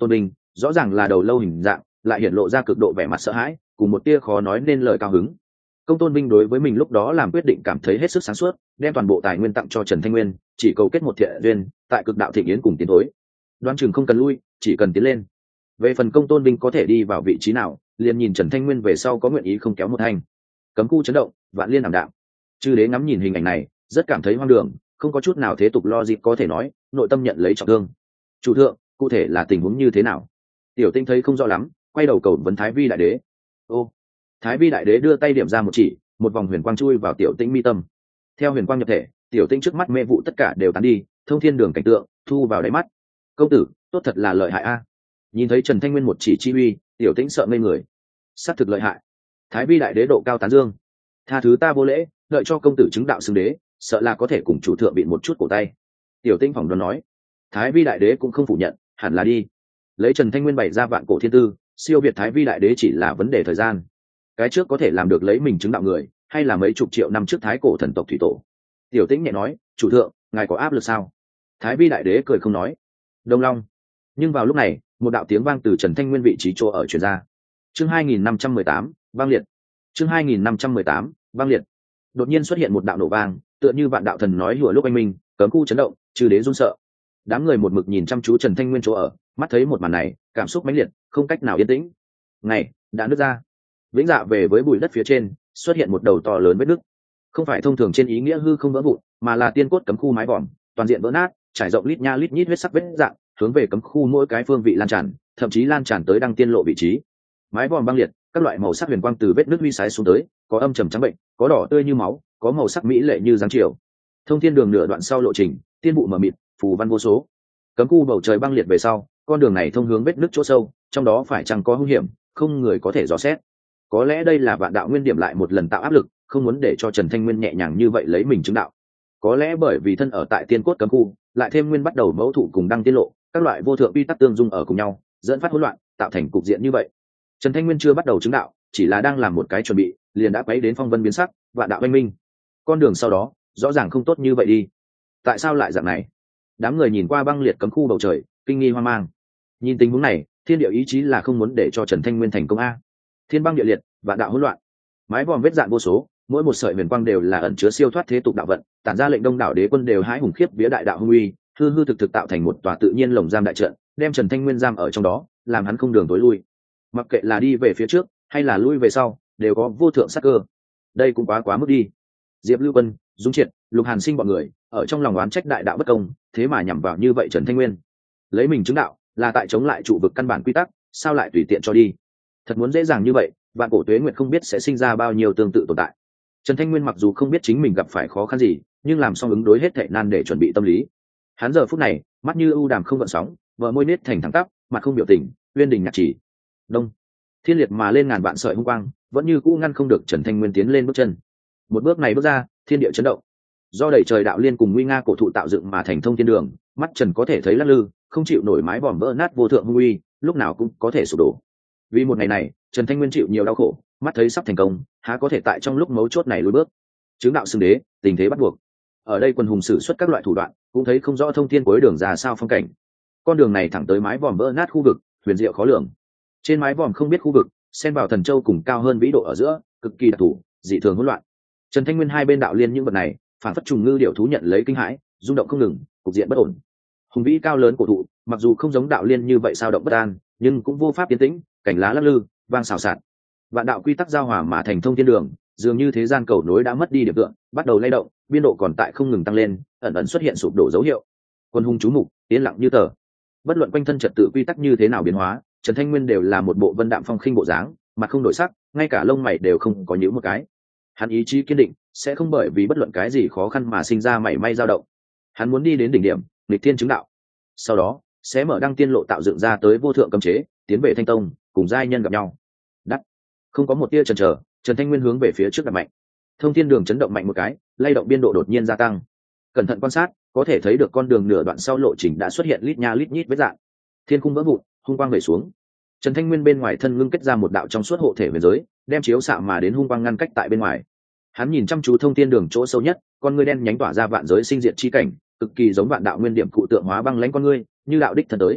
rõ ràng là đầu lâu hình dạng, lại hiện lộ ra cực độ vẻ mặt sợ hãi cùng một tia khó nói nên lời cao hứng. Công tôn vinh đối với mình lúc đó làm quyết định cảm thấy hết sức sáng suốt, đem toàn bộ tài nguyên tặng cho Trần Thanh Nguyên, chỉ cầu kết một thiện duyên, tại cực đạo thịnh yến cùng tiến thối. Đoán chừng không cần lui, chỉ cần tiến lên. Về phần công tôn vinh có thể đi vào vị trí nào, liền nhìn Trần Thanh Nguyên về sau có nguyện ý không kéo một hành. Cấm khu chấn động, vạn liên ảm đạm. Chư đế ngắm nhìn hình ảnh này, rất cảm thấy hoang đường, không có chút nào thế tục logic có thể nói, nội tâm nhận lấy trọng thương. Chủ thượng, cụ thể là tình huống như thế nào? Tiểu Tinh thấy không rõ lắm, quay đầu cầu vấn Thái Vi đại đế. Ô, Thái Vi đại đế đưa tay điểm ra một chỉ, một vòng huyền quang chui vào Tiểu Tinh mi tâm. Theo huyền quang nhập thể, Tiểu Tinh trước mắt mê vụ tất cả đều tán đi, thông thiên đường cảnh tượng thu vào đáy mắt. Công tử, tốt thật là lợi hại a. Nhìn thấy Trần Thanh Nguyên một chỉ chi uy, Tiểu Tinh sợ ngây người. Sát thực lợi hại. Thái Vi đại đế độ cao tán dương. Tha thứ ta vô lễ, đợi cho công tử chứng đạo xưng đế, sợ là có thể cùng chủ thượng bị một chút cổ tay. Tiểu Tinh phỏng đoán nói. Thái Vi đại đế cũng không phủ nhận, hẳn là đi. Lấy Trần Thanh Nguyên bày ra vạn cổ thiên tư, siêu việt Thái Vi đại đế chỉ là vấn đề thời gian. Cái trước có thể làm được lấy mình chứng đạo người, hay là mấy chục triệu năm trước thái cổ thần tộc thủy tổ. Tiểu Tĩnh nhẹ nói, chủ thượng, ngài có áp lực sao? Thái Vi đại đế cười không nói. Đông Long. Nhưng vào lúc này, một đạo tiếng vang từ Trần Thanh Nguyên vị trí chỗ ở truyền ra. Chương hai nghìn năm trăm mười tám, vang liệt. Chương hai nghìn năm trăm mười tám, vang liệt. Đột nhiên xuất hiện một đạo nổ vang, tựa như vạn đạo thần nói hùa lúc anh minh, cấm khu chấn động, chư đế run sợ. Đám người một mực nhìn chăm chú Trần Thanh Nguyên chỗ ở, mắt thấy một màn này, cảm xúc mãnh liệt, không cách nào yên tĩnh. Ngày đã nứt ra, vĩnh dạ về với bụi đất phía trên, xuất hiện một đầu to lớn vết nứt. Không phải thông thường trên ý nghĩa hư không vỡ vụn, mà là tiên cốt cấm khu mái vòm, toàn diện vỡ nát, trải rộng lít nha lít nhít huyết sắc vết dạng, hướng về cấm khu mỗi cái phương vị lan tràn, thậm chí lan tràn tới đăng tiên lộ vị trí. Mái vòm băng liệt, các loại màu sắc huyền quang từ vết nứt huy sái xuống tới, có âm trầm trắng bệnh, có đỏ tươi như máu, có màu sắc mỹ lệ như dáng chiều. Thông thiên đường nửa đoạn sau lộ trình, tiên vụ mờ mịt, phù văn vô số. Cấm khu bầu trời băng liệt về sau, con đường này thông hướng vết nứt chỗ sâu, trong đó phải chăng có hung hiểm, không người có thể dò xét. Có lẽ đây là vạn đạo nguyên điểm lại một lần tạo áp lực, không muốn để cho Trần Thanh Nguyên nhẹ nhàng như vậy lấy mình chứng đạo. Có lẽ bởi vì thân ở tại tiên cốt cấm khu, lại thêm nguyên bắt đầu mẫu thụ cùng đăng tiên lộ, các loại vô thượng quy tắc tương dung ở cùng nhau, dẫn phát hỗn loạn, tạo thành cục diện như vậy. Trần Thanh Nguyên chưa bắt đầu chứng đạo, chỉ là đang làm một cái chuẩn bị, liền đã quấy đến phong vân biến sắc, vạn đạo anh minh. Con đường sau đó, rõ ràng không tốt như vậy đi. Tại sao lại dạng này? Đám người nhìn qua băng liệt cấm khu bầu trời, kinh nghi hoang mang. Nhìn tình huống này, thiên địa ý chí là không muốn để cho Trần Thanh Nguyên thành công a. Thiên băng địa liệt, vạn đạo hỗn loạn. Mái vòm vết dạn vô số, mỗi một sợi huyền quang đều là ẩn chứa siêu thoát thế tục đạo vận, tản ra lệnh đông đảo đế quân đều hãi hùng khiếp vía đại đạo hung uy, hư hư thực thực tạo thành một tòa tự nhiên lồng giam đại trận, đem Trần Thanh Nguyên giam ở trong đó, làm hắn không đường tối lui. Mặc kệ là đi về phía trước hay là lui về sau, đều có vô thượng sát cơ. Đây cũng quá quá mức đi. Diệp Lưu Quân, Dung Triệt, Lục Hàn Sinh bọn người ở trong lòng oán trách đại đạo bất công, thế mà nhằm vào như vậy Trần Thanh Nguyên. Lấy mình chứng đạo, là tại chống lại trụ vực căn bản quy tắc, sao lại tùy tiện cho đi? Thật muốn dễ dàng như vậy, vạn cổ tuế nguyệt không biết sẽ sinh ra bao nhiêu tương tự tồn tại. Trần Thanh Nguyên mặc dù không biết chính mình gặp phải khó khăn gì, nhưng làm xong ứng đối hết thảy nan để chuẩn bị tâm lý. Hắn giờ phút này, mắt như ưu đàm không gợn sóng, vợ môi nết thành thẳng tắp, mặt không biểu tình, uyên đình nhạc chỉ. Đông, thiên liệt mà lên ngàn vạn sợi hung quang, vẫn như cũ ngăn không được Trần Thanh Nguyên tiến lên bước chân. Một bước này bước ra, thiên địa chấn động. Do đẩy trời đạo liên cùng nguy nga cổ thụ tạo dựng mà thành thông thiên đường, mắt Trần có thể thấy lắc lư, không chịu nổi mái vòm vỡ nát vô thượng hung uy, lúc nào cũng có thể sụp đổ. Vì một ngày này, Trần Thanh Nguyên chịu nhiều đau khổ, mắt thấy sắp thành công, há có thể tại trong lúc mấu chốt này lùi bước. Chứng đạo xưng đế, tình thế bắt buộc. Ở đây quần hùng sử xuất các loại thủ đoạn, cũng thấy không rõ thông thiên cuối đường ra sao phong cảnh. Con đường này thẳng tới mái vòm vỡ nát khu vực, huyền diệu khó lường. Trên mái vòm không biết khu vực, xen vào thần châu cùng cao hơn vĩ độ ở giữa, cực kỳ đặc thù, dị thường hỗn loạn. Trần Thanh Nguyên hai bên đạo liên những vật này, phản phất trùng ngư điểu thú nhận lấy kinh hãi, rung động không ngừng, cục diện bất ổn. Hùng vĩ cao lớn cổ thụ, mặc dù không giống đạo liên như vậy sao động bất an, nhưng cũng vô pháp tiến tĩnh, cảnh lá lắc lư, vang xào xạc. Vạn đạo quy tắc giao hòa mà thành thông thiên đường, dường như thế gian cầu nối đã mất đi điểm tựa, bắt đầu lay động, biên độ còn tại không ngừng tăng lên, ẩn ẩn xuất hiện sụp đổ dấu hiệu. Quân hung chú mục, yên lặng như tờ. Bất luận quanh thân trật tự quy tắc như thế nào biến hóa, Trần Thanh Nguyên đều là một bộ vân đạm phong khinh bộ dáng, mặt không đổi sắc, ngay cả lông mày đều không có nhíu một cái. Hắn ý chí kiên định, sẽ không bởi vì bất luận cái gì khó khăn mà sinh ra mảy may dao động. Hắn muốn đi đến đỉnh điểm, nghịch thiên chứng đạo. Sau đó, sẽ mở đăng tiên lộ tạo dựng ra tới vô thượng cấm chế, tiến về Thanh Tông, cùng giai nhân gặp nhau. Đắt. Không có một tia chần chờ, Trần Thanh Nguyên hướng về phía trước đặt mạnh. Thông thiên đường chấn động mạnh một cái, lay động biên độ đột nhiên gia tăng. Cẩn thận quan sát, có thể thấy được con đường nửa đoạn sau lộ trình đã xuất hiện lít nha lít nhít vết rạn. Thiên khung vỡ vụn, hung quang về xuống. Trần Thanh Nguyên bên ngoài thân ngưng kết ra một đạo trong suốt hộ thể huyền giới, đem chiếu xạ mà đến hung quang ngăn cách tại bên ngoài. Hắn nhìn chăm chú thông thiên đường chỗ sâu nhất, con ngươi đen nhánh tỏa ra vạn giới sinh diệt chi cảnh, cực kỳ giống vạn đạo nguyên điểm cụ tượng hóa băng lãnh con ngươi, như đạo đích thân tới.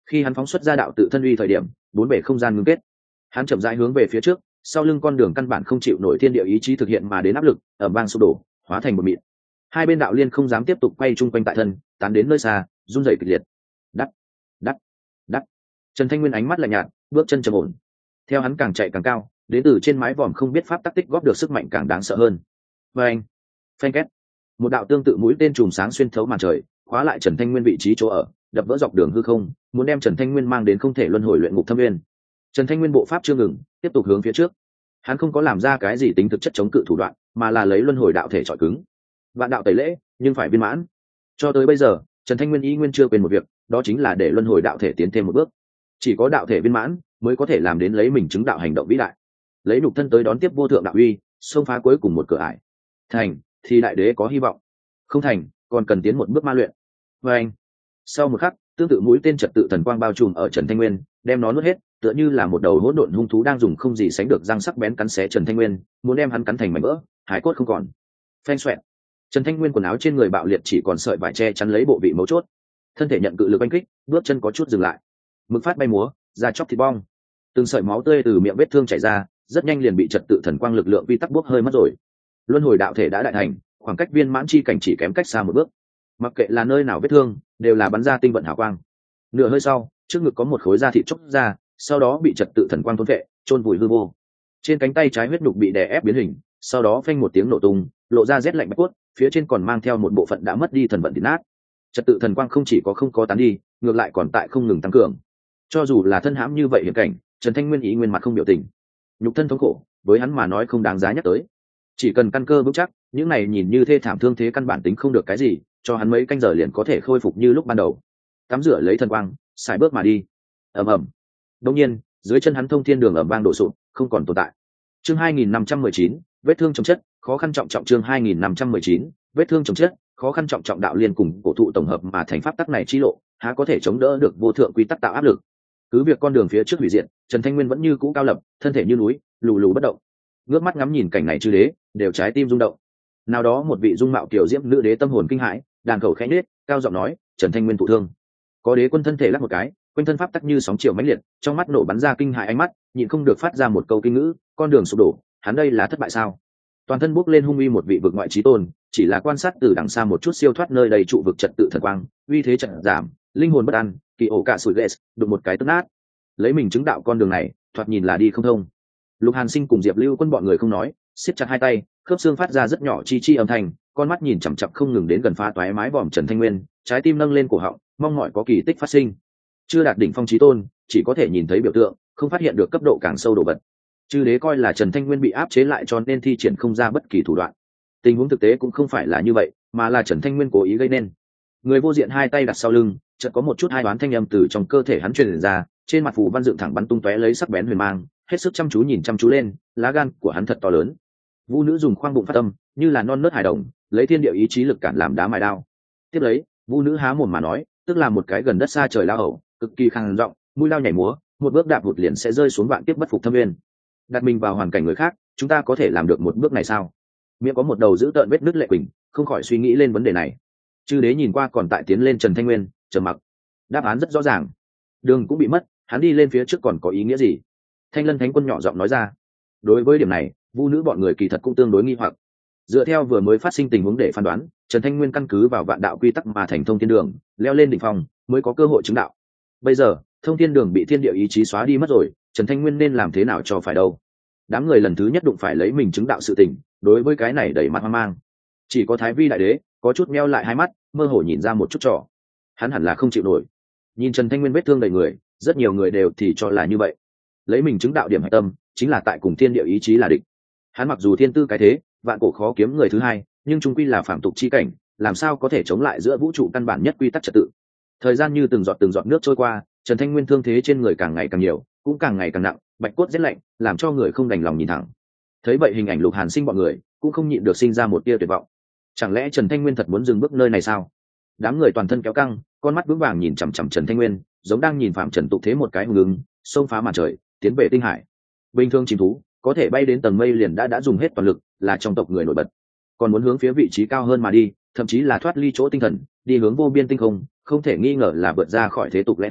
Khi hắn phóng xuất ra đạo tự thân uy thời điểm, bốn bể không gian ngưng kết. Hắn chậm rãi hướng về phía trước, sau lưng con đường căn bản không chịu nổi thiên địa ý chí thực hiện mà đến áp lực, ở bang sụp đổ, hóa thành một mịn. Hai bên đạo liên không dám tiếp tục quay chung quanh tại thân, tán đến nơi xa, run rẩy kịch liệt. Đắc, đắc, đắc. Trần Thanh Nguyên ánh mắt lạnh nhạt, bước chân trầm ổn. Theo hắn càng chạy càng cao, đến từ trên mái vòm không biết pháp tắc tích góp được sức mạnh càng đáng sợ hơn. Và anh, phanh két, một đạo tương tự mũi tên chùm sáng xuyên thấu màn trời, khóa lại Trần Thanh Nguyên vị trí chỗ ở, đập vỡ dọc đường hư không, muốn đem Trần Thanh Nguyên mang đến không thể luân hồi luyện ngục thâm nguyên. Trần Thanh Nguyên bộ pháp chưa ngừng, tiếp tục hướng phía trước. Hắn không có làm ra cái gì tính thực chất chống cự thủ đoạn, mà là lấy luân hồi đạo thể trọi cứng. Vạn đạo tẩy lễ, nhưng phải viên mãn. Cho tới bây giờ, Trần Thanh Nguyên ý nguyên chưa quên một việc, đó chính là để luân hồi đạo thể tiến thêm một bước. Chỉ có đạo thể viên mãn, mới có thể làm đến lấy mình chứng đạo hành động vĩ đại, lấy nhục thân tới đón tiếp vô thượng đạo uy, xông phá cuối cùng một cửa ải. Thành thì đại đế có hy vọng, không thành còn cần tiến một bước ma luyện. Và anh, sau một khắc, tương tự mũi tên trật tự thần quang bao trùm ở Trần Thanh Nguyên, đem nó nuốt hết, tựa như là một đầu hỗn độn hung thú đang dùng không gì sánh được răng sắc bén cắn xé Trần Thanh Nguyên, muốn đem hắn cắn thành mảnh vỡ, hải cốt không còn. Phanh xoẹt, Trần Thanh Nguyên quần áo trên người bạo liệt, chỉ còn sợi vải che chắn lấy bộ vị mấu chốt. Thân thể nhận cự lực oanh kích, bước chân có chút dừng lại. Mực phát bay múa, da chóc thịt bong, từng sợi máu tươi từ miệng vết thương chảy ra, rất nhanh liền bị trật tự thần quang lực lượng vi tắc bốc hơi mất rồi. Luân hồi đạo thể đã đại thành, khoảng cách viên mãn chi cảnh chỉ kém cách xa một bước. Mặc kệ là nơi nào vết thương, đều là bắn ra tinh vận hào quang. Nửa hơi sau, trước ngực có một khối da thịt chốc ra, sau đó bị trật tự thần quang thôn vệ, chôn vùi hư vô. Trên cánh tay trái huyết nhục bị đè ép biến hình, sau đó phanh một tiếng nổ tung, lộ ra rét lạnh bạch cốt, phía trên còn mang theo một bộ phận đã mất đi thần vận thịt nát. Trật tự thần quang không chỉ có không có tán đi, ngược lại còn tại không ngừng tăng cường. Cho dù là thân hãm như vậy hiểm cảnh, Trần Thanh Nguyên ý nguyên mặt không biểu tình. Nhục thân thống khổ, với hắn mà nói không đáng giá nhắc tới. Chỉ cần căn cơ vững chắc, những này nhìn như thê thảm thương thế căn bản tính không được cái gì, cho hắn mấy canh giờ liền có thể khôi phục như lúc ban đầu. Tắm rửa lấy thần quang, xài bước mà đi. Ầm ầm. Đột nhiên, dưới chân hắn thông thiên đường ầm vang đổ sụp, không còn tồn tại. Chương hai nghìn năm trăm mười chín, vết thương chồng chất, khó khăn trọng trọng. Chương hai nghìn năm trăm mười chín, vết thương chồng chất, khó khăn trọng trọng. Đạo liên cùng cổ thụ tổng hợp mà thành pháp tắc này chi lộ, há có thể chống đỡ được vô thượng quy tắc tạo áp lực. Cứ việc con đường phía trước hủy diệt, Trần Thanh Nguyên vẫn như cũ cao lập, thân thể như núi, lù lù bất động. Ngước mắt ngắm nhìn cảnh này chư đế, đều trái tim rung động. Nào đó một vị dung mạo kiểu diễm nữ đế tâm hồn kinh hãi, đàn khẩu khẽ nhếch, cao giọng nói, Trần Thanh Nguyên thụ thương. Có đế quân thân thể lắc một cái, quanh thân pháp tắc như sóng chiều mãnh liệt, trong mắt nổ bắn ra kinh hãi ánh mắt, nhịn không được phát ra một câu kinh ngữ, con đường sụp đổ, hắn đây là thất bại sao? Toàn thân bốc lên hung uy một vị vực ngoại chí tôn, chỉ là quan sát từ đằng xa một chút siêu thoát nơi đầy trụ vực trật tự thần quang, uy thế chợt giảm, linh hồn bất an, kỳ ổ cả sủi lệ, đụng một cái tức nát. Lấy mình chứng đạo con đường này, thoạt nhìn là đi không thông. Lục Hàn Sinh cùng Diệp Lưu Quân bọn người không nói, siết chặt hai tay, khớp xương phát ra rất nhỏ chi chi âm thanh, con mắt nhìn chằm chằm không ngừng đến gần phá toái mái vòm Trần Thanh Nguyên, trái tim nâng lên cổ họng, mong mỏi có kỳ tích phát sinh. Chưa đạt đỉnh phong chí tôn, chỉ có thể nhìn thấy biểu tượng, không phát hiện được cấp độ càng sâu đồ vật. Chư đế coi là Trần Thanh Nguyên bị áp chế lại cho nên thi triển không ra bất kỳ thủ đoạn. Tình huống thực tế cũng không phải là như vậy, mà là Trần Thanh Nguyên cố ý gây nên. Người vô diện hai tay đặt sau lưng, chợt có một chút hai đoán thanh âm từ trong cơ thể hắn truyền ra, trên mặt phù văn dựng thẳng bắn tung tóe lấy sắc bén huyền mang, hết sức chăm chú nhìn chăm chú lên, lá gan của hắn thật to lớn. Vũ nữ dùng khoang bụng phát âm, như là non nớt hài đồng, lấy thiên địa ý chí lực cản làm đá mài đao. Tiếp lấy, Vũ nữ há mồm mà nói, tức là một cái gần đất xa trời lao hậu, cực kỳ khàn giọng, mũi lao nhảy múa, một bước đạp vụt liền sẽ rơi xuống vạn kiếp bất phục thâm nguyên. Đặt mình vào hoàn cảnh người khác, chúng ta có thể làm được một bước này sao? Miệng có một đầu giữ tợn vết nứt lệ quỳnh, không khỏi suy nghĩ lên vấn đề này. Chư đế nhìn qua còn tại tiến lên Trần Thanh Nguyên, trầm mặc. Đáp án rất rõ ràng, đường cũng bị mất, hắn đi lên phía trước còn có ý nghĩa gì? Thanh Lân Thánh Quân nhỏ giọng nói ra. Đối với điểm này, Vu nữ bọn người kỳ thật cũng tương đối nghi hoặc. Dựa theo vừa mới phát sinh tình huống để phán đoán, Trần Thanh Nguyên căn cứ vào vạn đạo quy tắc mà thành thông thiên đường, leo lên đỉnh phong, mới có cơ hội chứng đạo. Bây giờ, thông thiên đường bị thiên địa ý chí xóa đi mất rồi, Trần Thanh Nguyên nên làm thế nào cho phải đâu? Đám người lần thứ nhất đụng phải lấy mình chứng đạo sự tình, đối với cái này đầy mặt hoang mang. Chỉ có Thái Vi đại đế có chút meo lại hai mắt, mơ hồ nhìn ra một chút trò. Hắn hẳn là không chịu nổi. Nhìn Trần Thanh Nguyên vết thương đầy người, rất nhiều người đều thì cho là như vậy. Lấy mình chứng đạo điểm hạch tâm, chính là tại cùng thiên địa ý chí là địch. Hắn mặc dù thiên tư cái thế, vạn cổ khó kiếm người thứ hai, nhưng trung quy là phạm tục chi cảnh, làm sao có thể chống lại giữa vũ trụ căn bản nhất quy tắc trật tự. Thời gian như từng giọt từng giọt nước trôi qua, Trần Thanh Nguyên thương thế trên người càng ngày càng nhiều, cũng càng ngày càng nặng, bạch cốt rét lạnh, làm cho người không đành lòng nhìn thẳng. Thấy vậy hình ảnh Lục Hàn Sinh bọn người cũng không nhịn được sinh ra một tia tuyệt vọng. Chẳng lẽ Trần Thanh Nguyên thật muốn dừng bước nơi này sao? Đám người toàn thân kéo căng, con mắt vững vàng nhìn chằm chằm Trần Thanh Nguyên, giống đang nhìn phạm trần tục thế một cái hùng ứng, xông phá màn trời, tiến về tinh hải. Bình thường chim thú có thể bay đến tầng mây liền đã đã dùng hết toàn lực, là trong tộc người nổi bật. Còn muốn hướng phía vị trí cao hơn mà đi, thậm chí là thoát ly chỗ tinh thần, đi hướng vô biên tinh không, không thể nghi ngờ là vượt ra khỏi thế tục lẽ thường,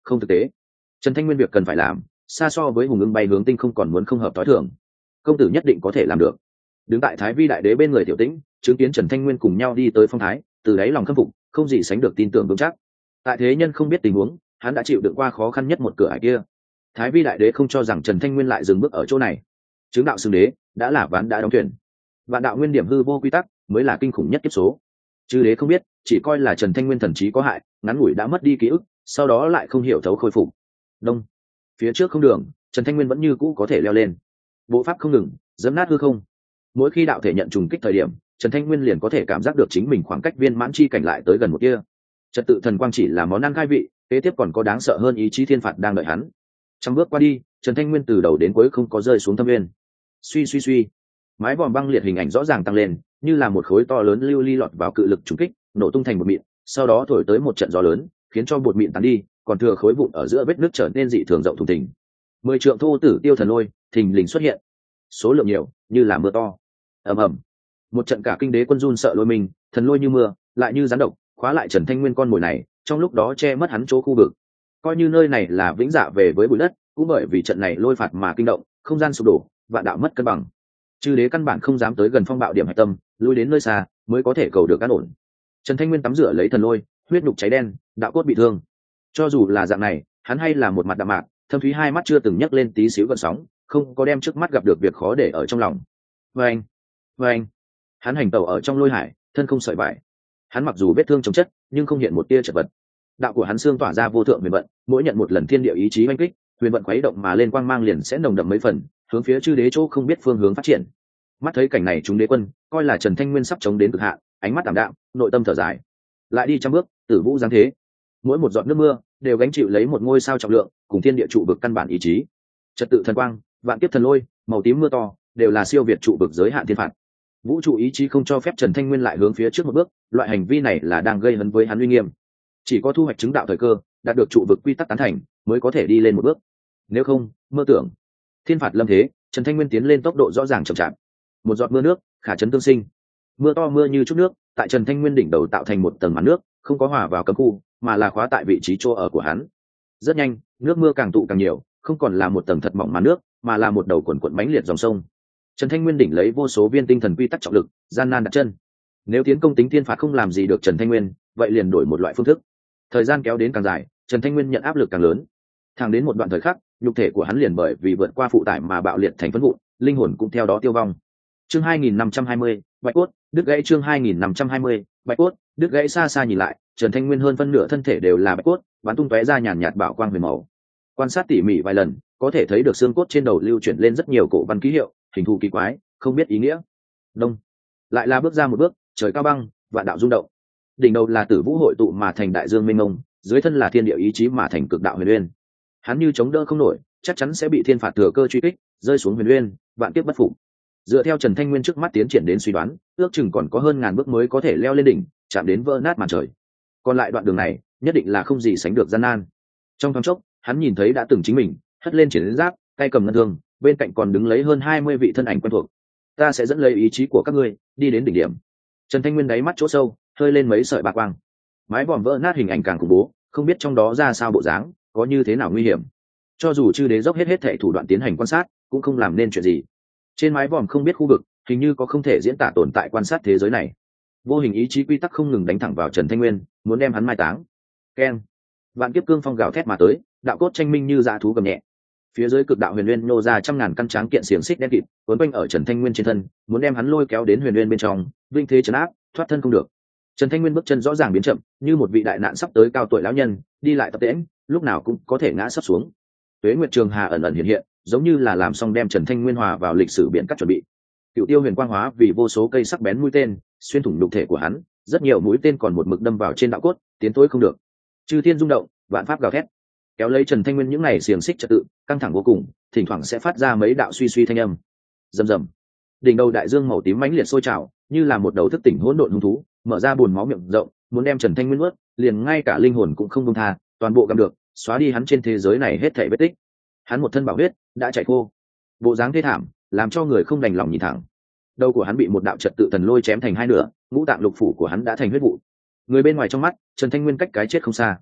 không thực tế. Trần Thanh Nguyên việc cần phải làm xa so với hùng ưng bay hướng tinh không còn muốn không hợp tối thường. Công tử nhất định có thể làm được. Đứng tại Thái Vi đại đế bên người Tiểu Tĩnh chứng kiến Trần Thanh Nguyên cùng nhau đi tới phong thái, từ đáy lòng khâm phục, không gì sánh được tin tưởng vững chắc. Tại thế nhân không biết tình huống, hắn đã chịu đựng qua khó khăn nhất một cửa ải kia. Thái Vi đại đế không cho rằng Trần Thanh Nguyên lại dừng bước ở chỗ này. Chứng đạo xưng đế đã là ván đã đóng thuyền. Vạn đạo nguyên điểm hư vô quy tắc mới là kinh khủng nhất kiếp số. Chư đế không biết, chỉ coi là Trần Thanh Nguyên thần trí có hại, ngắn ngủi đã mất đi ký ức, sau đó lại không hiểu thấu khôi phục. Đông, phía trước không đường, Trần Thanh Nguyên vẫn như cũ có thể leo lên. Bộ pháp không ngừng, dẫm nát hư không. Mỗi khi đạo thể nhận trùng kích thời điểm, Trần Thanh Nguyên liền có thể cảm giác được chính mình khoảng cách viên mãn chi cảnh lại tới gần một kia. Trật tự thần quang chỉ là món ăn khai vị, kế tiếp còn có đáng sợ hơn ý chí thiên phạt đang đợi hắn. Trong bước qua đi, Trần Thanh Nguyên từ đầu đến cuối không có rơi xuống thâm nguyên. Suy suy suy, mái vòm băng liệt hình ảnh rõ ràng tăng lên, như là một khối to lớn lưu ly lọt vào cự lực trùng kích, nổ tung thành một mịn, sau đó thổi tới một trận gió lớn, khiến cho bột mịn tán đi, còn thừa khối vụn ở giữa vết nước trở nên dị thường rộng thùng thình. Mười trượng thô tử tiêu thần lôi thình lình xuất hiện, số lượng nhiều, như là mưa to. Ầm ầm, một trận cả kinh đế quân run sợ lôi mình, thần lôi như mưa, lại như rắn độc, khóa lại Trần Thanh Nguyên con mồi này, trong lúc đó che mất hắn chỗ khu vực. Coi như nơi này là vĩnh dạ về với bụi đất, cũng bởi vì trận này lôi phạt mà kinh động, không gian sụp đổ, vạn đạo mất cân bằng. Chư đế căn bản không dám tới gần phong bạo điểm hạch tâm, lui đến nơi xa mới có thể cầu được an ổn. Trần Thanh Nguyên tắm rửa lấy thần lôi, huyết nhục cháy đen, đạo cốt bị thương. Cho dù là dạng này, hắn hay là một mặt đạm mạc, thâm thúy hai mắt chưa từng nhấc lên tí xíu gợn sóng, không có đem trước mắt gặp được việc khó để ở trong lòng. Vâng, vâng, hắn hành tẩu ở trong lôi hải, thân không sợi vải. Hắn mặc dù vết thương chồng chất, nhưng không hiện một tia chật vật. Đạo của hắn xương tỏa ra vô thượng huyền vận, mỗi nhận một lần thiên địa ý chí oanh kích, huyền vận khuấy động mà lên quang mang liền sẽ nồng đậm mấy phần, hướng phía chư đế chỗ không biết phương hướng phát triển. Mắt thấy cảnh này, chúng đế quân coi là Trần Thanh Nguyên sắp chống đến cực hạn, ánh mắt tạm đạm, nội tâm thở dài. Lại đi trăm bước, tử vũ giáng thế. Mỗi một giọt nước mưa đều gánh chịu lấy một ngôi sao trọng lượng, cùng thiên địa trụ vực căn bản ý chí. Trật tự thần quang, vạn kiếp thần lôi, màu tím mưa to, đều là siêu việt trụ vực giới hạn thiên phạt. Vũ trụ ý chí không cho phép Trần Thanh Nguyên lại hướng phía trước một bước, loại hành vi này là đang gây hấn với hắn uy nghiêm. Chỉ có thu hoạch chứng đạo thời cơ, đạt được trụ vực quy tắc tán thành, mới có thể đi lên một bước. Nếu không, mơ tưởng. Thiên phạt lâm thế, Trần Thanh Nguyên tiến lên tốc độ rõ ràng chậm chạp. Một giọt mưa nước, khả chấn tương sinh. Mưa to mưa như chút nước, tại Trần Thanh Nguyên đỉnh đầu tạo thành một tầng màn nước, không có hòa vào cấm khu, mà là khóa tại vị trí chỗ ở của hắn. Rất nhanh, nước mưa càng tụ càng nhiều, không còn là một tầng thật mỏng màn nước, mà là một đầu cuộn cuộn mãnh liệt dòng sông. Trần Thanh Nguyên đỉnh lấy vô số viên tinh thần quy tắc trọng lực, gian nan đặt chân. Nếu tiến công tính thiên phạt không làm gì được Trần Thanh Nguyên, vậy liền đổi một loại phương thức. Thời gian kéo đến càng dài, Trần Thanh Nguyên nhận áp lực càng lớn. Thẳng đến một đoạn thời khắc, nhục thể của hắn liền bởi vì vượt qua phụ tải mà bạo liệt thành phấn vụn, linh hồn cũng theo đó tiêu vong. Chương hai nghìn năm trăm hai mươi, Bạch cốt, đứt gãy chương hai nghìn năm trăm hai mươi, Bạch cốt, đứt gãy xa xa nhìn lại, Trần Thanh Nguyên hơn phân nửa thân thể đều là bạch cốt, bắn tung tóe ra nhàn nhạt bảo quang huyền màu. Quan sát tỉ mỉ vài lần, có thể thấy được xương cốt trên đầu lưu chuyển lên rất nhiều cổ văn ký hiệu, hình thù kỳ quái, không biết ý nghĩa. Đông, lại là bước ra một bước, trời cao băng, vạn đạo rung động. Đỉnh đầu là tử vũ hội tụ mà thành đại dương mênh mông, dưới thân là thiên địa ý chí mà thành cực đạo huyền uyên. Hắn như chống đỡ không nổi, chắc chắn sẽ bị thiên phạt thừa cơ truy kích, rơi xuống huyền uyên, vạn kiếp bất phục. Dựa theo Trần Thanh Nguyên trước mắt tiến triển đến suy đoán, ước chừng còn có hơn ngàn bước mới có thể leo lên đỉnh, chạm đến vỡ nát màn trời. Còn lại đoạn đường này, nhất định là không gì sánh được gian nan. Trong thoáng chốc, hắn nhìn thấy đã từng chính mình, hất lên triển giáp, tay cầm ngân thương, bên cạnh còn đứng lấy hơn hai mươi vị thân ảnh quen thuộc. Ta sẽ dẫn lấy ý chí của các ngươi, đi đến đỉnh điểm. Trần Thanh Nguyên đáy mắt chỗ sâu, hơi lên mấy sợi bạc quang. Mái vòm vỡ nát hình ảnh càng khủng bố, không biết trong đó ra sao bộ dáng, có như thế nào nguy hiểm. Cho dù chư đế dốc hết hết thảy thủ đoạn tiến hành quan sát, cũng không làm nên chuyện gì. Trên mái vòm không biết khu vực, hình như có không thể diễn tả tồn tại quan sát thế giới này. Vô hình ý chí quy tắc không ngừng đánh thẳng vào Trần Thanh Nguyên, muốn đem hắn mai táng. Keng, vạn kiếp cương phong gào thét mà tới, đạo cốt tranh minh như dã thú gầm nhẹ. Phía dưới cực đạo huyền nguyên nô ra trăm ngàn căn tráng kiện xiềng xích đen kịt, cuốn quanh ở Trần Thanh Nguyên trên thân, muốn đem hắn lôi kéo đến huyền nguyên bên trong, vinh thế trấn áp, thoát thân không được. Trần Thanh Nguyên bước chân rõ ràng biến chậm, như một vị đại nạn sắp tới cao tuổi lão nhân, đi lại tập tễnh, lúc nào cũng có thể ngã sắp xuống. Tuế Nguyệt Trường Hà ẩn ẩn hiện hiện, giống như là làm xong đem Trần Thanh Nguyên hòa vào lịch sử biển cắt chuẩn bị. Cựu Tiêu Huyền Quang hóa vì vô số cây sắc bén mũi tên, xuyên thủng nhục thể của hắn, rất nhiều mũi tên còn một mực đâm vào trên đạo cốt, tiến tối không được. Chư thiên rung động, vạn pháp gào thét, kéo lấy Trần Thanh Nguyên những này xiềng xích trật tự, căng thẳng vô cùng, thỉnh thoảng sẽ phát ra mấy đạo suy suy thanh âm. Rầm rầm. Đỉnh đầu đại dương màu tím mãnh liệt sôi trào, như là một đầu thức tỉnh hỗn độn hung thú, mở ra buồn máu miệng rộng, muốn đem Trần Thanh Nguyên nuốt, liền ngay cả linh hồn cũng không buông tha, toàn bộ gặm được, xóa đi hắn trên thế giới này hết thảy vết tích. Hắn một thân bảo huyết đã chảy khô, bộ dáng thê thảm, làm cho người không đành lòng nhìn thẳng. Đầu của hắn bị một đạo trật tự thần lôi chém thành hai nửa, ngũ tạng lục phủ của hắn đã thành huyết vụ. Người bên ngoài trong mắt, Trần Thanh Nguyên cách cái chết không xa.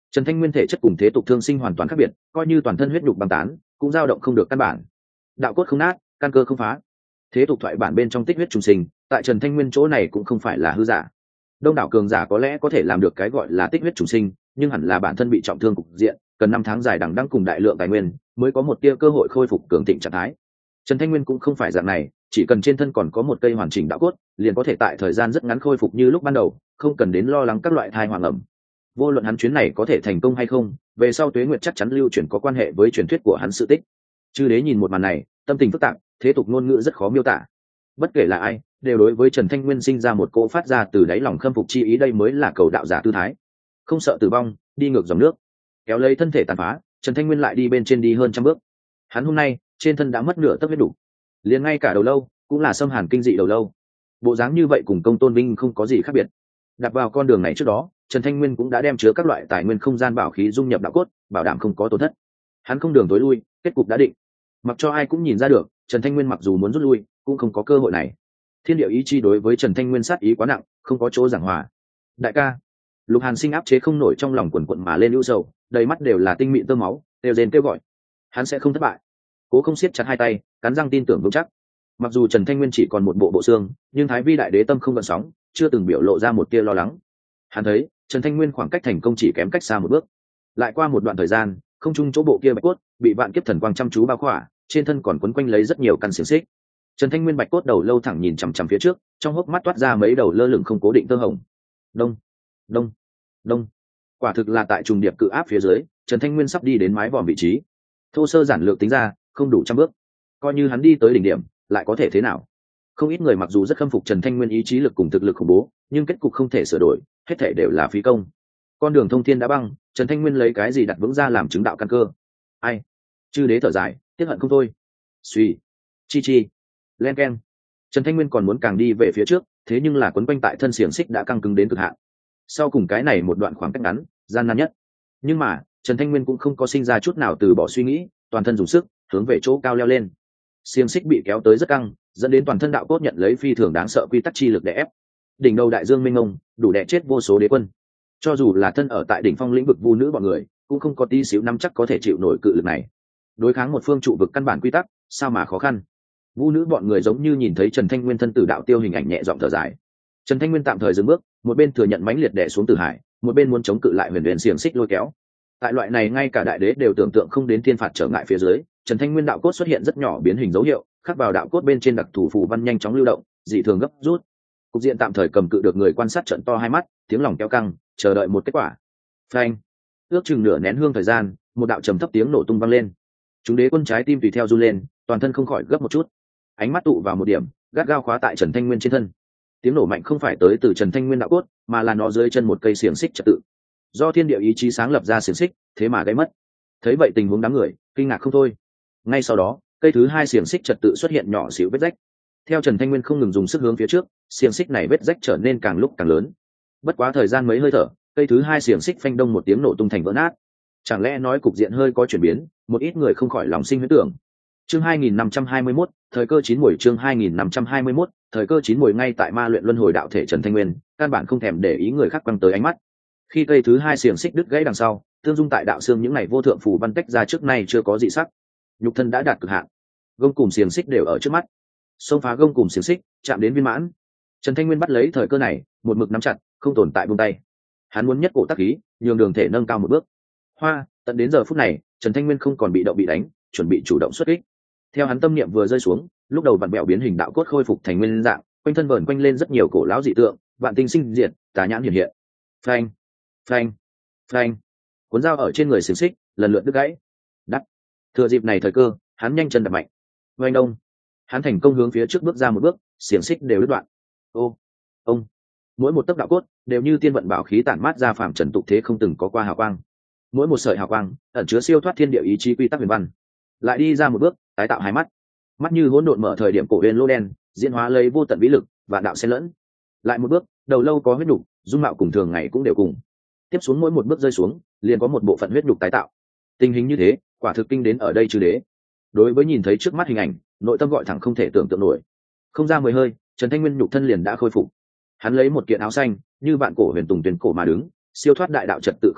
Trần Thanh Nguyên thể chất cùng thế tục thương sinh hoàn toàn khác biệt, coi như toàn thân huyết nhục băng tán cũng dao động không được căn bản. Đạo cốt không nát, căn cơ không phá. Thế tục thoại bản bên trong tích huyết trùng sinh, tại Trần Thanh Nguyên chỗ này cũng không phải là hư giả. Đông đảo cường giả có lẽ có thể làm được cái gọi là tích huyết trùng sinh, nhưng hẳn là bản thân bị trọng thương cục diện, cần năm tháng dài đằng đẵng cùng đại lượng tài nguyên mới có một tia cơ hội khôi phục cường thịnh trạng thái. Trần Thanh Nguyên cũng không phải dạng này, chỉ cần trên thân còn có một cây hoàn chỉnh đạo cốt, liền có thể tại thời gian rất ngắn khôi phục như lúc ban đầu, không cần đến lo lắng các loại thai hoàng ẩm. Vô luận hắn chuyến này có thể thành công hay không, về sau Tuế Nguyệt chắc chắn lưu truyền có quan hệ với truyền thuyết của hắn sự tích. Chư đế nhìn một màn này, tâm tình phức tạp, thế tục ngôn ngữ rất khó miêu tả. Bất kể là ai, đều đối với Trần Thanh Nguyên sinh ra một cỗ phát ra từ đáy lòng khâm phục chi ý, đây mới là cầu đạo giả tư thái. Không sợ tử vong, đi ngược dòng nước. Kéo lấy thân thể tàn phá, Trần Thanh Nguyên lại đi bên trên đi hơn trăm bước. Hắn hôm nay, trên thân đã mất nửa tấc huyết đủ, liền ngay cả đầu lâu cũng là xâm hàn kinh dị đầu lâu. Bộ dáng như vậy cùng Công Tôn Vinh không có gì khác biệt. Đặt vào con đường này trước đó, Trần Thanh Nguyên cũng đã đem chứa các loại tài nguyên không gian bảo khí dung nhập đạo cốt, bảo đảm không có tổn thất. Hắn không đường tối lui, kết cục đã định. Mặc cho ai cũng nhìn ra được, Trần Thanh Nguyên mặc dù muốn rút lui, cũng không có cơ hội này. Thiên địa ý chi đối với Trần Thanh Nguyên sát ý quá nặng, không có chỗ giảng hòa. Đại ca, Lục Hàn Sinh áp chế không nổi trong lòng quần quận mà lên ưu sầu, đầy mắt đều là tinh mịn tơ máu, đều rên kêu gọi. Hắn sẽ không thất bại. Cố không siết chặt hai tay, cắn răng tin tưởng vững chắc. Mặc dù Trần Thanh Nguyên chỉ còn một bộ bộ xương, nhưng Thái Vi đại đế tâm không gợn sóng, chưa từng biểu lộ ra một tia lo lắng. Hắn thấy Trần Thanh Nguyên khoảng cách thành công chỉ kém cách xa một bước. Lại qua một đoạn thời gian, không trung chỗ bộ kia bạch cốt bị vạn kiếp thần quang chăm chú bao khỏa, trên thân còn quấn quanh lấy rất nhiều căn xiềng xích. Trần Thanh Nguyên bạch cốt đầu lâu thẳng nhìn chằm chằm phía trước, trong hốc mắt toát ra mấy đầu lơ lửng không cố định tơ hồng. Đông, đông, đông. Quả thực là tại trùng điệp cự áp phía dưới, Trần Thanh Nguyên sắp đi đến mái vòm vị trí. Thô sơ giản lược tính ra, không đủ trăm bước. Coi như hắn đi tới đỉnh điểm, lại có thể thế nào? Không ít người mặc dù rất khâm phục Trần Thanh Nguyên ý chí lực cùng thực lực khủng bố, nhưng kết cục không thể sửa đổi, hết thể đều là phí công. Con đường thông thiên đã băng, Trần Thanh Nguyên lấy cái gì đặt vững ra làm chứng đạo căn cơ? Ai? Chư đế thở dài, tiếc hận không thôi. Suy, chi chi, len keng. Trần Thanh Nguyên còn muốn càng đi về phía trước, thế nhưng là quấn quanh tại thân xiềng xích đã căng cứng đến cực hạn. Sau cùng cái này một đoạn khoảng cách ngắn, gian nan nhất. Nhưng mà Trần Thanh Nguyên cũng không có sinh ra chút nào từ bỏ suy nghĩ, toàn thân dùng sức hướng về chỗ cao leo lên. Xiềng xích bị kéo tới rất căng, dẫn đến toàn thân đạo cốt nhận lấy phi thường đáng sợ quy tắc chi lực để ép. Đỉnh đầu đại dương mênh mông, đủ đè chết vô số đế quân. Cho dù là thân ở tại đỉnh phong lĩnh vực vu nữ bọn người, cũng không có tí xíu nắm chắc có thể chịu nổi cự lực này. Đối kháng một phương trụ vực căn bản quy tắc, sao mà khó khăn. Vu nữ bọn người giống như nhìn thấy Trần Thanh Nguyên thân tử đạo tiêu hình ảnh nhẹ giọng thở dài. Trần Thanh Nguyên tạm thời dừng bước, một bên thừa nhận mãnh liệt đè xuống Tử Hải, một bên muốn chống cự lại huyền huyền xiềng xích lôi kéo. Tại loại này ngay cả đại đế đều tưởng tượng không đến thiên phạt trở ngại phía dưới, Trần Thanh Nguyên đạo cốt xuất hiện rất nhỏ biến hình dấu hiệu, khắc vào đạo cốt bên trên đặc thủ phù văn nhanh chóng lưu động, dị thường gấp rút. Cục diện tạm thời cầm cự được người quan sát trợn to hai mắt, tiếng lòng kéo căng, chờ đợi một kết quả. Phanh! Ước chừng nửa nén hương thời gian, một đạo trầm thấp tiếng nổ tung vang lên. Chúng đế quân trái tim tùy theo run lên, toàn thân không khỏi gấp một chút. Ánh mắt tụ vào một điểm, gắt gao khóa tại Trần Thanh Nguyên trên thân. Tiếng nổ mạnh không phải tới từ Trần Thanh Nguyên đạo cốt, mà là nó dưới chân một cây xiềng xích trật tự. Do thiên địa ý chí sáng lập ra xiềng xích, thế mà gây mất. Thấy vậy tình huống đám người kinh ngạc không thôi. Ngay sau đó, cây thứ hai xiềng xích trật tự xuất hiện nhỏ xíu vết rách. Theo Trần Thanh Nguyên không ngừng dùng sức hướng phía trước, xiềng xích này vết rách trở nên càng lúc càng lớn. Bất quá thời gian mấy hơi thở, cây thứ hai xiềng xích phanh đông một tiếng nổ tung thành vỡ nát. Chẳng lẽ nói cục diện hơi có chuyển biến, một ít người không khỏi lòng sinh huyễn tưởng. Chương hai nghìn năm trăm hai mươi mốt, thời cơ chín muồi chương hai nghìn năm trăm hai mươi mốt, thời cơ chín muồi ngay tại ma luyện luân hồi đạo thể Trần Thanh Nguyên, căn bản không thèm để ý người khác quăng tới ánh mắt. Khi cây thứ hai xiềng xích đứt gãy đằng sau, tương dung tại đạo xương những này vô thượng phù văn tách ra trước nay chưa có dị sắc. Nhục thân đã đạt cực hạn, gông cùm xiềng xích đều ở trước mắt. Xông phá gông cùm xiềng xích, chạm đến viên mãn. Trần Thanh Nguyên bắt lấy thời cơ này, một mực nắm chặt, không tồn tại buông tay. Hắn muốn nhất cổ tác khí, nhường đường thể nâng cao một bước. Hoa, tận đến giờ phút này, Trần Thanh Nguyên không còn bị động bị đánh, chuẩn bị chủ động xuất kích. Theo hắn tâm niệm vừa rơi xuống, lúc đầu vặn bẹo biến hình đạo cốt khôi phục thành nguyên dạng, quanh thân vờn quanh lên rất nhiều cổ lão dị tượng, vạn tinh sinh diệt, tà nhãn hiện hiện. Phanh, phanh, phanh. Cuốn dao ở trên người xiềng xích, lần lượt đứt gãy. Đắt. Thừa dịp này thời cơ, hắn nhanh chân đập mạnh. Oanh đông. Hắn thành công hướng phía trước bước ra một bước, xiềng xích đều đứt đoạn. Ô, ông. Mỗi một tấc đạo cốt đều như tiên vận bảo khí tản mát ra phàm trần tục thế không từng có qua hào quang. Mỗi một sợi hào quang ẩn chứa siêu thoát thiên địa ý chí quy tắc huyền văn. Lại đi ra một bước, tái tạo hai mắt. Mắt như hỗn độn mở thời điểm cổ huyền lô đen, diễn hóa lấy vô tận vĩ lực và đạo xen lẫn. Lại một bước, đầu lâu có huyết nhục, dung mạo cùng thường ngày cũng đều cùng. Tiếp xuống mỗi một bước rơi xuống, liền có một bộ phận huyết nhục tái tạo. Tình hình như thế, quả thực kinh đến ở đây chư đế. Đối với nhìn thấy trước mắt hình ảnh, nội tâm gọi thẳng không thể tưởng tượng nổi. Không ra mười hơi, Trần Thanh Nguyên nhục thân liền đã khôi phục. Hắn lấy một kiện áo xanh, như vạn cổ huyền tùng tuyển cổ mà đứng, siêu thoát đại đạo trật tự không chế,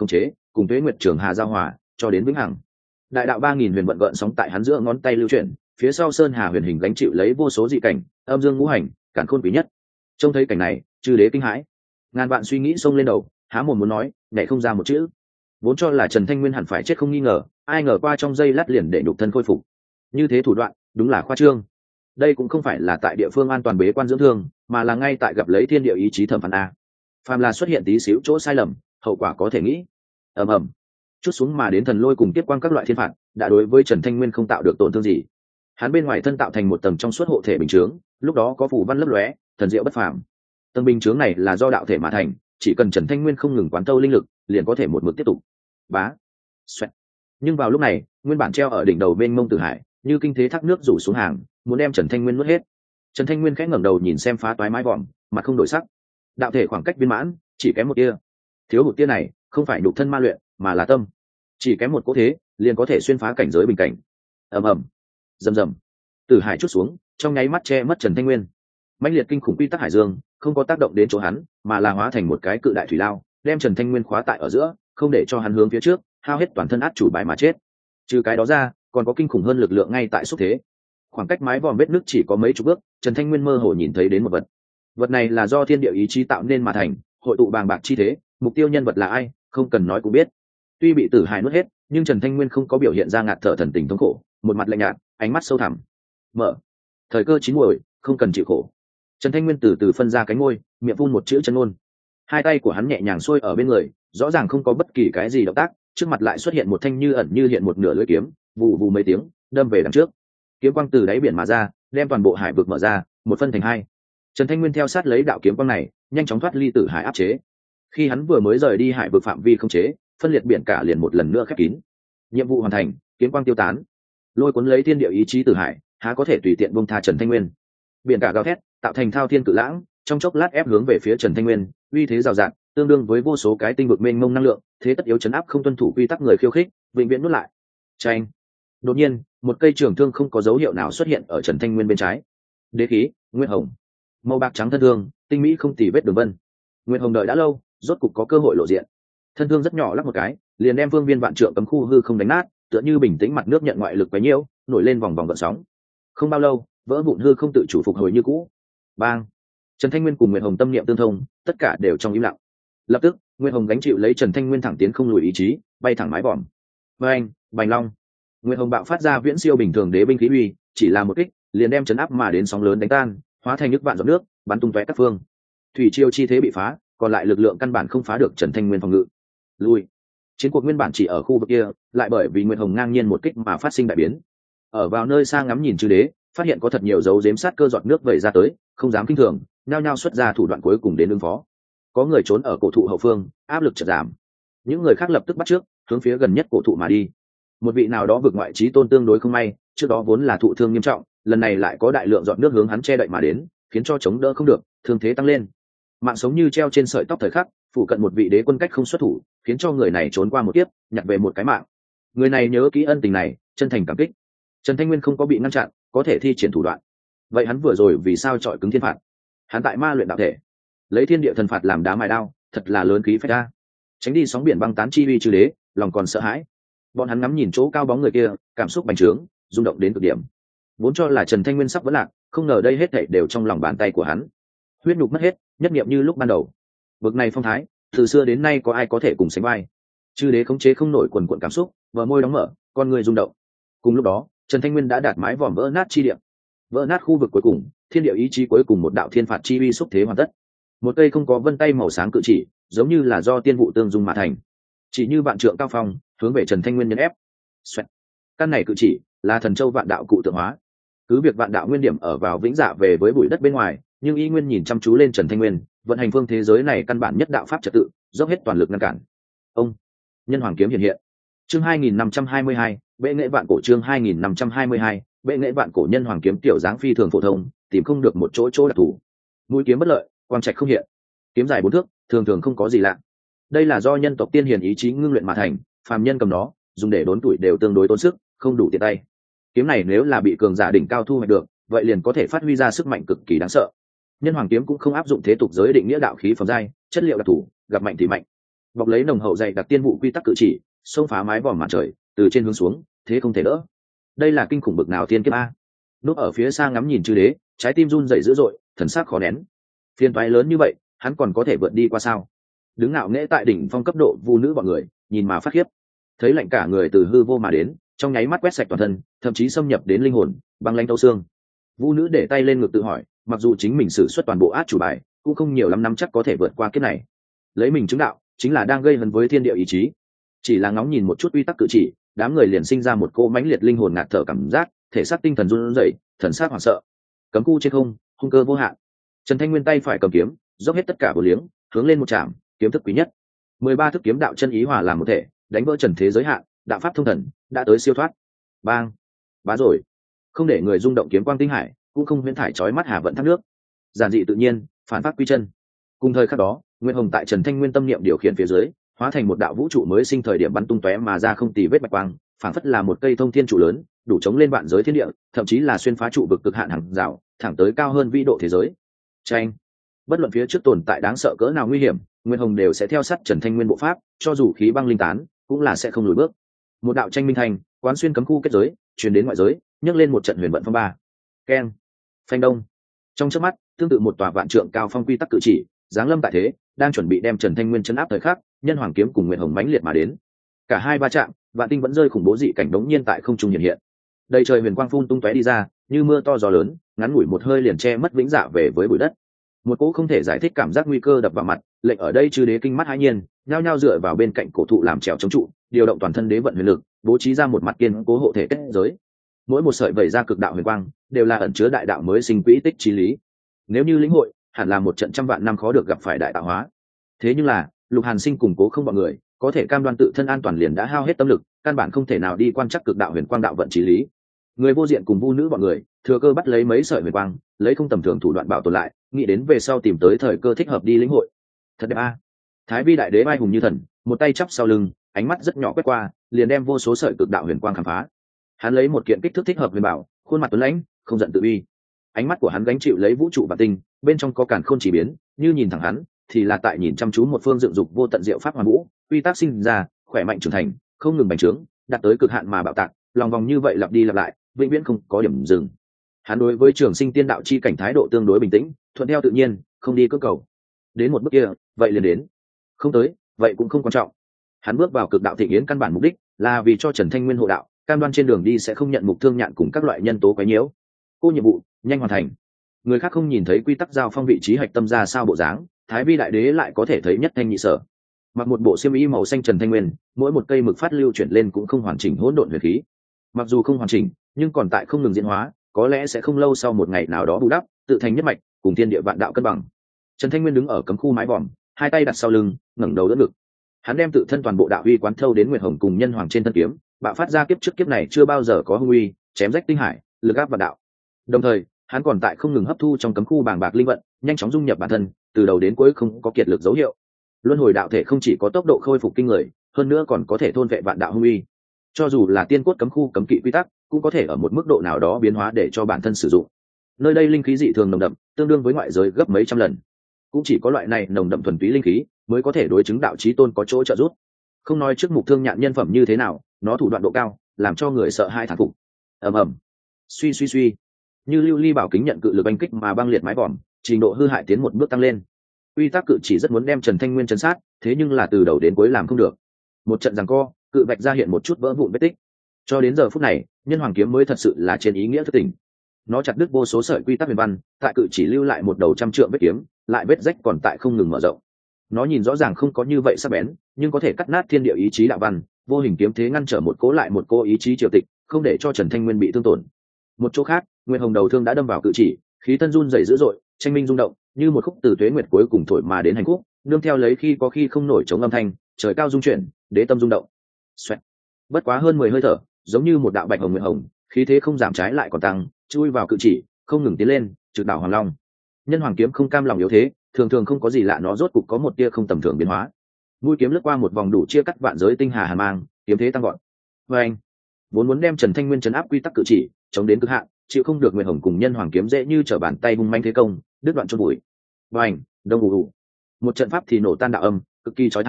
cùng tuế nguyệt trường hà giao hòa cho đến vĩnh hằng. Đại đạo ba nghìn huyền vận gợn sóng tại hắn giữa ngón tay lưu chuyển, phía sau sơn hà huyền hình gánh chịu lấy vô số dị cảnh, âm dương ngũ hành, càn khôn quý nhất. Trông thấy cảnh này, chư đế kinh hãi, ngàn vạn suy nghĩ xông lên đầu, há mồm muốn nói, nhảy không ra một chữ. Vốn cho là Trần Thanh Nguyên hẳn phải chết không nghi ngờ, ai ngờ qua trong giây lát liền để nhục thân khôi phục. Như thế thủ đoạn, đúng là khoa trương. Đây cũng không phải là tại địa phương an toàn bế quan dưỡng thương, mà là ngay tại gặp lấy thiên địa ý chí thẩm phán a. Phàm là xuất hiện tí xíu chỗ sai lầm, hậu quả có thể nghĩ. Ầm ầm, chút xuống mà đến thần lôi cùng tiếp quang các loại thiên phạt, đã đối với Trần Thanh Nguyên không tạo được tổn thương gì. Hắn bên ngoài thân tạo thành một tầng trong suốt hộ thể bình chướng, lúc đó có phù văn lấp lóe, thần diệu bất phàm. Tầng bình chướng này là do đạo thể mà thành, chỉ cần Trần Thanh Nguyên không ngừng quán thâu linh lực, liền có thể một mực tiếp tục. Bá. Xoẹt. Nhưng vào lúc này, nguyên bản treo ở đỉnh đầu bên mông Tử Hải, như kinh thế thác nước rủ xuống hàng, muốn đem Trần Thanh Nguyên nuốt hết. Trần Thanh Nguyên khẽ ngẩng đầu nhìn xem phá toái mái vòm, mặt không đổi sắc. Đạo thể khoảng cách viên mãn, chỉ kém một tia. Thiếu hụt tia này, không phải nhục thân ma luyện, mà là tâm. Chỉ kém một cỗ thế, liền có thể xuyên phá cảnh giới bình cảnh. Ầm ầm, rầm rầm. Tử Hải chút xuống, trong nháy mắt che mất Trần Thanh Nguyên. Mãnh liệt kinh khủng quy tắc hải dương, không có tác động đến chỗ hắn, mà là hóa thành một cái cự đại thủy lao, đem Trần Thanh Nguyên khóa tại ở giữa, không để cho hắn hướng phía trước, hao hết toàn thân át chủ bài mà chết. Trừ cái đó ra, còn có kinh khủng hơn lực lượng ngay tại xúc thế. Khoảng cách mái vòm vết nước chỉ có mấy chục bước, Trần Thanh Nguyên mơ hồ nhìn thấy đến một vật. Vật này là do thiên địa ý chí tạo nên mà thành, hội tụ bàng bạc chi thế, mục tiêu nhân vật là ai, không cần nói cũng biết. Tuy bị Tử Hải nuốt hết, nhưng Trần Thanh Nguyên không có biểu hiện ra ngạt thở thần tình thống khổ, một mặt lạnh nhạt, ánh mắt sâu thẳm. Mở. Thời cơ chín muồi, không cần chịu khổ. Trần Thanh Nguyên từ từ phân ra cánh môi, miệng phun một chữ chân ngôn. Hai tay của hắn nhẹ nhàng xuôi ở bên người, rõ ràng không có bất kỳ cái gì động tác, trước mặt lại xuất hiện một thanh như ẩn như hiện một nửa lưỡi kiếm, vù vù mấy tiếng, đâm về đằng trước. Kiếm quang từ đáy biển mà ra, đem toàn bộ hải vực mở ra, một phân thành hai. Trần Thanh Nguyên theo sát lấy đạo kiếm quang này, nhanh chóng thoát ly Tử Hải áp chế. Khi hắn vừa mới rời đi hải vực phạm vi không chế, phân liệt biển cả liền một lần nữa khép kín. Nhiệm vụ hoàn thành, kiếm quang tiêu tán. Lôi cuốn lấy thiên địa ý chí Tử Hải, há có thể tùy tiện buông tha Trần Thanh Nguyên. Biển cả gào thét, tạo thành thao thiên cự lãng, trong chốc lát ép hướng về phía Trần Thanh Nguyên, uy thế rào rạt, tương đương với vô số cái tinh vực mênh mông năng lượng, thế tất yếu chấn áp không tuân thủ quy tắc người khiêu khích, vĩnh viễn nuốt lại. Chanh. Đột nhiên, một cây trường thương không có dấu hiệu nào xuất hiện ở Trần Thanh Nguyên bên trái. Đế khí, Nguyên Hồng. Màu bạc trắng thân thương, tinh mỹ không tì vết đường vân. Nguyên Hồng đợi đã lâu, rốt cục có cơ hội lộ diện. Thân thương rất nhỏ lắc một cái, liền đem phương viên vạn trượng cấm khu hư không đánh nát, tựa như bình tĩnh mặt nước nhận ngoại lực quấy nhiễu, nổi lên vòng vòng gợn sóng. Không bao lâu, vỡ vụn hư không tự chủ phục hồi như cũ. Bang. Trần Thanh Nguyên cùng Nguyệt Hồng tâm niệm tương thông, tất cả đều trong im lặng. Lập tức, Nguyệt Hồng gánh chịu lấy Trần Thanh Nguyên thẳng tiến không lùi ý chí, bay thẳng mái vòm. Bang, Bành Long. Nguyệt Hồng bạo phát ra viễn siêu bình thường đế binh khí uy, chỉ là một kích, liền đem chấn áp mà đến sóng lớn đánh tan, hóa thành nước vạn giọt nước, bắn tung tóe các phương. Thủy triều chi thế bị phá, còn lại lực lượng căn bản không phá được Trần Thanh Nguyên phòng ngự. Lui. Chiến cuộc nguyên bản chỉ ở khu vực kia, lại bởi vì Nguyệt Hồng ngang nhiên một kích mà phát sinh đại biến. Ở vào nơi xa ngắm nhìn chư đế, phát hiện có thật nhiều dấu giếm sát cơ giọt nước vẩy ra tới, không dám kinh thường, nhao nhao xuất ra thủ đoạn cuối cùng đến ứng phó. Có người trốn ở cổ thụ hậu phương, áp lực chợt giảm. Những người khác lập tức bắt trước, hướng phía gần nhất cổ thụ mà đi. Một vị nào đó vượt ngoại trí tôn tương đối không may, trước đó vốn là thụ thương nghiêm trọng, lần này lại có đại lượng giọt nước hướng hắn che đậy mà đến, khiến cho chống đỡ không được, thương thế tăng lên. Mạng sống như treo trên sợi tóc thời khắc, phụ cận một vị đế quân cách không xuất thủ, khiến cho người này trốn qua một tiếp, nhặt về một cái mạng. Người này nhớ kỹ ân tình này, chân thành cảm kích. Trần Thanh Nguyên không có bị ngăn chặn, có thể thi triển thủ đoạn. Vậy hắn vừa rồi vì sao chọi cứng thiên phạt? Hắn tại ma luyện đạo thể, lấy thiên địa thần phạt làm đá mài đao, thật là lớn khí phách ra. Tránh đi sóng biển băng tán chi uy chư đế, lòng còn sợ hãi. Bọn hắn ngắm nhìn chỗ cao bóng người kia, cảm xúc bành trướng, rung động đến cực điểm. Vốn cho là Trần Thanh Nguyên sắp vẫn lạc, không ngờ đây hết thảy đều trong lòng bàn tay của hắn. Huyết nhục mất hết, nhất niệm như lúc ban đầu. Bực này phong thái, từ xưa đến nay có ai có thể cùng sánh vai? Chư đế khống chế không nổi quần quần cảm xúc, bờ môi đóng mở, con người rung động. Cùng lúc đó, Trần Thanh Nguyên đã đạt mái vòm vỡ nát chi địa. Vỡ nát khu vực cuối cùng, thiên địa ý chí cuối cùng một đạo thiên phạt chi uy xúc thế hoàn tất. Một cây không có vân tay màu sáng cự chỉ, giống như là do tiên vụ tương dung mà thành. Chỉ như vạn trượng cao phong, hướng về Trần Thanh Nguyên nhấn ép. Xoẹt. Căn này cự chỉ là thần châu vạn đạo cụ tượng hóa. Cứ việc vạn đạo nguyên điểm ở vào vĩnh dạ về với bụi đất bên ngoài, nhưng y nguyên nhìn chăm chú lên Trần Thanh Nguyên, vận hành phương thế giới này căn bản nhất đạo pháp trật tự, dốc hết toàn lực ngăn cản. Ông. Nhân hoàng kiếm hiện hiện. Chương hai nghìn năm trăm hai mươi hai, bệ nghệ vạn cổ chương hai nghìn năm trăm hai mươi hai, bệ nghệ vạn cổ nhân hoàng kiếm tiểu dáng phi thường phổ thông, tìm không được một chỗ chỗ đặc thù. Mũi kiếm bất lợi, quang trạch không hiện. Kiếm dài bốn thước, thường thường không có gì lạ. Đây là do nhân tộc tiên hiền ý chí ngưng luyện mà thành, phàm nhân cầm nó, dùng để đốn tuổi đều tương đối tốn sức, không đủ tiện tay. Kiếm này nếu là bị cường giả đỉnh cao thu hoạch được, vậy liền có thể phát huy ra sức mạnh cực kỳ đáng sợ. Nhân hoàng kiếm cũng không áp dụng thế tục giới định nghĩa đạo khí phẩm giai, chất liệu đặc thù, gặp mạnh thì mạnh. bọc lấy nồng hậu dày đặc tiên vụ quy tắc cự chỉ xông phá mái vòm mặt trời từ trên hướng xuống, thế không thể đỡ. Đây là kinh khủng bực nào tiên kiếp a. Núp ở phía xa ngắm nhìn chư đế, trái tim run rẩy dữ dội, thần sắc khó nén. Phiền toái lớn như vậy, hắn còn có thể vượt đi qua sao? Đứng ngạo nghễ tại đỉnh phong cấp độ vu nữ bọn người, nhìn mà phát khiếp. Thấy lạnh cả người từ hư vô mà đến, trong nháy mắt quét sạch toàn thân, thậm chí xâm nhập đến linh hồn, băng lãnh thấu xương. Vu nữ để tay lên ngực tự hỏi, mặc dù chính mình sử xuất toàn bộ át chủ bài, cũng không nhiều lắm nắm chắc có thể vượt qua kiếp này. Lấy mình chứng đạo, chính là đang gây hấn với thiên địa ý chí. Chỉ là ngóng nhìn một chút uy tắc cự chỉ, đám người liền sinh ra một cỗ mãnh liệt linh hồn ngạt thở cảm giác, thể xác tinh thần run rẩy, thần sắc hoảng sợ. Cấm khu trên không, hung cơ vô hạn. Trần Thanh Nguyên tay phải cầm kiếm, dốc hết tất cả vô liếng, hướng lên một chạm, kiếm thức quý nhất. Mười ba thức kiếm đạo chân ý hòa làm một thể, đánh vỡ trần thế giới hạn, đạo pháp thông thần, đã tới siêu thoát. Bang, bá rồi. Không để người rung động kiếm quang tinh hải, cũng không huyễn thải chói mắt hà vận thác nước. Giản dị tự nhiên, phản phát quy chân. Cùng thời khắc đó, Nguyên Hồng tại Trần Thanh Nguyên tâm niệm điều khiển phía dưới, hóa thành một đạo vũ trụ mới sinh thời điểm bắn tung tóe mà ra không tì vết bạch quang, phản phất là một cây thông thiên trụ lớn, đủ chống lên vạn giới thiên địa, thậm chí là xuyên phá trụ vực cực hạn hàng rào, thẳng tới cao hơn vĩ độ thế giới. Tranh, bất luận phía trước tồn tại đáng sợ cỡ nào nguy hiểm, Nguyên Hồng đều sẽ theo sát Trần Thanh Nguyên bộ pháp, cho dù khí băng linh tán, cũng là sẽ không lùi bước. Một đạo tranh minh thành, quán xuyên cấm khu kết giới, truyền đến ngoại giới, nhấc lên một trận huyền vận phong ba. Keng, phanh đông. Trong chớp mắt, tương tự một tòa vạn trượng cao phong quy tắc cự chỉ, giáng lâm tại thế, đang chuẩn bị đem Trần Thanh Nguyên chấn áp thời khắc, nhân hoàng kiếm cùng Nguyệt Hồng mãnh liệt mà đến. Cả hai va chạm, vạn tinh vẫn rơi khủng bố dị cảnh đống nhiên tại không trung hiện hiện. Đầy trời huyền quang phun tung tóe đi ra, như mưa to gió lớn, ngắn ngủi một hơi liền che mất vĩnh dạ về với bụi đất. Một cỗ không thể giải thích cảm giác nguy cơ đập vào mặt, lệnh ở đây chư đế kinh mắt hãi nhiên, nhao nhao dựa vào bên cạnh cổ thụ làm trèo chống trụ, điều động toàn thân đế vận huyền lực, bố trí ra một mặt kiên cố hộ thể kết giới. Mỗi một sợi vẩy ra cực đạo huyền quang, đều là ẩn chứa đại đạo mới sinh quỹ tích chí lý. Nếu như lĩnh hội, hẳn là một trận trăm vạn năm khó được gặp phải đại tạo hóa. Thế nhưng là, Lục Hàn Sinh củng cố không bọn người, có thể cam đoan tự thân an toàn liền đã hao hết tâm lực, căn bản không thể nào đi quan trắc cực đạo huyền quang đạo vận chí lý. Người vô diện cùng vu nữ bọn người, thừa cơ bắt lấy mấy sợi huyền quang, lấy không tầm thường thủ đoạn bảo tồn lại, nghĩ đến về sau tìm tới thời cơ thích hợp đi lĩnh hội. Thật đẹp a. Thái Vi đại đế vai hùng như thần, một tay chắp sau lưng, ánh mắt rất nhỏ quét qua, liền đem vô số sợi cực đạo huyền quang khám phá. Hắn lấy một kiện kích thước thích hợp huyền bảo, khuôn mặt tuấn lãnh, không giận tự uy. Ánh mắt của hắn gánh chịu lấy vũ trụ và tinh, bên trong có càn khôn chỉ biến, như nhìn thẳng hắn, thì là tại nhìn chăm chú một phương dựng dục vô tận diệu pháp hoàn vũ, quy tắc sinh ra, khỏe mạnh trưởng thành, không ngừng bành trướng, đạt tới cực hạn mà bạo tạc, lòng vòng như vậy lặp đi lặp lại, vĩnh viễn không có điểm dừng. Hắn đối với trường sinh tiên đạo chi cảnh thái độ tương đối bình tĩnh, thuận theo tự nhiên, không đi cưỡng cầu. Đến một bước kia, vậy liền đến. Không tới, vậy cũng không quan trọng. Hắn bước vào cực đạo thịnh yến căn bản mục đích là vì cho Trần Thanh Nguyên hộ đạo, cam đoan trên đường đi sẽ không nhận mục thương nhạn cùng các loại nhân tố quấy nhiễu. Cô nhiệm vụ nhanh hoàn thành. Người khác không nhìn thấy quy tắc giao phong vị trí hạch tâm ra sao bộ dáng, Thái Vi đại đế lại có thể thấy nhất thanh nhị sở. Mặc một bộ xiêm y màu xanh Trần Thanh Nguyên, mỗi một cây mực phát lưu chuyển lên cũng không hoàn chỉnh hỗn độn huyền khí. Mặc dù không hoàn chỉnh, nhưng còn tại không ngừng diễn hóa, có lẽ sẽ không lâu sau một ngày nào đó bù đắp, tự thành nhất mạch, cùng thiên địa vạn đạo cân bằng. Trần Thanh Nguyên đứng ở cấm khu mái vòm, hai tay đặt sau lưng, ngẩng đầu đỡ ngực. Hắn đem tự thân toàn bộ đạo uy quán thâu đến Nguyệt Hồng cùng Nhân Hoàng trên thân kiếm, bạo phát ra kiếp trước kiếp này chưa bao giờ có hung uy, chém rách tinh hải, lực áp vạn đạo. Đồng thời, hắn còn tại không ngừng hấp thu trong cấm khu bàng bạc linh vận, nhanh chóng dung nhập bản thân, từ đầu đến cuối không có kiệt lực dấu hiệu. Luân hồi đạo thể không chỉ có tốc độ khôi phục kinh người, hơn nữa còn có thể thôn vệ vạn đạo hung uy. Cho dù là tiên cốt cấm khu cấm kỵ quy tắc, cũng có thể ở một mức độ nào đó biến hóa để cho bản thân sử dụng. Nơi đây linh khí dị thường nồng đậm, tương đương với ngoại giới gấp mấy trăm lần. Cũng chỉ có loại này nồng đậm thuần túy linh khí mới có thể đối chứng đạo chí tôn có chỗ trợ giúp. Không nói trước mục thương nhạn nhân phẩm như thế nào, nó thủ đoạn độ cao, làm cho người sợ hai thán phục. Ầm ầm, suy suy suy, như lưu ly bảo kính nhận cự lực oanh kích mà băng liệt mái vòm, trình độ hư hại tiến một bước tăng lên. Uy tắc cự chỉ rất muốn đem Trần Thanh Nguyên chấn sát, thế nhưng là từ đầu đến cuối làm không được. Một trận giằng co, cự vạch ra hiện một chút vỡ vụn vết tích. Cho đến giờ phút này, Nhân Hoàng kiếm mới thật sự là trên ý nghĩa thức tỉnh. Nó chặt đứt vô số sợi quy tắc huyền văn, tại cự chỉ lưu lại một đầu trăm trượng vết kiếm, lại vết rách còn tại không ngừng mở rộng. Nó nhìn rõ ràng không có như vậy sắc bén, nhưng có thể cắt nát thiên địa ý chí đạo văn, vô hình kiếm thế ngăn trở một cố lại một cô ý chí triều tịch, không để cho Trần Thanh Nguyên bị thương tổn. Một chỗ khác, Nguyên Hồng đầu thương đã đâm vào cự chỉ, khí thân run rẩy dữ dội, tranh minh rung động, như một khúc từ tuế nguyệt cuối cùng thổi mà đến hành khúc, nương theo lấy khi có khi không nổi chống âm thanh, trời cao rung chuyển, đế tâm rung động. Xoẹt. Bất quá hơn mười hơi thở, giống như một đạo bạch hồng nguyệt hồng, khí thế không giảm trái lại còn tăng, chui vào cự chỉ, không ngừng tiến lên, trực đảo Hoàng Long. Nhân Hoàng kiếm không cam lòng yếu thế, thường thường không có gì lạ, nó rốt cục có một tia không tầm thường biến hóa. Mũi kiếm lướt qua một vòng đủ chia cắt vạn giới tinh hà hàn mang, kiếm thế tăng gọn. Và anh, vốn muốn đem Trần Thanh Nguyên trấn áp quy tắc cự chỉ, chống đến cực hạn, chịu không được Nguyệt Hồng cùng Nhân Hoàng kiếm dễ như trở bàn tay hung manh thế công, đứt đoạn chôn bụi. Và anh, đông ù ù. Một trận pháp thì nổ tan đạo âm, cực kỳ chói tai,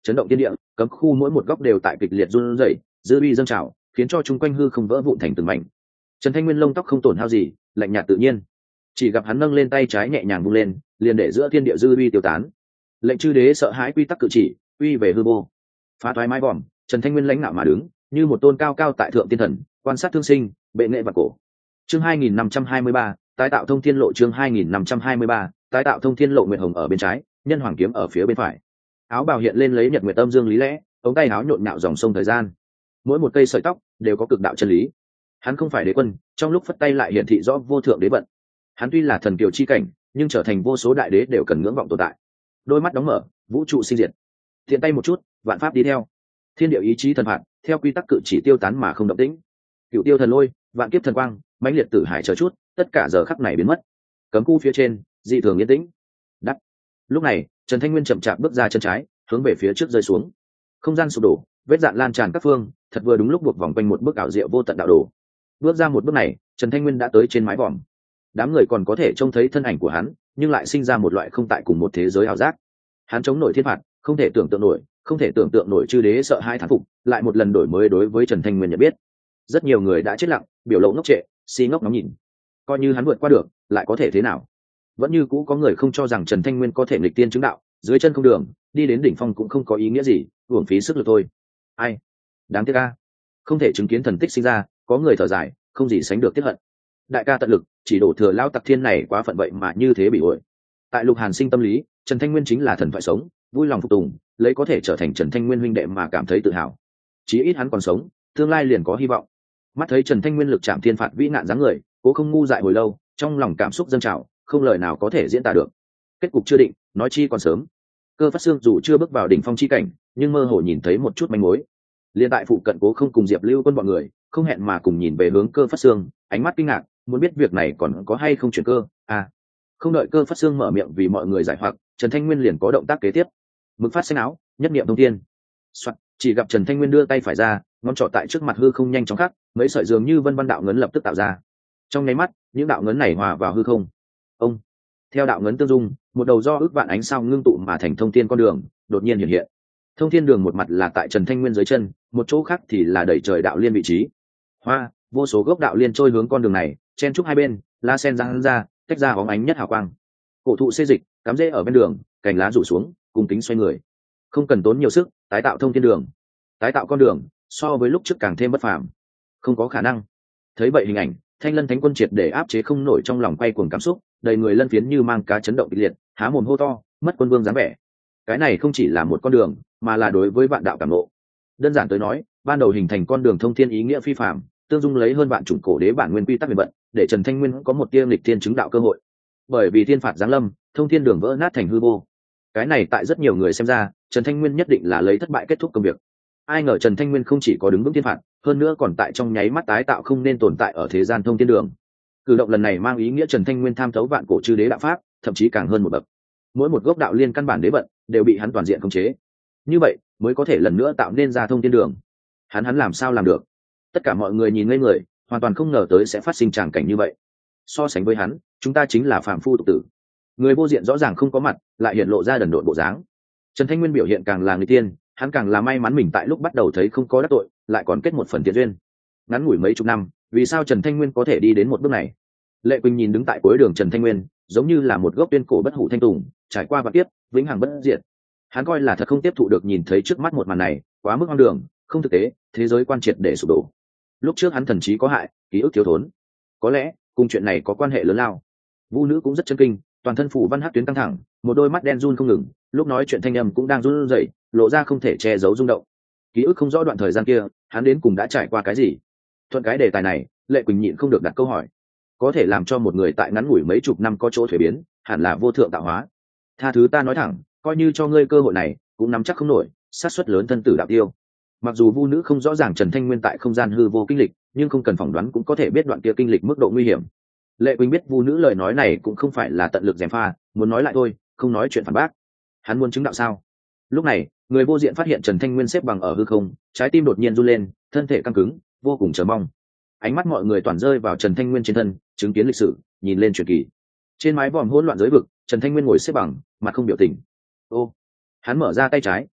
chấn động thiên địa, cấm khu mỗi một góc đều tại kịch liệt run rẩy, dư uy dâng trào, khiến cho chung quanh hư không vỡ vụn thành từng mảnh. Trần Thanh Nguyên lông tóc không tổn hao gì, lạnh nhạt tự nhiên, chỉ gặp hắn nâng lên tay trái nhẹ nhàng vung lên, liền để giữa thiên địa dư uy tiêu tán. Lệnh chư đế sợ hãi quy tắc cự chỉ, uy về hư vô. Phá toái mái vòm, Trần Thanh Nguyên lãnh ngạo mà đứng, như một tôn cao cao tại thượng tiên thần, quan sát thương sinh, bệ nghệ và cổ. Chương hai nghìn năm trăm hai mươi ba, tái tạo thông thiên lộ. Chương hai nghìn năm trăm hai mươi ba, tái tạo thông thiên lộ. Nguyệt hồng ở bên trái, nhân hoàng kiếm ở phía bên phải. Áo bào hiện lên lấy nhật nguyệt âm dương lý lẽ, ống tay áo nhộn nhạo dòng sông thời gian. Mỗi một cây sợi tóc đều có cực đạo chân lý. Hắn không phải đế quân, trong lúc phất tay lại hiện thị rõ vô thượng đế vận. Hắn tuy là thần kiều chi cảnh, nhưng trở thành vô số đại đế đều cần ngưỡng vọng tồn tại. Đôi mắt đóng mở, vũ trụ sinh diệt. Thiện tay một chút, vạn pháp đi theo. Thiên địa ý chí thần phạt, theo quy tắc cự chỉ tiêu tán mà không động tĩnh. Cựu tiêu thần lôi, vạn kiếp thần quang, mãnh liệt tử hải chờ chút, tất cả giờ khắc này biến mất. Cấm khu phía trên, dị thường yên tĩnh. Đắp. Lúc này, Trần Thanh Nguyên chậm chạp bước ra chân trái, hướng về phía trước rơi xuống. Không gian sụp đổ, vết dạn lan tràn các phương, thật vừa đúng lúc buộc vòng quanh một bức ảo diệu vô tận đạo đồ. Bước ra một bước này, Trần Thanh Nguyên đã tới trên mái vòm. Đám người còn có thể trông thấy thân ảnh của hắn, nhưng lại sinh ra một loại không tại cùng một thế giới ảo giác. Hắn chống nổi thiên phạt, không thể tưởng tượng nổi, không thể tưởng tượng nổi chư đế sợ hai thán phục, lại một lần đổi mới đối với Trần Thanh Nguyên nhận biết. Rất nhiều người đã chết lặng, biểu lộ ngốc trệ, si ngốc ngóng nhìn. Coi như hắn vượt qua được, lại có thể thế nào? Vẫn như cũ có người không cho rằng Trần Thanh Nguyên có thể nghịch tiên chứng đạo, dưới chân không đường, đi đến đỉnh phong cũng không có ý nghĩa gì, uổng phí sức lực thôi. Ai? Đáng tiếc a, không thể chứng kiến thần tích sinh ra, có người thở dài, không gì sánh được tiếc hận. Đại ca tận lực, chỉ đổ thừa lao tặc thiên này quá phận vậy mà như thế bị ổi. Tại Lục Hàn Sinh tâm lý, Trần Thanh Nguyên chính là thần thoại sống, vui lòng phục tùng, lấy có thể trở thành Trần Thanh Nguyên huynh đệ mà cảm thấy tự hào. Chí ít hắn còn sống, tương lai liền có hy vọng. Mắt thấy Trần Thanh Nguyên lực chạm thiên phạt vĩ nạn dáng người, cố không ngu dại hồi lâu, trong lòng cảm xúc dâng trào, không lời nào có thể diễn tả được. Kết cục chưa định, nói chi còn sớm. Cơ Phát Xương dù chưa bước vào đỉnh phong chi cảnh, nhưng mơ hồ nhìn thấy một chút manh mối. Liên tại phụ cận cố không cùng Diệp Lưu Quân bọn người, không hẹn mà cùng nhìn về hướng Cơ Phát Xương, ánh mắt kinh ngạc, muốn biết việc này còn có hay không chuyển cơ. À, không đợi Cơ Phát Xương mở miệng vì mọi người giải hoặc, Trần Thanh Nguyên liền có động tác kế tiếp. Mực phát xanh áo, nhất niệm thông thiên. Soạt, chỉ gặp Trần Thanh Nguyên đưa tay phải ra, ngón trỏ tại trước mặt hư không nhanh chóng khắc, mấy sợi dường như vân vân đạo ngấn lập tức tạo ra. Trong nháy mắt, những đạo ngấn này hòa vào hư không. Ông, theo đạo ngấn tương dung, một đầu do ước vạn ánh sao ngưng tụ mà thành thông thiên con đường, đột nhiên hiện hiện. Thông thiên đường một mặt là tại Trần Thanh Nguyên dưới chân, một chỗ khác thì là đẩy trời đạo liên vị trí. Hoa, vô số gốc đạo liên trôi hướng con đường này, chen trúc hai bên, lá sen giang ra, tách ra bóng ánh nhất hào quang. Cổ thụ xê dịch, cắm rễ ở bên đường, cành lá rủ xuống, cùng kính xoay người. Không cần tốn nhiều sức, tái tạo thông thiên đường, tái tạo con đường, so với lúc trước càng thêm bất phàm. Không có khả năng. Thấy vậy hình ảnh, Thanh Lân Thánh Quân triệt để áp chế không nổi trong lòng quay cuồng cảm xúc, đầy người lân phiến như mang cá chấn động kịch liệt, há mồm hô to, mất quân vương dáng vẻ. Cái này không chỉ là một con đường, mà là đối với vạn đạo cảm ngộ. Đơn giản tới nói, ban đầu hình thành con đường thông thiên ý nghĩa phi phàm, tương dung lấy hơn vạn chủng cổ đế bản nguyên quy tắc huyền vận, để Trần Thanh Nguyên có một tia nghịch thiên chứng đạo cơ hội. Bởi vì thiên phạt giáng lâm, thông thiên đường vỡ nát thành hư vô. Cái này tại rất nhiều người xem ra, Trần Thanh Nguyên nhất định là lấy thất bại kết thúc công việc. Ai ngờ Trần Thanh Nguyên không chỉ có đứng vững thiên phạt, hơn nữa còn tại trong nháy mắt tái tạo không nên tồn tại ở thế gian thông thiên đường. Cử động lần này mang ý nghĩa Trần Thanh Nguyên tham thấu vạn cổ chư đế đạo pháp, thậm chí càng hơn một bậc. Mỗi một gốc đạo liên căn bản đế vận đều bị hắn toàn diện khống chế. Như vậy mới có thể lần nữa tạo nên ra thông thiên đường. Hắn hắn làm sao làm được? Tất cả mọi người nhìn ngây người, hoàn toàn không ngờ tới sẽ phát sinh tràng cảnh như vậy. So sánh với hắn, chúng ta chính là phàm phu tục tử. Người vô diện rõ ràng không có mặt, lại hiện lộ ra đần độn bộ dáng. Trần Thanh Nguyên biểu hiện càng là người tiên, hắn càng là may mắn mình tại lúc bắt đầu thấy không có đắc tội, lại còn kết một phần thiện duyên. Ngắn ngủi mấy chục năm, vì sao Trần Thanh Nguyên có thể đi đến một bước này? Lệ Quỳnh nhìn đứng tại cuối đường Trần Thanh Nguyên, giống như là một gốc tuyên cổ bất hủ thanh tùng, trải qua vạn kiếp, vĩnh hằng bất diệt. Hắn coi là thật không tiếp thụ được nhìn thấy trước mắt một màn này, quá mức hoang đường, không thực tế, thế giới quan triệt để sụp đổ. Lúc trước hắn thần trí có hại, ký ức thiếu thốn, có lẽ cùng chuyện này có quan hệ lớn lao. Vu nữ cũng rất chân kinh, toàn thân phủ văn hắc tuyến căng thẳng, một đôi mắt đen run không ngừng, lúc nói chuyện thanh âm cũng đang run rẩy, lộ ra không thể che giấu rung động. Ký ức không rõ đoạn thời gian kia, hắn đến cùng đã trải qua cái gì. Thuận cái đề tài này, Lệ Quỳnh nhịn không được đặt câu hỏi. Có thể làm cho một người tại ngắn ngủi mấy chục năm có chỗ thuế biến, hẳn là vô thượng tạo hóa. Tha thứ ta nói thẳng, coi như cho ngươi cơ hội này, cũng nắm chắc không nổi, sát suất lớn thân tử đạo tiêu. Mặc dù Vu nữ không rõ ràng Trần Thanh Nguyên tại không gian hư vô kinh lịch, nhưng không cần phỏng đoán cũng có thể biết đoạn kia kinh lịch mức độ nguy hiểm. Lệ Quỳnh biết Vu nữ lời nói này cũng không phải là tận lực gièm pha, muốn nói lại thôi, không nói chuyện phản bác. Hắn muốn chứng đạo sao? Lúc này, người vô diện phát hiện Trần Thanh Nguyên xếp bằng ở hư không, trái tim đột nhiên run lên, thân thể căng cứng, vô cùng chờ mong. Ánh mắt mọi người toàn rơi vào Trần Thanh Nguyên trên thân, chứng kiến lịch sử, nhìn lên truyền kỳ. Trên mái vòm hỗn loạn giới vực, Trần Thanh Nguyên ngồi xếp bằng, mặt không biểu tình. Ô, hắn mở ra tay trái,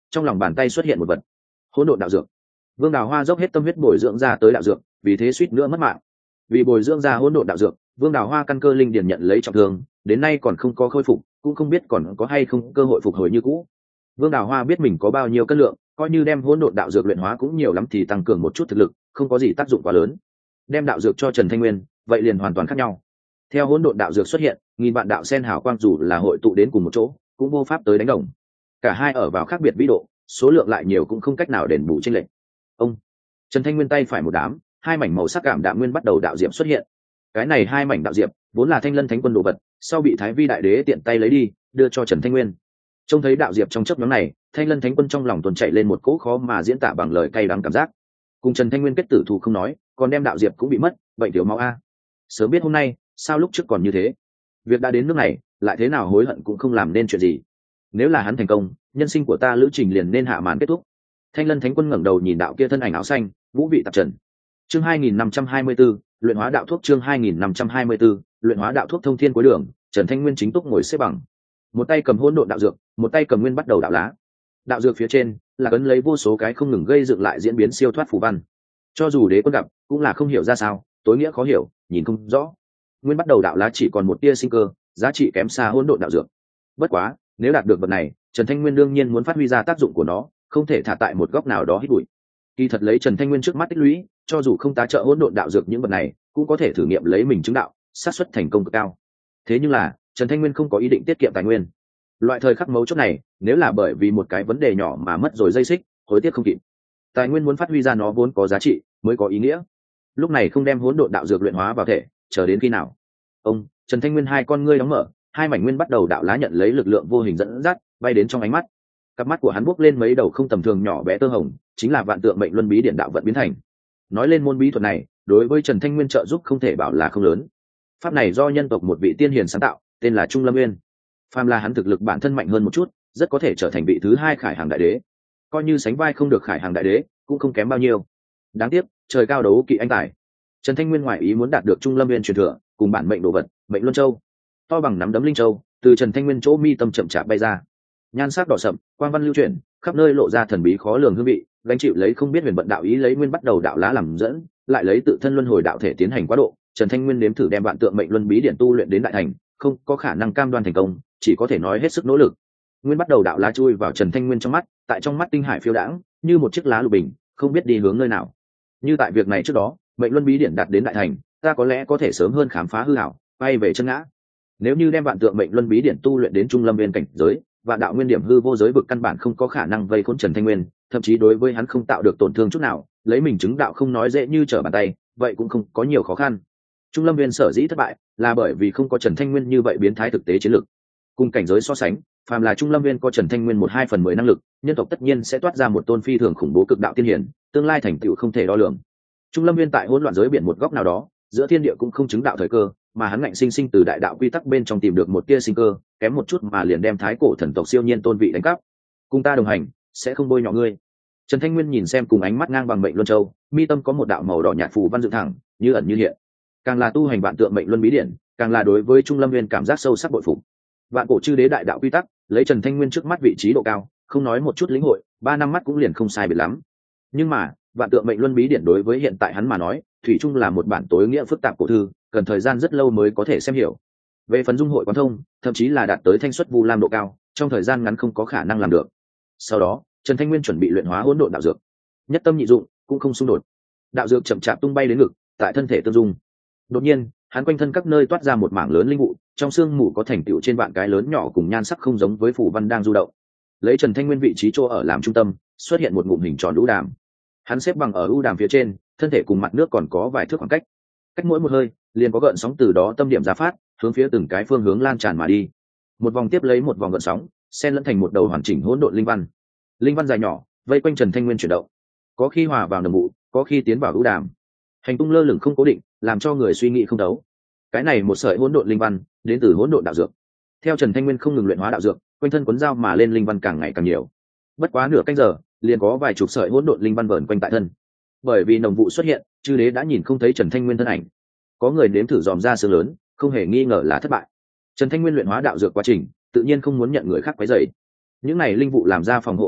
trong lòng bàn tay xuất hiện một vật hỗn độn đạo dược. Vương Đào Hoa dốc hết tâm huyết bồi dưỡng ra tới đạo dược, vì thế suýt nữa mất mạng. Vì bồi dưỡng ra hỗn độn đạo dược, Vương Đào Hoa căn cơ linh điển nhận lấy trọng thương, đến nay còn không có khôi phục, cũng không biết còn có hay không cơ hội phục hồi như cũ. Vương Đào Hoa biết mình có bao nhiêu cân lượng, coi như đem hỗn độn đạo dược luyện hóa cũng nhiều lắm thì tăng cường một chút thực lực, không có gì tác dụng quá lớn. Đem đạo dược cho Trần Thanh Nguyên, vậy liền hoàn toàn khác nhau. Theo hỗn độn đạo dược xuất hiện, nghìn vạn đạo sen hào quang dù là hội tụ đến cùng một chỗ, cũng vô pháp tới đánh đồng. Cả hai ở vào khác biệt vĩ độ, số lượng lại nhiều cũng không cách nào đền bù chênh lệch. Ông Trần Thanh Nguyên tay phải một đám, hai mảnh màu sắc cảm đạm nguyên bắt đầu đạo diệm xuất hiện. Cái này hai mảnh đạo diệm vốn là Thanh Lân Thánh Quân đồ vật, sau bị Thái Vi Đại Đế tiện tay lấy đi, đưa cho Trần Thanh Nguyên. Trông thấy đạo diệp trong chớp nhoáng này, Thanh Lân Thánh Quân trong lòng tuôn chạy lên một cỗ khó mà diễn tả bằng lời cay đắng cảm giác. Cùng Trần Thanh Nguyên kết tử thù không nói, còn đem đạo diệp cũng bị mất, vậy tiểu máu a. Sớm biết hôm nay, sao lúc trước còn như thế? Việc đã đến nước này, lại thế nào hối hận cũng không làm nên chuyện gì. Nếu là hắn thành công, nhân sinh của ta lữ trình liền nên hạ màn kết thúc. Thanh Lân Thánh Quân ngẩng đầu nhìn đạo kia thân ảnh áo xanh, vũ vị tạp trần. Chương hai nghìn năm trăm hai mươi 24, luyện hóa đạo thuốc chương hai nghìn năm trăm hai mươi 24, luyện hóa đạo thuốc thông thiên cuối đường, Trần Thanh Nguyên chính túc ngồi xếp bằng. Một tay cầm hỗn độn đạo dược, một tay cầm nguyên bắt đầu đạo lá. Đạo dược phía trên là ấn lấy vô số cái không ngừng gây dựng lại diễn biến siêu thoát phù văn. Cho dù đế quân gặp, cũng là không hiểu ra sao, tối nghĩa khó hiểu, nhìn không rõ. Nguyên bắt đầu đạo lá chỉ còn một tia sinh cơ, giá trị kém xa hỗn độn đạo dược. Bất quá, nếu đạt được vật này, Trần Thanh Nguyên đương nhiên muốn phát huy ra tác dụng của nó, không thể thả tại một góc nào đó hít bụi. Kỳ thật lấy Trần Thanh Nguyên trước mắt tích lũy, cho dù không tá trợ hỗn độn đạo dược những vật này, cũng có thể thử nghiệm lấy mình chứng đạo, xác suất thành công cực cao. Thế nhưng là, Trần Thanh Nguyên không có ý định tiết kiệm tài nguyên. Loại thời khắc mấu chốt này, nếu là bởi vì một cái vấn đề nhỏ mà mất rồi dây xích, hối tiếc không kịp. Tài nguyên muốn phát huy ra nó vốn có giá trị, mới có ý nghĩa. Lúc này không đem hỗn độn đạo dược luyện hóa vào thể, chờ đến khi nào? Ông Trần Thanh Nguyên hai con ngươi đóng mở, hai mảnh nguyên bắt đầu đạo lá nhận lấy lực lượng vô hình dẫn dắt, bay đến trong ánh mắt. Cặp mắt của hắn bốc lên mấy đầu không tầm thường nhỏ bé tơ hồng, chính là vạn tượng mệnh luân bí điện đạo vận biến thành. Nói lên môn bí thuật này, đối với Trần Thanh Nguyên trợ giúp không thể bảo là không lớn. Pháp này do nhân tộc một vị tiên hiền sáng tạo, tên là Trung Lâm Nguyên. Phàm là hắn thực lực bản thân mạnh hơn một chút, rất có thể trở thành vị thứ hai Khải Hàng Đại Đế. Coi như sánh vai không được Khải Hàng Đại Đế, cũng không kém bao nhiêu. Đáng tiếc, trời cao đấu kỵ anh tài. Trần Thanh Nguyên ngoại ý muốn đạt được Trung Lâm Nguyên truyền thừa, cùng bản mệnh đồ vật, Mệnh Luân Châu, to bằng nắm đấm linh châu, từ Trần Thanh Nguyên chỗ mi tâm chậm chạp bay ra. Nhan sắc đỏ sậm, quang văn lưu chuyển, khắp nơi lộ ra thần bí khó lường hương vị, gánh chịu lấy không biết huyền vận đạo ý lấy nguyên bắt đầu đạo lá làm dẫn, lại lấy tự thân luân hồi đạo thể tiến hành quá độ. Trần Thanh Nguyên nếm thử đem vạn tượng mệnh luân bí điển tu luyện đến đại thành, không có khả năng cam đoan thành công, chỉ có thể nói hết sức nỗ lực. Nguyên bắt đầu đạo lá chui vào Trần Thanh Nguyên trong mắt, tại trong mắt tinh hải phiêu đãng, như một chiếc lá lục bình, không biết đi hướng nơi nào. Như tại việc này trước đó, mệnh luân bí điển đạt đến đại thành, ta có lẽ có thể sớm hơn khám phá hư ảo, bay về chân ngã. Nếu như đem vạn tượng mệnh luân bí điển tu luyện đến trung lâm nguyên cảnh giới, vạn đạo nguyên điểm hư vô giới vực căn bản không có khả năng vây khốn Trần Thanh Nguyên, thậm chí đối với hắn không tạo được tổn thương chút nào, lấy mình chứng đạo không nói dễ như trở bàn tay, vậy cũng không có nhiều khó khăn. Trung lâm nguyên sở dĩ thất bại, là bởi vì không có Trần Thanh Nguyên như vậy biến thái thực tế chiến lược. Cùng cảnh giới so sánh, phàm là Trung lâm nguyên có Trần Thanh Nguyên một hai phần mười năng lực, nhân tộc tất nhiên sẽ toát ra một tôn phi thường khủng bố cực đạo tiên hiển, tương lai thành tựu không thể đo lường. Trung lâm nguyên tại hỗn loạn giới biển một góc nào đó, giữa thiên địa cũng không chứng đạo thời cơ, mà hắn ngạnh sinh sinh từ đại đạo quy tắc bên trong tìm được một tia sinh cơ, kém một chút mà liền đem thái cổ thần tộc siêu nhiên tôn vị đánh cắp. Cùng ta đồng hành, sẽ không bôi nhọ ngươi. Trần Thanh Nguyên nhìn xem cùng ánh mắt ngang bằng mệnh luân châu, mi tâm có một đạo màu đỏ nhạt phù văn dựng thẳng, như ẩn như hiện. Càng là tu hành vạn tượng mệnh luân bí điển, càng là đối với Trung Lâm Nguyên cảm giác sâu sắc bội phục. Vạn cổ chư đế đại đạo quy tắc, lấy Trần Thanh Nguyên trước mắt vị trí độ cao, không nói một chút lĩnh hội, ba năm mắt cũng liền không sai biệt lắm. Nhưng mà, vạn tượng mệnh luân bí điển đối với hiện tại hắn mà nói, thủy chung là một bản tối nghĩa phức tạp cổ thư, cần thời gian rất lâu mới có thể xem hiểu. Về phần dung hội quán thông, thậm chí là đạt tới thanh xuất vu lam độ cao, trong thời gian ngắn không có khả năng làm được. Sau đó, Trần Thanh Nguyên chuẩn bị luyện hóa hỗn độn đạo dược. Nhất tâm nhị dụng, cũng không xung đột. Đạo dược chậm chạp tung bay đến ngực, tại thân thể tương dung. Đột nhiên, hắn quanh thân các nơi toát ra một mảng lớn linh vụ, trong xương mù có thành tựu trên vạn cái lớn nhỏ cùng nhan sắc không giống với phù văn đang du động. Lấy Trần Thanh Nguyên vị trí chỗ ở làm trung tâm, xuất hiện một ngụm hình tròn u đàm. Hắn xếp bằng ở u đàm phía trên, thân thể cùng mặt nước còn có vài thước khoảng cách. Cách mỗi một hơi, liền có gợn sóng từ đó tâm điểm ra phát, hướng phía từng cái phương hướng lan tràn mà đi. Một vòng tiếp lấy một vòng gợn sóng, xen lẫn thành một đầu hoàn chỉnh hỗn độn linh văn. Linh văn dài nhỏ, vây quanh Trần Thanh Nguyên chuyển động. Có khi hòa vào nồng vụ, có khi tiến vào u đàm. Hành tung lơ lửng không cố định, làm cho người suy nghĩ không thấu. Cái này một sợi hỗn độn linh văn, đến từ hỗn độn đạo dược. Theo Trần Thanh Nguyên không ngừng luyện hóa đạo dược, quanh thân cuốn dao mà lên linh văn càng ngày càng nhiều. Bất quá nửa canh giờ, liền có vài chục sợi hỗn độn linh văn vờn quanh tại thân. Bởi vì nồng vụ xuất hiện, chư đế đã nhìn không thấy Trần Thanh Nguyên thân ảnh. Có người nếm thử dòm ra xương lớn, không hề nghi ngờ là thất bại. Trần Thanh Nguyên luyện hóa đạo dược quá trình, tự nhiên không muốn nhận người khác quấy rầy. Những này linh vụ làm ra phòng hộ tác dụng,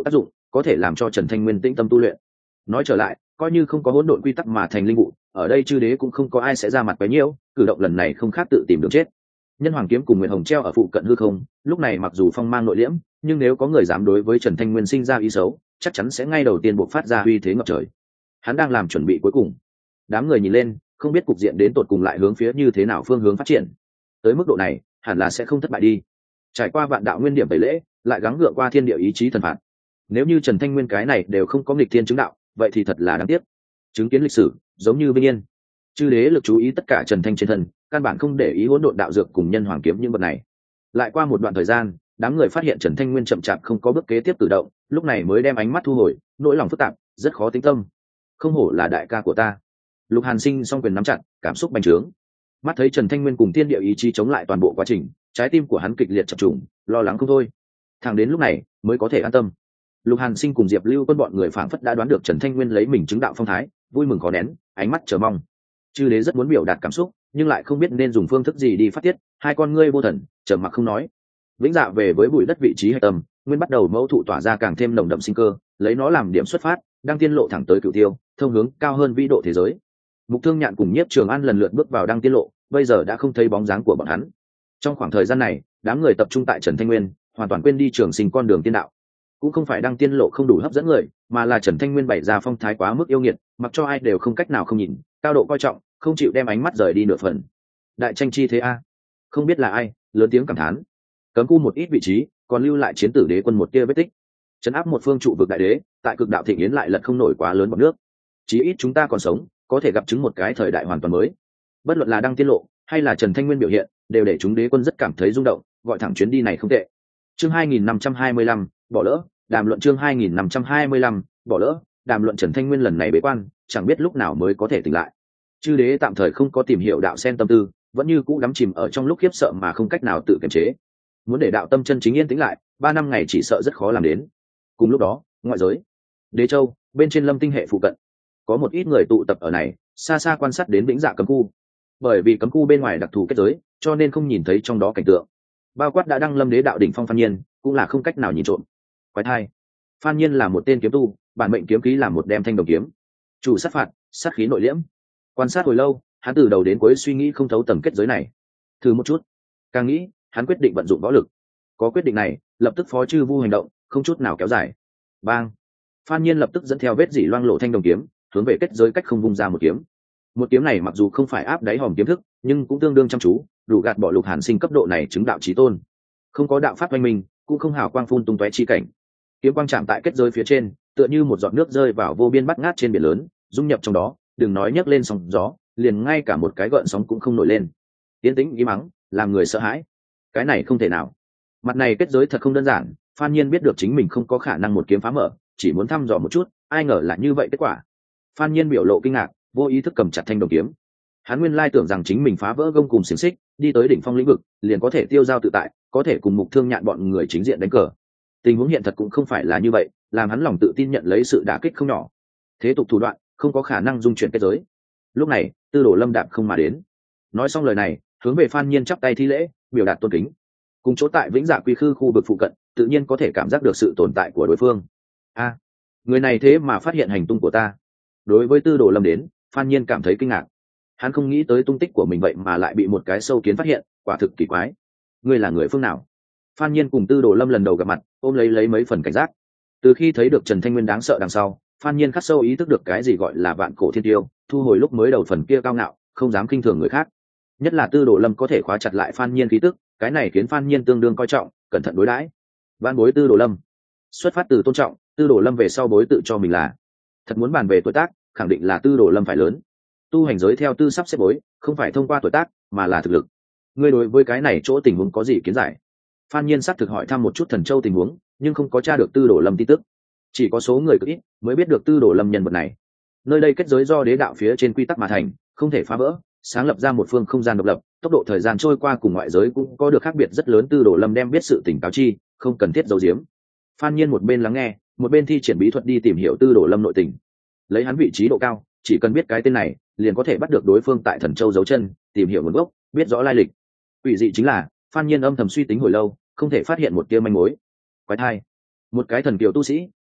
có thể làm cho Trần Thanh Nguyên tĩnh tâm tu luyện. Nói trở lại, coi như không có hỗn độn quy tắc mà thành linh vụ, ở đây chư đế cũng không có ai sẽ ra mặt quấy nhiễu, cử động lần này không khác tự tìm đường chết. Nhân hoàng kiếm cùng Nguyệt Hồng treo ở phụ cận hư không, lúc này mặc dù phong mang nội liễm, nhưng nếu có người dám đối với Trần Thanh Nguyên sinh ra ý xấu, chắc chắn sẽ ngay đầu tiên buộc phát ra uy thế ngập trời. Hắn đang làm chuẩn bị cuối cùng. Đám người nhìn lên, không biết cục diện đến tột cùng lại hướng phía như thế nào phương hướng phát triển. Tới mức độ này, hẳn là sẽ không thất bại đi. Trải qua vạn đạo nguyên điểm tẩy lễ, lại gắng gượng qua thiên địa ý chí thần phạt. Nếu như Trần Thanh Nguyên cái này đều không có nghịch thiên chứng đạo, vậy thì thật là đáng tiếc. Chứng kiến lịch sử, giống như Vinh Yên. Chư đế lực chú ý tất cả Trần Thanh trên thân, căn bản không để ý hỗn độn đạo dược cùng nhân hoàng kiếm những vật này. Lại qua một đoạn thời gian, đám người phát hiện Trần Thanh Nguyên chậm chạp không có bước kế tiếp cử động, lúc này mới đem ánh mắt thu hồi, nỗi lòng phức tạp, rất khó tính tâm. Không hổ là đại ca của ta. Lục Hàn Sinh song quyền nắm chặt, cảm xúc bành trướng. Mắt thấy Trần Thanh Nguyên cùng thiên địa ý chí chống lại toàn bộ quá trình, trái tim của hắn kịch liệt chập trùng, lo lắng không thôi. Thẳng đến lúc này mới có thể an tâm. Lục Hàn Sinh cùng Diệp Lưu Quân bọn người phảng phất đã đoán được Trần Thanh Nguyên lấy mình chứng đạo phong thái, vui mừng khó nén, ánh mắt chờ mong. Chư đế rất muốn biểu đạt cảm xúc, nhưng lại không biết nên dùng phương thức gì đi phát tiết, hai con ngươi vô thần, trầm mặc không nói. Vĩnh Dạ về với bụi đất vị trí hạch tâm, nguyên bắt đầu mẫu thụ tỏa ra càng thêm nồng đậm sinh cơ, lấy nó làm điểm xuất phát, đang tiên lộ thẳng tới cửu tiêu, thông hướng cao hơn vĩ độ thế giới. Mục Thương Nhạn cùng Nhiếp Trường An lần lượt bước vào đăng tiên lộ, bây giờ đã không thấy bóng dáng của bọn hắn. Trong khoảng thời gian này, đám người tập trung tại Trần Thanh Nguyên, hoàn toàn quên đi trường sinh con đường tiên đạo. Cũng không phải đăng tiên lộ không đủ hấp dẫn người, mà là Trần Thanh Nguyên bày ra phong thái quá mức yêu nghiệt, mặc cho ai đều không cách nào không nhìn, cao độ coi trọng, không chịu đem ánh mắt rời đi nửa phần. Đại tranh chi thế a, không biết là ai lớn tiếng cảm thán. Cấm khu một ít vị trí, còn lưu lại chiến tử đế quân một tia vết tích. Trấn áp một phương trụ vực đại đế, tại cực đạo thịnh yến lại lật không nổi quá lớn bọt nước. Chí ít chúng ta còn sống, có thể gặp chứng một cái thời đại hoàn toàn mới. Bất luận là đăng tiên lộ hay là Trần Thanh Nguyên biểu hiện, đều để chúng đế quân rất cảm thấy rung động, gọi thẳng chuyến đi này không tệ. Chương hai nghìn năm trăm hai mươi lăm, bỏ lỡ, đàm luận chương hai nghìn năm trăm hai mươi lăm, bỏ lỡ, đàm luận Trần Thanh Nguyên lần này bế quan, chẳng biết lúc nào mới có thể tỉnh lại. Chư đế tạm thời không có tìm hiểu đạo sen tâm tư, vẫn như cũ đắm chìm ở trong lúc khiếp sợ mà không cách nào tự kiềm chế. Muốn để đạo tâm chân chính yên tĩnh lại, ba năm ngày chỉ sợ rất khó làm đến. Cùng lúc đó, ngoại giới, Đế Châu, bên trên Lâm Tinh hệ phụ cận, có một ít người tụ tập ở này, xa xa quan sát đến Vĩnh Dạ cấm khu. Bởi vì cấm khu bên ngoài đặc thù kết giới, cho nên không nhìn thấy trong đó cảnh tượng. Bao quát đã đăng lâm đế đạo đỉnh phong Phan Nhiên, cũng là không cách nào nhìn trộm. Quái thai, Phan Nhiên là một tên kiếm tu, bản mệnh kiếm khí là một đem thanh đồng kiếm, chủ sát phạt, sát khí nội liễm. Quan sát hồi lâu, hắn từ đầu đến cuối suy nghĩ không thấu tầng kết giới này. Thử một chút, càng nghĩ, hắn quyết định vận dụng võ lực. Có quyết định này, lập tức phó chư vu hành động, không chút nào kéo dài. Bang! Phan Nhiên lập tức dẫn theo vết dỉ loang lộ thanh đồng kiếm, hướng về kết giới cách không vung ra một kiếm. Một kiếm này mặc dù không phải áp đáy hòm kiếm thức, nhưng cũng tương đương chăm chú, đủ gạt bỏ Lục Hàn Sinh cấp độ này chứng đạo chí tôn. Không có đạo pháp oanh minh, cũng không hào quang phun tung tóe chi cảnh. Kiếm quang chạm tại kết giới phía trên, tựa như một giọt nước rơi vào vô biên bát ngát trên biển lớn, dung nhập trong đó, đừng nói nhấc lên sóng gió, liền ngay cả một cái gợn sóng cũng không nổi lên. Tiến tĩnh im mắng, làm người sợ hãi. Cái này không thể nào. Mặt này kết giới thật không đơn giản, Phan Nhiên biết được chính mình không có khả năng một kiếm phá mở, chỉ muốn thăm dò một chút, ai ngờ là như vậy kết quả. Phan Nhiên biểu lộ kinh ngạc, vô ý thức cầm chặt thanh đồng kiếm. Hắn nguyên lai tưởng rằng chính mình phá vỡ gông cùng xiềng xích, đi tới đỉnh phong lĩnh vực, liền có thể tiêu dao tự tại, có thể cùng Mục Thương Nhạn bọn người chính diện đánh cờ. Tình huống hiện thật cũng không phải là như vậy, làm hắn lòng tự tin nhận lấy sự đả kích không nhỏ. Thế tục thủ đoạn, không có khả năng dung chuyển kết giới. Lúc này, Tư Đồ Lâm đạp không mà đến. Nói xong lời này, hướng về Phan Nhiên chắp tay thi lễ, biểu đạt tôn kính. Cùng chỗ tại Vĩnh Dạ Quy Khư khu vực phụ cận, tự nhiên có thể cảm giác được sự tồn tại của đối phương. A, người này thế mà phát hiện hành tung của ta. Đối với Tư Đồ Lâm đến, Phan Nhiên cảm thấy kinh ngạc. Hắn không nghĩ tới tung tích của mình vậy mà lại bị một cái sâu kiến phát hiện, quả thực kỳ quái. Ngươi là người phương nào? Phan Nhiên cùng Tư Đồ Lâm lần đầu gặp mặt, ôm lấy lấy mấy phần cảnh giác. Từ khi thấy được Trần Thanh Nguyên đáng sợ đằng sau, Phan Nhiên khắc sâu ý thức được cái gì gọi là vạn cổ thiên tiêu, thu hồi lúc mới đầu phần kia cao ngạo, không dám khinh thường người khác. Nhất là Tư Đồ Lâm có thể khóa chặt lại Phan Nhiên khí tức, cái này khiến Phan Nhiên tương đương coi trọng, cẩn thận đối đãi. Vạn bối Tư Đồ Lâm, xuất phát từ tôn trọng, Tư Đồ Lâm về sau bối tự cho mình là. Thật muốn bàn về tuổi tác, khẳng định là Tư Đồ Lâm phải lớn. Tu hành giới theo tư sắp xếp bối, không phải thông qua tuổi tác, mà là thực lực. Ngươi đối với cái này chỗ tình huống có gì kiến giải? Phan Nhiên xác thực hỏi thăm một chút Thần Châu tình huống, nhưng không có tra được Tư Đồ Lâm tin tức. Chỉ có số người cực ít mới biết được Tư Đồ Lâm nhân vật này. Nơi đây kết giới do đế đạo phía trên quy tắc mà thành, không thể phá vỡ, sáng lập ra một phương không gian độc lập, tốc độ thời gian trôi qua cùng ngoại giới cũng có được khác biệt rất lớn. Tư Đồ Lâm đem biết sự tỉnh cáo chi, không cần thiết giấu giếm. Phan Nhiên một bên lắng nghe, một bên thi triển bí thuật đi tìm hiểu Tư Đồ Lâm nội tình. Lấy hắn vị trí độ cao, chỉ cần biết cái tên này, liền có thể bắt được đối phương tại Thần Châu giấu chân, tìm hiểu nguồn gốc, biết rõ lai lịch. Quỷ dị chính là, Phan Nhiên âm thầm suy tính hồi lâu, không thể phát hiện một tia manh mối. Quái thai, một cái thần kiều tu sĩ,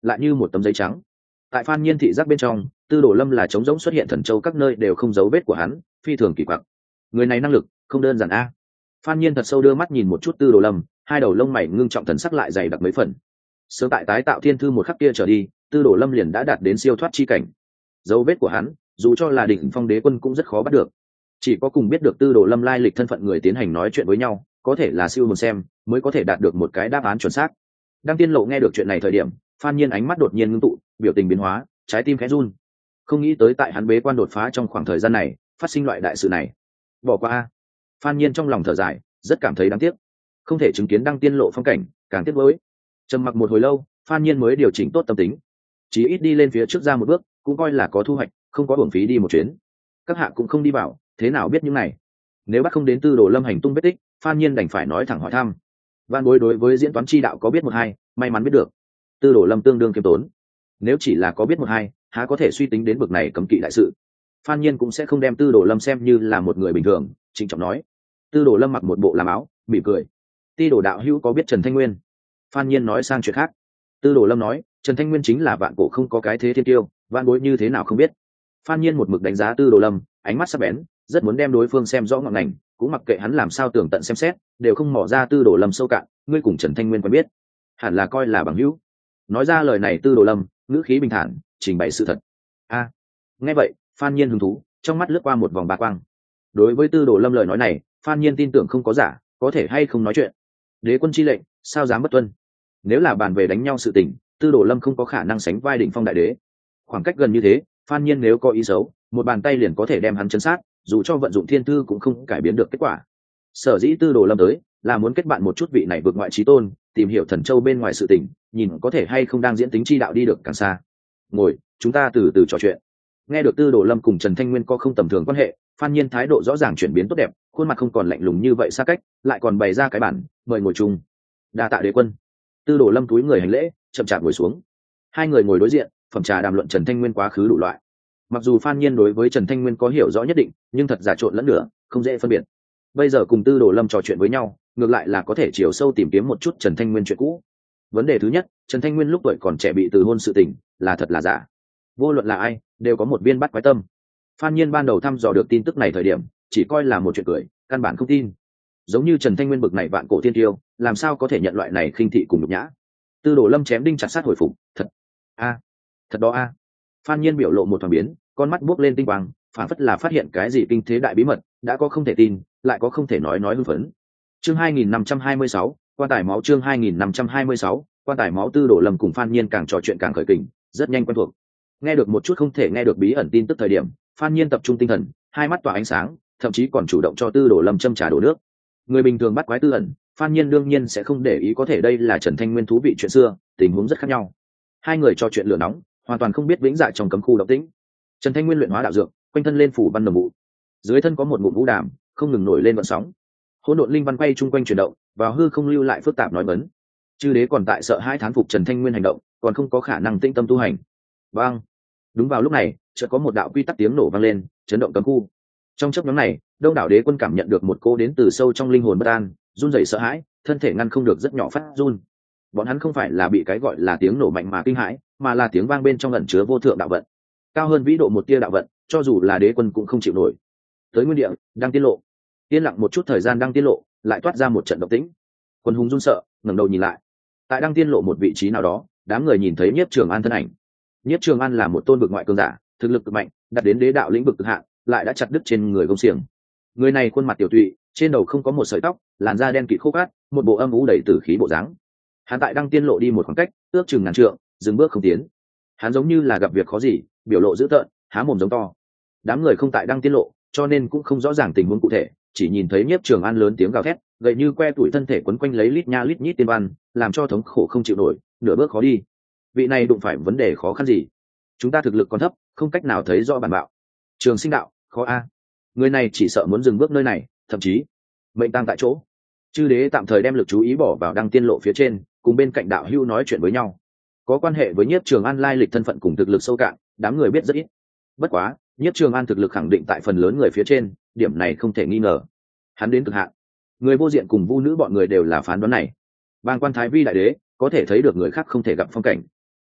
lại như một tấm giấy trắng. Tại Phan Nhiên thị giác bên trong, Tư Đồ Lâm là trống rỗng xuất hiện thần châu các nơi đều không dấu vết của hắn, phi thường kỳ quặc. Người này năng lực không đơn giản a. Phan Nhiên thật sâu đưa mắt nhìn một chút Tư Đồ Lâm, hai đầu lông mày ngưng trọng, thần sắc lại dày đặc mấy phần. Sớm tại tái tạo thiên thư một khắc kia trở đi, Tư Đồ Lâm liền đã đạt đến siêu thoát chi cảnh. Dấu vết của hắn, dù cho là đỉnh phong đế quân cũng rất khó bắt được. Chỉ có cùng biết được Tư Đồ Lâm lai lịch thân phận người tiến hành nói chuyện với nhau, có thể là siêu hồn xem, mới có thể đạt được một cái đáp án chuẩn xác. Đăng Tiên Lộ nghe được chuyện này thời điểm, Phan Nhiên ánh mắt đột nhiên ngưng tụ, biểu tình biến hóa, trái tim khẽ run. Không nghĩ tới tại hắn bế quan đột phá trong khoảng thời gian này, phát sinh loại đại sự này. Bỏ qua a. Phan Nhiên trong lòng thở dài, rất cảm thấy đáng tiếc. Không thể chứng kiến Đăng Tiên Lộ phong cảnh, càng tiếc nuối. Trầm mặc một hồi lâu, Phan Nhiên mới điều chỉnh tốt tâm tính. Chỉ ít đi lên phía trước ra một bước, cũng coi là có thu hoạch, không có uổng phí đi một chuyến. Các hạ cũng không đi vào, thế nào biết những này? Nếu bắt không đến Tư Đồ Lâm hành tung vết tích, Phan Nhiên đành phải nói thẳng hỏi thăm. Van Bối đối với diễn toán chi đạo có biết một hai, may mắn biết được. Tư Đồ Lâm tương đương kiêm tốn. Nếu chỉ là có biết một hai, há có thể suy tính đến bậc này cấm kỵ đại sự. Phan Nhiên cũng sẽ không đem Tư Đồ Lâm xem như là một người bình thường, trịnh trọng nói. Tư Đồ Lâm mặc một bộ làm áo, mỉm cười. Ti Đồ đạo hữu có biết Trần Thanh Nguyên? Phan Nhiên nói sang chuyện khác. Tư Đồ Lâm nói, Trần Thanh Nguyên chính là vạn cổ không có cái thế thiên tiêu, Van Bối như thế nào không biết. Phan Nhiên một mực đánh giá Tư Đồ Lâm, ánh mắt sắc bén, rất muốn đem đối phương xem rõ ngọn ngành, cũng mặc kệ hắn làm sao tường tận xem xét, đều không mò ra Tư Đồ Lâm sâu cạn. Ngươi cùng Trần Thanh Nguyên quen biết, hẳn là coi là bằng hữu. Nói ra lời này Tư Đồ Lâm ngữ khí bình thản, trình bày sự thật. A, nghe vậy, Phan Nhiên hứng thú, trong mắt lướt qua một vòng bạc quang. Đối với Tư Đồ Lâm lời nói này, Phan Nhiên tin tưởng không có giả, có thể hay không nói chuyện. Đế quân chi lệnh, sao dám bất tuân? Nếu là bàn về đánh nhau sự tình, Tư Đồ Lâm không có khả năng sánh vai đỉnh phong đại đế. Khoảng cách gần như thế, Phan Nhiên nếu có ý xấu, một bàn tay liền có thể đem hắn chấn sát, dù cho vận dụng thiên thư cũng không cải biến được kết quả. Sở dĩ Tư Đồ Lâm tới, là muốn kết bạn một chút vị này vượt ngoại chí tôn, tìm hiểu thần châu bên ngoài sự tình, nhìn có thể hay không đang diễn tính chi đạo đi được càng xa. Ngồi, chúng ta từ từ trò chuyện. Nghe được Tư Đồ Lâm cùng Trần Thanh Nguyên có không tầm thường quan hệ, Phan Nhiên thái độ rõ ràng chuyển biến tốt đẹp, khuôn mặt không còn lạnh lùng như vậy xa cách, lại còn bày ra cái bản, mời ngồi chung. Đa tạ đế quân. Tư Đồ Lâm túi người hành lễ, chậm chạp ngồi xuống. Hai người ngồi đối diện, phẩm trà đàm luận Trần Thanh Nguyên quá khứ đủ loại. Mặc dù Phan Nhiên đối với Trần Thanh Nguyên có hiểu rõ nhất định, nhưng thật giả trộn lẫn nửa, không dễ phân biệt. Bây giờ cùng Tư Đồ Lâm trò chuyện với nhau, ngược lại là có thể chiều sâu tìm kiếm một chút Trần Thanh Nguyên chuyện cũ. Vấn đề thứ nhất, Trần Thanh Nguyên lúc tuổi còn trẻ bị từ hôn sự tình, là thật là giả? Vô luận là ai, đều có một viên bắt quái tâm. Phan Nhiên ban đầu thăm dò được tin tức này thời điểm, chỉ coi là một chuyện cười, căn bản không tin. Giống như Trần Thanh Nguyên bực này vạn cổ thiên tiêu, làm sao có thể nhận loại này khinh thị cùng nhục nhã? Tư Đồ Lâm chém đinh chặt sắt hồi phục, thật a, thật đó a. Phan Nhiên biểu lộ một thoáng biến, con mắt buốc lên tinh quang, phản phất là phát hiện cái gì kinh thế đại bí mật, đã có không thể tin, lại có không thể nói nói hưng phấn. Chương hai nghìn năm trăm hai mươi sáu, quan tài máu. Chương hai nghìn năm trăm hai mươi sáu, quan tài máu. Tư Đồ Lâm cùng Phan Nhiên càng trò chuyện càng khởi kình, rất nhanh quen thuộc. Nghe được một chút không thể nghe được bí ẩn tin tức thời điểm, Phan Nhiên tập trung tinh thần, hai mắt tỏa ánh sáng, thậm chí còn chủ động cho Tư Đồ Lâm châm trà đổ nước. Người bình thường bắt quái tư ẩn, Phan Nhiên đương nhiên sẽ không để ý, có thể đây là Trần Thanh Nguyên thú vị chuyện xưa, tình huống rất khác nhau. Hai người trò chuyện lửa nóng, hoàn toàn không biết vĩnh dạ trong cấm khu động tĩnh. Trần Thanh Nguyên luyện hóa đạo dược, quanh thân lên phủ văn đồng mụ, dưới thân có một ngụm vũ đàm, không ngừng nổi lên vận sóng. Hỗn độn linh văn quay chung quanh chuyển động, vào hư không lưu lại phức tạp nói vấn. Chư đế còn tại sợ hai thán phục Trần Thanh Nguyên hành động, còn không có khả năng tĩnh tâm tu hành. Bang! Đúng vào lúc này, chợt có một đạo quy tắc tiếng nổ vang lên, chấn động cấm khu. Trong chốc ngắn này, đông đảo đế quân cảm nhận được một cô đến từ sâu trong linh hồn bất an, run rẩy sợ hãi, thân thể ngăn không được rất nhỏ phát run. Bọn hắn không phải là bị cái gọi là tiếng nổ mạnh mà kinh hãi, mà là tiếng vang bên trong ẩn chứa vô thượng đạo vận, cao hơn vĩ độ một tia đạo vận, cho dù là đế quân cũng không chịu nổi. Tới nguyên địa, đang tiết lộ. Yên lặng một chút thời gian đang tiết lộ, lại toát ra một trận động tĩnh. Quân hùng run sợ, ngẩng đầu nhìn lại. Tại đang tiên lộ một vị trí nào đó, đám người nhìn thấy Nhiếp Trường An thân ảnh. Nhiếp Trường An là một tôn vực ngoại cường giả, thực lực cực mạnh, đạt đến đế đạo lĩnh vực cực hạn, lại đã chặt đứt trên người gông xiềng. Người này khuôn mặt tiểu tụy, trên đầu không có một sợi tóc, làn da đen kịt khô cát, một bộ âm u đầy tử khí bộ dáng. Hắn tại đăng tiên lộ đi một khoảng cách, ước chừng ngàn trượng, dừng bước không tiến. Hắn giống như là gặp việc khó gì, biểu lộ dữ tợn, há mồm giống to. Đám người không tại đăng tiên lộ, cho nên cũng không rõ ràng tình huống cụ thể, chỉ nhìn thấy Nhiếp Trường An lớn tiếng gào thét, gậy như que tuổi thân thể quấn quanh lấy lít nha lít nhít tiên văn, làm cho thống khổ không chịu nổi, nửa bước khó đi. Vị này đụng phải vấn đề khó khăn gì? Chúng ta thực lực còn thấp, không cách nào thấy rõ bản bạo. Trường Sinh đạo, khó a. Người này chỉ sợ muốn dừng bước nơi này, thậm chí mệnh tang tại chỗ. Chư đế tạm thời đem lực chú ý bỏ vào đăng tiên lộ phía trên, cùng bên cạnh đạo hữu nói chuyện với nhau. Có quan hệ với Nhiếp Trường An lai lịch thân phận cùng thực lực sâu cạn, đám người biết rất ít. Bất quá, Nhiếp Trường An thực lực khẳng định tại phần lớn người phía trên, điểm này không thể nghi ngờ. Hắn đến cực hạn. Người vô diện cùng vu nữ bọn người đều là phán đoán này. Bang quan thái vi đại đế có thể thấy được người khác không thể gặp phong cảnh.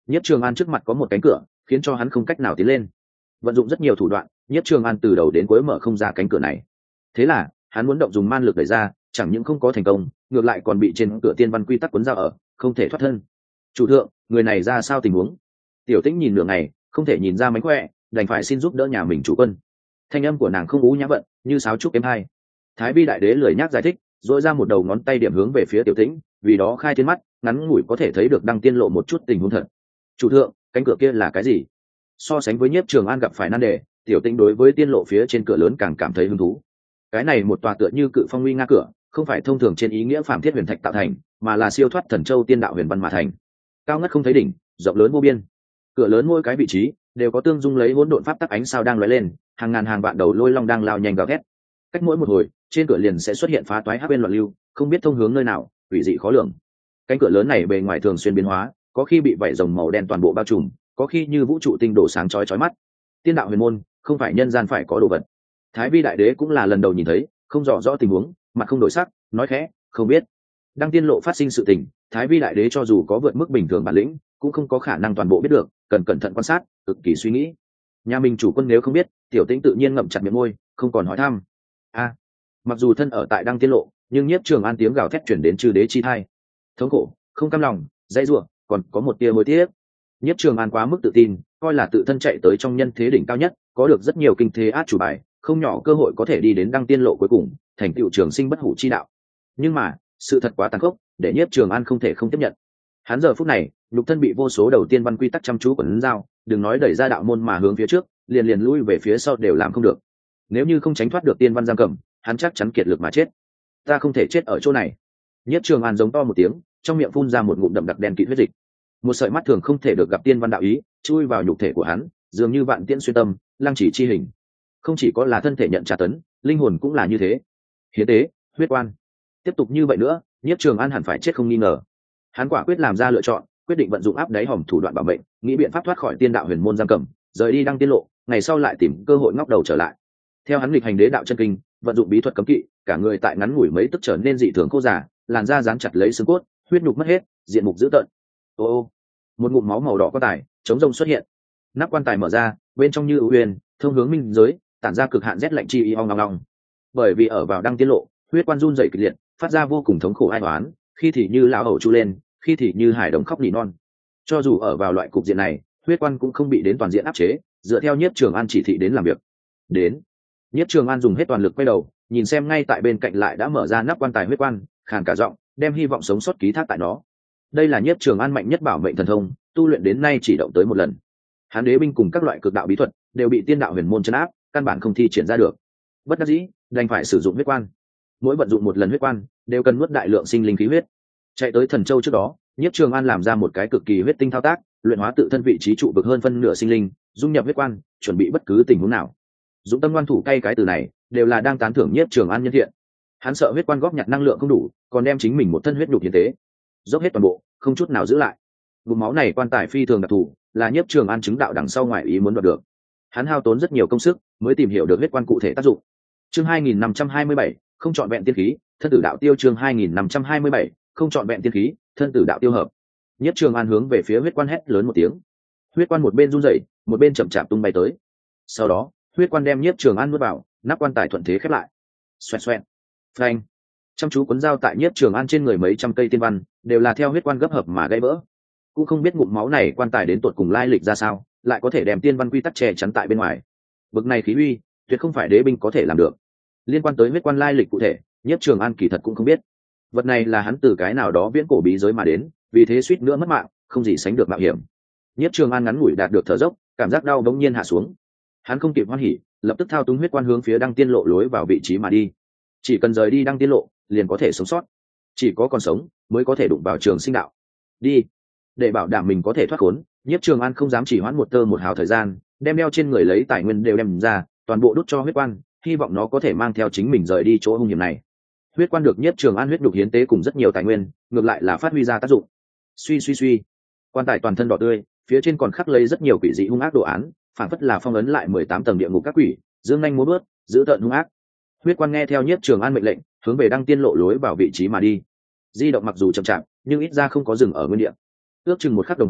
Nhiếp Trường An trước mặt có một cánh cửa, khiến cho hắn không cách nào tiến lên. Vận dụng rất nhiều thủ đoạn, Nhiếp Trường An từ đầu đến cuối mở không ra cánh cửa này. Thế là hắn muốn động dùng man lực đẩy ra, chẳng những không có thành công, ngược lại còn bị trên cửa tiên văn quy tắc cuốn ra ở, không thể thoát thân. Chủ thượng, người này ra sao tình huống? Tiểu Tĩnh nhìn nửa ngày, không thể nhìn ra mánh khỏe, đành phải xin giúp đỡ nhà mình chủ quân. Thanh âm của nàng không ú nhã vận, như sáo trúc êm hai. Thái Vi đại đế lười nhác giải thích, dội ra một đầu ngón tay điểm hướng về phía Tiểu Tĩnh, vì đó khai thiên mắt, ngắn ngủi có thể thấy được Đăng Tiên lộ một chút tình huống thật. Chủ thượng, cánh cửa kia là cái gì? So sánh với Nhiếp Trường An gặp phải nan đề, Tiểu Tĩnh đối với tiên lộ phía trên cửa lớn càng cảm thấy hứng thú. Cái này một tòa tựa như cự phong uy nga cửa, không phải thông thường trên ý nghĩa phàm thiết huyền thạch tạo thành, mà là siêu thoát thần châu tiên đạo huyền văn mà thành. Cao ngất không thấy đỉnh, rộng lớn vô biên. Cửa lớn mỗi cái vị trí đều có tương dung lấy hỗn độn pháp tắc ánh sao đang lóe lên, hàng ngàn hàng vạn đầu lôi long đang lao nhanh gào thét. Cách mỗi một hồi, trên cửa liền sẽ xuất hiện phá toái hắc bên loạn lưu, không biết thông hướng nơi nào, quỷ dị khó lường. Cánh cửa lớn này bề ngoài thường xuyên biến hóa, có khi bị vảy rồng màu đen toàn bộ bao trùm, có khi như vũ trụ tinh đổ sáng chói chói mắt. Tiên đạo huyền môn, không phải nhân gian phải có đồ vật. Thái Vi đại đế cũng là lần đầu nhìn thấy, không rõ rõ tình huống, mặt không đổi sắc, nói khẽ, không biết. Đăng tiên lộ phát sinh sự tình, Thái Vi đại đế cho dù có vượt mức bình thường bản lĩnh, cũng không có khả năng toàn bộ biết được, cần cẩn thận quan sát, cực kỳ suy nghĩ. Nhà mình chủ quân nếu không biết, Tiểu Tĩnh tự nhiên ngậm chặt miệng môi, không còn hỏi thăm. A, mặc dù thân ở tại Đăng tiên lộ, nhưng Nhiếp Trường An tiếng gào thét truyền đến chư đế chi thai. Thống khổ, không cam lòng, dãy rủa, còn có một tia hối tiếc. Nhiếp Trường An quá mức tự tin, coi là tự thân chạy tới trong nhân thế đỉnh cao nhất, có được rất nhiều kinh thế át chủ bài, không nhỏ cơ hội có thể đi đến Đăng tiên lộ cuối cùng, thành tựu trường sinh bất hủ chi đạo. Nhưng mà, sự thật quá tàn khốc, để Nhiếp Trường An không thể không tiếp nhận. Hắn giờ phút này, nhục thân bị vô số đầu tiên văn quy tắc chăm chú quấn dao, đừng nói đẩy ra đạo môn mà hướng phía trước, liền liền lui về phía sau đều làm không được. Nếu như không tránh thoát được tiên văn giam cầm, hắn chắc chắn kiệt lực mà chết. Ta không thể chết ở chỗ này. Nhiếp Trường An giống to một tiếng, trong miệng phun ra một ngụm đậm đặc đen kịt huyết dịch. Một sợi mắt thường không thể được gặp tiên văn đạo ý, chui vào nhục thể của hắn, dường như vạn tiễn xuyên tâm, lăng chỉ chi hình. Không chỉ có là thân thể nhận tra tấn, linh hồn cũng là như thế. Hiến tế, huyết quan. Tiếp tục như vậy nữa, Nhiếp Trường An hẳn phải chết không nghi ngờ. Hắn quả quyết làm ra lựa chọn, quyết định vận dụng áp đáy hòm thủ đoạn bảo mệnh, nghĩ biện pháp thoát khỏi tiên đạo huyền môn giam cầm, rời đi Đăng tiên lộ, ngày sau lại tìm cơ hội ngóc đầu trở lại. Theo hắn lịch hành đế đạo chân kinh, vận dụng bí thuật cấm kỵ, cả người tại ngắn ngủi mấy tức trở nên dị thường khô giả, làn da dán chặt lấy xương cốt, huyết nhục mất hết, diện mục dữ tợn. Ô ô, một ngụm máu màu đỏ quan tài chống rông xuất hiện, nắp quan tài mở ra, bên trong như ưu huyền, thông hướng minh giới, tản ra cực hạn rét lạnh chi y ong ong ong. Bởi vì ở vào Đăng tiên lộ, huyết quan run rẩy kịch liệt, phát ra vô cùng thống khổ ai oán, khi thì như lão hầu chu lên, khi thì như hải đồng khóc nỉ non. Cho dù ở vào loại cục diện này, huyết quan cũng không bị đến toàn diện áp chế, dựa theo Nhiếp Trường An chỉ thị đến làm việc. Đến, Nhiếp Trường An dùng hết toàn lực quay đầu, nhìn xem ngay tại bên cạnh lại đã mở ra nắp quan tài huyết quan, khàn cả giọng, đem hy vọng sống sót ký thác tại nó. Đây là Nhiếp Trường An mạnh nhất bảo mệnh thần thông, tu luyện đến nay chỉ động tới một lần. Hán đế binh cùng các loại cực đạo bí thuật đều bị tiên đạo huyền môn trấn áp, căn bản không thi triển ra được. Bất đắc dĩ, đành phải sử dụng huyết quan. Mỗi vận dụng một lần huyết quan, đều cần nuốt đại lượng sinh linh khí huyết. Chạy tới Thần Châu trước đó, Nhiếp Trường An làm ra một cái cực kỳ huyết tinh thao tác, luyện hóa tự thân vị trí trụ vực hơn phân nửa sinh linh, dung nhập huyết quan, chuẩn bị bất cứ tình huống nào. Dũng tâm ngoan thủ cay cái từ này, đều là đang tán thưởng Nhiếp Trường An nhân thiện. Hắn sợ huyết quan góp nhặt năng lượng không đủ, còn đem chính mình một thân huyết nhục hiến tế, dốc hết toàn bộ, không chút nào giữ lại. Ngụm máu này quan tài phi thường đặc thù, là Nhiếp Trường An chứng đạo đằng sau ngoài ý muốn đoạt được. Hắn hao tốn rất nhiều công sức mới tìm hiểu được huyết quan cụ thể tác dụng. Chương hai nghìn năm trăm hai mươi bảy, không chọn vẹn tiên khí, thân tử đạo tiêu. Chương hai nghìn năm trăm hai mươi bảy, không chọn vẹn tiên khí, thân tử đạo tiêu hợp. Nhiếp Trường An hướng về phía huyết quan hét lớn một tiếng. Huyết quan một bên run rẩy, một bên chậm chạp tung bay tới. Sau đó, huyết quan đem Nhiếp Trường An nuốt vào, nắp quan tài thuận thế khép lại. Xoẹt xoẹt. Phanh. Chăm chú cuốn dao tại Nhiếp Trường An trên người mấy trăm cây tiên văn, đều là theo huyết quan gấp hợp mà gãy vỡ. Cũng không biết ngụm máu này quan tài đến tột cùng lai lịch ra sao, lại có thể đem tiên văn quy tắc che chắn tại bên ngoài. Bực này khí uy, tuyệt không phải đế binh có thể làm được. Liên quan tới huyết quan lai lịch cụ thể, Nhiếp Trường An kỳ thật cũng không biết. Vật này là hắn từ cái nào đó viễn cổ bí giới mà đến, vì thế suýt nữa mất mạng, không gì sánh được mạo hiểm. Nhiếp Trường An ngắn ngủi đạt được thở dốc, cảm giác đau bỗng nhiên hạ xuống. Hắn không kịp hoan hỉ, lập tức thao túng huyết quan hướng phía Đăng tiên lộ lối vào vị trí mà đi. Chỉ cần rời đi Đăng tiên lộ, liền có thể sống sót. Chỉ có còn sống mới có thể đụng vào trường sinh đạo. Đi. Để bảo đảm mình có thể thoát khốn, Nhiếp Trường An không dám chỉ hoãn một tơ một hào thời gian, đem đeo trên người lấy tài nguyên đều đem ra, toàn bộ đút cho huyết quan, hy vọng nó có thể mang theo chính mình rời đi chỗ hung hiểm này. Huyết quan được Nhiếp Trường An huyết đục hiến tế cùng rất nhiều tài nguyên, ngược lại là phát huy ra tác dụng. Suy suy suy, quan tài toàn thân đỏ tươi, phía trên còn khắc lấy rất nhiều quỷ dị hung ác đồ án, phản phất là phong ấn lại mười tám tầng địa ngục các quỷ, dương nhanh múa bước, giữ tợn hung ác. Huyết quan nghe theo Nhiếp Trường An mệnh lệnh, hướng về Đăng tiên lộ lối vào vị trí mà đi. Di động mặc dù chậm chạp, nhưng ít ra không có dừng ở nguyên địa. Ước chừng một khắc đồng hồ,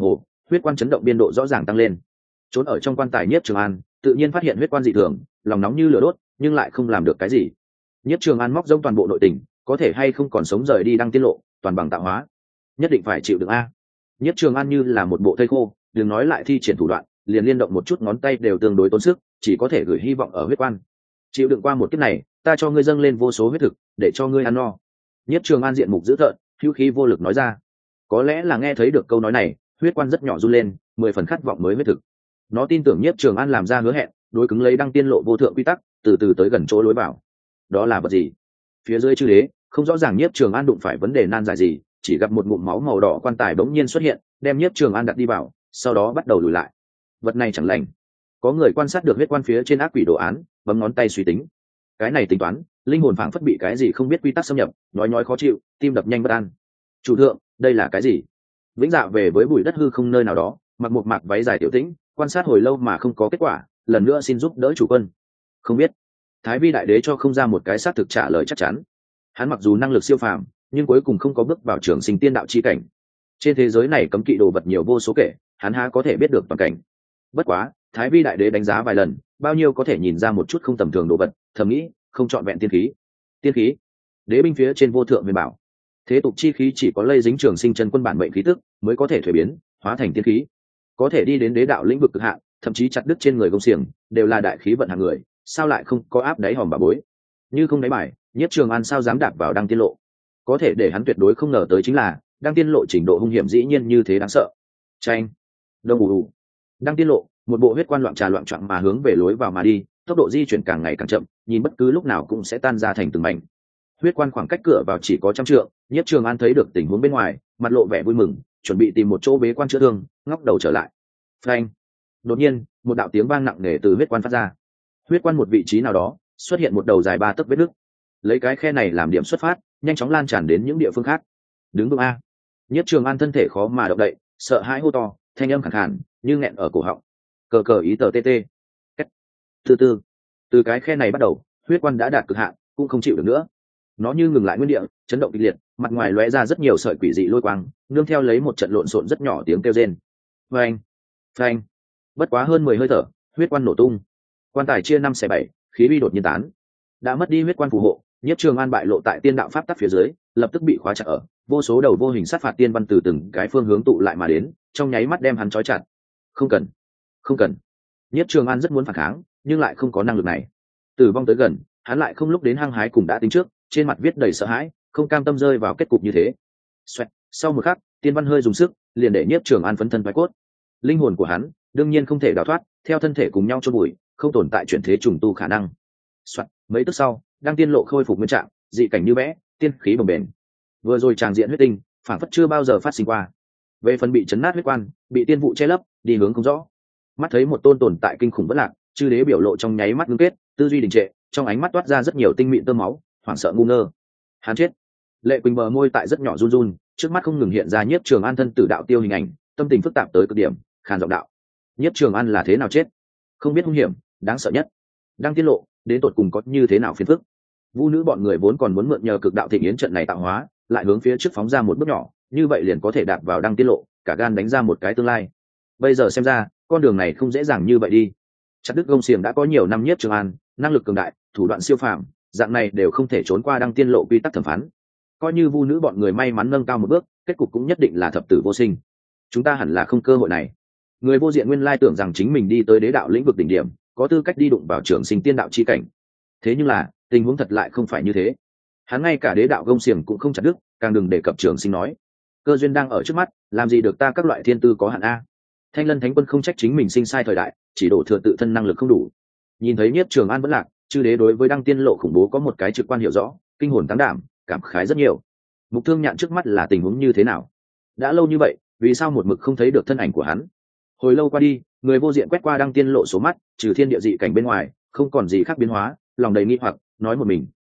huyết quan chấn động biên độ rõ ràng tăng lên. Trốn ở trong quan tài Nhiếp Trường An tự nhiên phát hiện huyết quan dị thường, lòng nóng như lửa đốt nhưng lại không làm được cái gì. Nhiếp Trường An móc rông toàn bộ nội tình, có thể hay không còn sống rời đi Đăng Tiên Lộ, toàn bằng tạo hóa, nhất định phải chịu đựng a. Nhiếp Trường An như là một bộ thây khô, đừng nói lại thi triển thủ đoạn, liền liên động một chút ngón tay đều tương đối tốn sức, chỉ có thể gửi hy vọng ở huyết quan. Chịu đựng qua một kiếp này, ta cho ngươi dâng lên vô số huyết thực, để cho ngươi ăn no. Nhiếp Trường An diện mục dữ tợn, hữu khí vô lực nói ra. Có lẽ là nghe thấy được câu nói này, huyết quan rất nhỏ run lên, mười phần khát vọng mới huyết thực. Nó tin tưởng Nhiếp Trường An làm ra hứa hẹn, đối cứng lấy Đăng Tiên Lộ vô thượng quy tắc, từ từ tới gần chỗ lối vào. Đó là vật gì? Phía dưới chư đế không rõ ràng Nhiếp Trường An đụng phải vấn đề nan giải gì, chỉ gặp một ngụm máu màu đỏ quan tài bỗng nhiên xuất hiện, đem Nhiếp Trường An đặt đi vào, sau đó bắt đầu lùi lại. Vật này chẳng lành. Có người quan sát được huyết quan phía trên ác quỷ đồ án, bấm ngón tay suy tính. Cái này tính toán, linh hồn phảng phất bị cái gì không biết quy tắc xâm nhập, nói nói khó chịu, tim đập nhanh bất an. Chủ thượng, đây là cái gì? Vĩnh Dạ về với bụi đất hư không nơi nào đó, mặc một mạc váy dài tiểu tĩnh, quan sát hồi lâu mà không có kết quả, lần nữa xin giúp đỡ chủ quân. Không biết. Thái Vi đại đế cho không ra một cái xác thực trả lời chắc chắn. Hắn mặc dù năng lực siêu phàm, nhưng cuối cùng không có bước vào trường sinh tiên đạo chi cảnh. Trên thế giới này cấm kỵ đồ vật nhiều vô số kể, hắn há có thể biết được toàn cảnh. Bất quá, Thái Vi đại đế đánh giá vài lần, bao nhiêu có thể nhìn ra một chút không tầm thường đồ vật, thầm nghĩ, không chọn vẹn tiên khí. Tiên khí? Đế binh phía trên vô thượng huyền bảo. Thế tục chi khí chỉ có lây dính trường sinh chân quân bản mệnh khí tức, mới có thể thuế biến, hóa thành tiên khí. Có thể đi đến đế đạo lĩnh vực cực hạn, thậm chí chặt đứt trên người công xiềng, đều là đại khí vận hàng người, sao lại không có áp đáy hòm bà bối? Như không đáy bài, Nhiếp Trường An sao dám đạp vào Đăng Tiên Lộ? Có thể để hắn tuyệt đối không ngờ tới chính là, Đăng Tiên Lộ trình độ hung hiểm dĩ nhiên như thế đáng sợ. Chanh, đông ù ù. Đăng Tiên Lộ, một bộ huyết quan loạn trà loạn choạng mà hướng về lối vào mà đi, tốc độ di chuyển càng ngày càng chậm, nhìn bất cứ lúc nào cũng sẽ tan ra thành từng mảnh. Huyết quan khoảng cách cửa vào chỉ có trăm trượng, Nhiếp Trường An thấy được tình huống bên ngoài, mặt lộ vẻ vui mừng, chuẩn bị tìm một chỗ bế quan chữa thương, ngóc đầu trở lại. Phanh! Đột nhiên, một đạo tiếng vang nặng nề từ huyết quan phát ra. Huyết quan một vị trí nào đó, xuất hiện một đầu dài ba tấc vết nứt. Lấy cái khe này làm điểm xuất phát, nhanh chóng lan tràn đến những địa phương khác. Đứng vững a. Nhiếp Trường An thân thể khó mà động đậy, sợ hãi hô to, thanh âm khàn khàn, như nghẹn ở cổ họng. Cờ cờ ý tờ tê tê. Cách. Từ từ, từ cái khe này bắt đầu, huyết quan đã đạt cực hạn, cũng không chịu được nữa. Nó như ngừng lại nguyên địa, chấn động kịch liệt, mặt ngoài lóe ra rất nhiều sợi quỷ dị lôi quang, nương theo lấy một trận lộn xộn rất nhỏ tiếng kêu rên. Phanh, phanh. Bất quá hơn mười hơi thở, huyết quan nổ tung. Quan tài chia năm xẻ bảy, khí uy đột nhiên tán. Đã mất đi huyết quan phù hộ, Nhiếp Trường An bại lộ tại tiên đạo pháp tắc phía dưới, lập tức bị khóa chặt ở, vô số đầu vô hình sát phạt tiên văn từ từng cái phương hướng tụ lại mà đến, trong nháy mắt đem hắn trói chặt. Không cần, không cần. Nhiếp Trường An rất muốn phản kháng, nhưng lại không có năng lực này. Tử vong tới gần, hắn lại không lúc đến hăng hái cùng đã tính trước, trên mặt viết đầy sợ hãi, không cam tâm rơi vào kết cục như thế. Xoẹt, sau một khắc, tiên văn hơi dùng sức, liền để Nhiếp Trường An phấn thân phái cốt. Linh hồn của hắn, đương nhiên không thể đào thoát, theo thân thể cùng nhau chôn bụi, không tồn tại chuyển thế trùng tu khả năng. Soạn, mấy tức sau, Đăng Tiên Lộ khôi phục nguyên trạng, dị cảnh như vẽ, tiên khí bồng bềnh. Vừa rồi tràng diện huyết tinh, phản phất chưa bao giờ phát sinh qua. Về phần bị chấn nát huyết quan, bị tiên vụ che lấp, đi hướng không rõ. Mắt thấy một tôn tồn tại kinh khủng bất lạc, chư đế biểu lộ trong nháy mắt ngưng kết, tư duy đình trệ, trong ánh mắt toát ra rất nhiều tinh mịn tơ máu, hoảng sợ ngu ngơ. Hắn chết. Lệ Quỳnh bờ môi tại rất nhỏ run run, trước mắt không ngừng hiện ra Nhiếp Trường An thân tử đạo tiêu hình ảnh, tâm tình phức tạp tới cực điểm, khàn giọng đạo: Nhiếp Trường An là thế nào chết? Không biết hung hiểm, đáng sợ nhất. Đăng Tiên Lộ, đến tột cùng có như thế nào phiền phức? Vu nữ bọn người vốn còn muốn mượn nhờ cực đạo thịnh yến trận này tạo hóa, lại hướng phía trước phóng ra một bước nhỏ, như vậy liền có thể đạp vào Đăng Tiên Lộ, cả gan đánh ra một cái tương lai. Bây giờ xem ra, con đường này không dễ dàng như vậy đi. Chặt đứt gông xiềng đã có nhiều năm Nhiếp Trường An, năng lực cường đại, thủ đoạn siêu phàm, dạng này đều không thể trốn qua Đăng Tiên Lộ quy tắc thẩm phán. Coi như Vu nữ bọn người may mắn nâng cao một bước, kết cục cũng nhất định là thập tử vô sinh. Chúng ta hẳn là không cơ hội này. Người vô diện nguyên lai tưởng rằng chính mình đi tới đế đạo lĩnh vực đỉnh điểm, có tư cách đi đụng vào trường sinh tiên đạo chi cảnh. Thế nhưng là, tình huống thật lại không phải như thế. Hắn ngay cả đế đạo gông xiềng cũng không chặt đứt, càng đừng đề cập trường sinh nói. Cơ duyên đang ở trước mắt, làm gì được ta các loại thiên tư có hạn a. Thanh Lân Thánh Quân không trách chính mình sinh sai thời đại, chỉ đổ thừa tự thân năng lực không đủ. Nhìn thấy Nhiếp Trường An vẫn lạc, chư đế đối với Đăng Tiên Lộ khủng bố có một cái trực quan hiểu rõ, kinh hồn táng đảm, cảm khái rất nhiều. Mục Thương Nhạn trước mắt là tình huống như thế nào? Đã lâu như vậy, vì sao một mực không thấy được thân ảnh của hắn? Hồi lâu qua đi, người vô diện quét qua Đăng Tiên Lộ số mắt, trừ thiên địa dị cảnh bên ngoài, không còn gì khác biến hóa, lòng đầy nghi hoặc, nói một mình.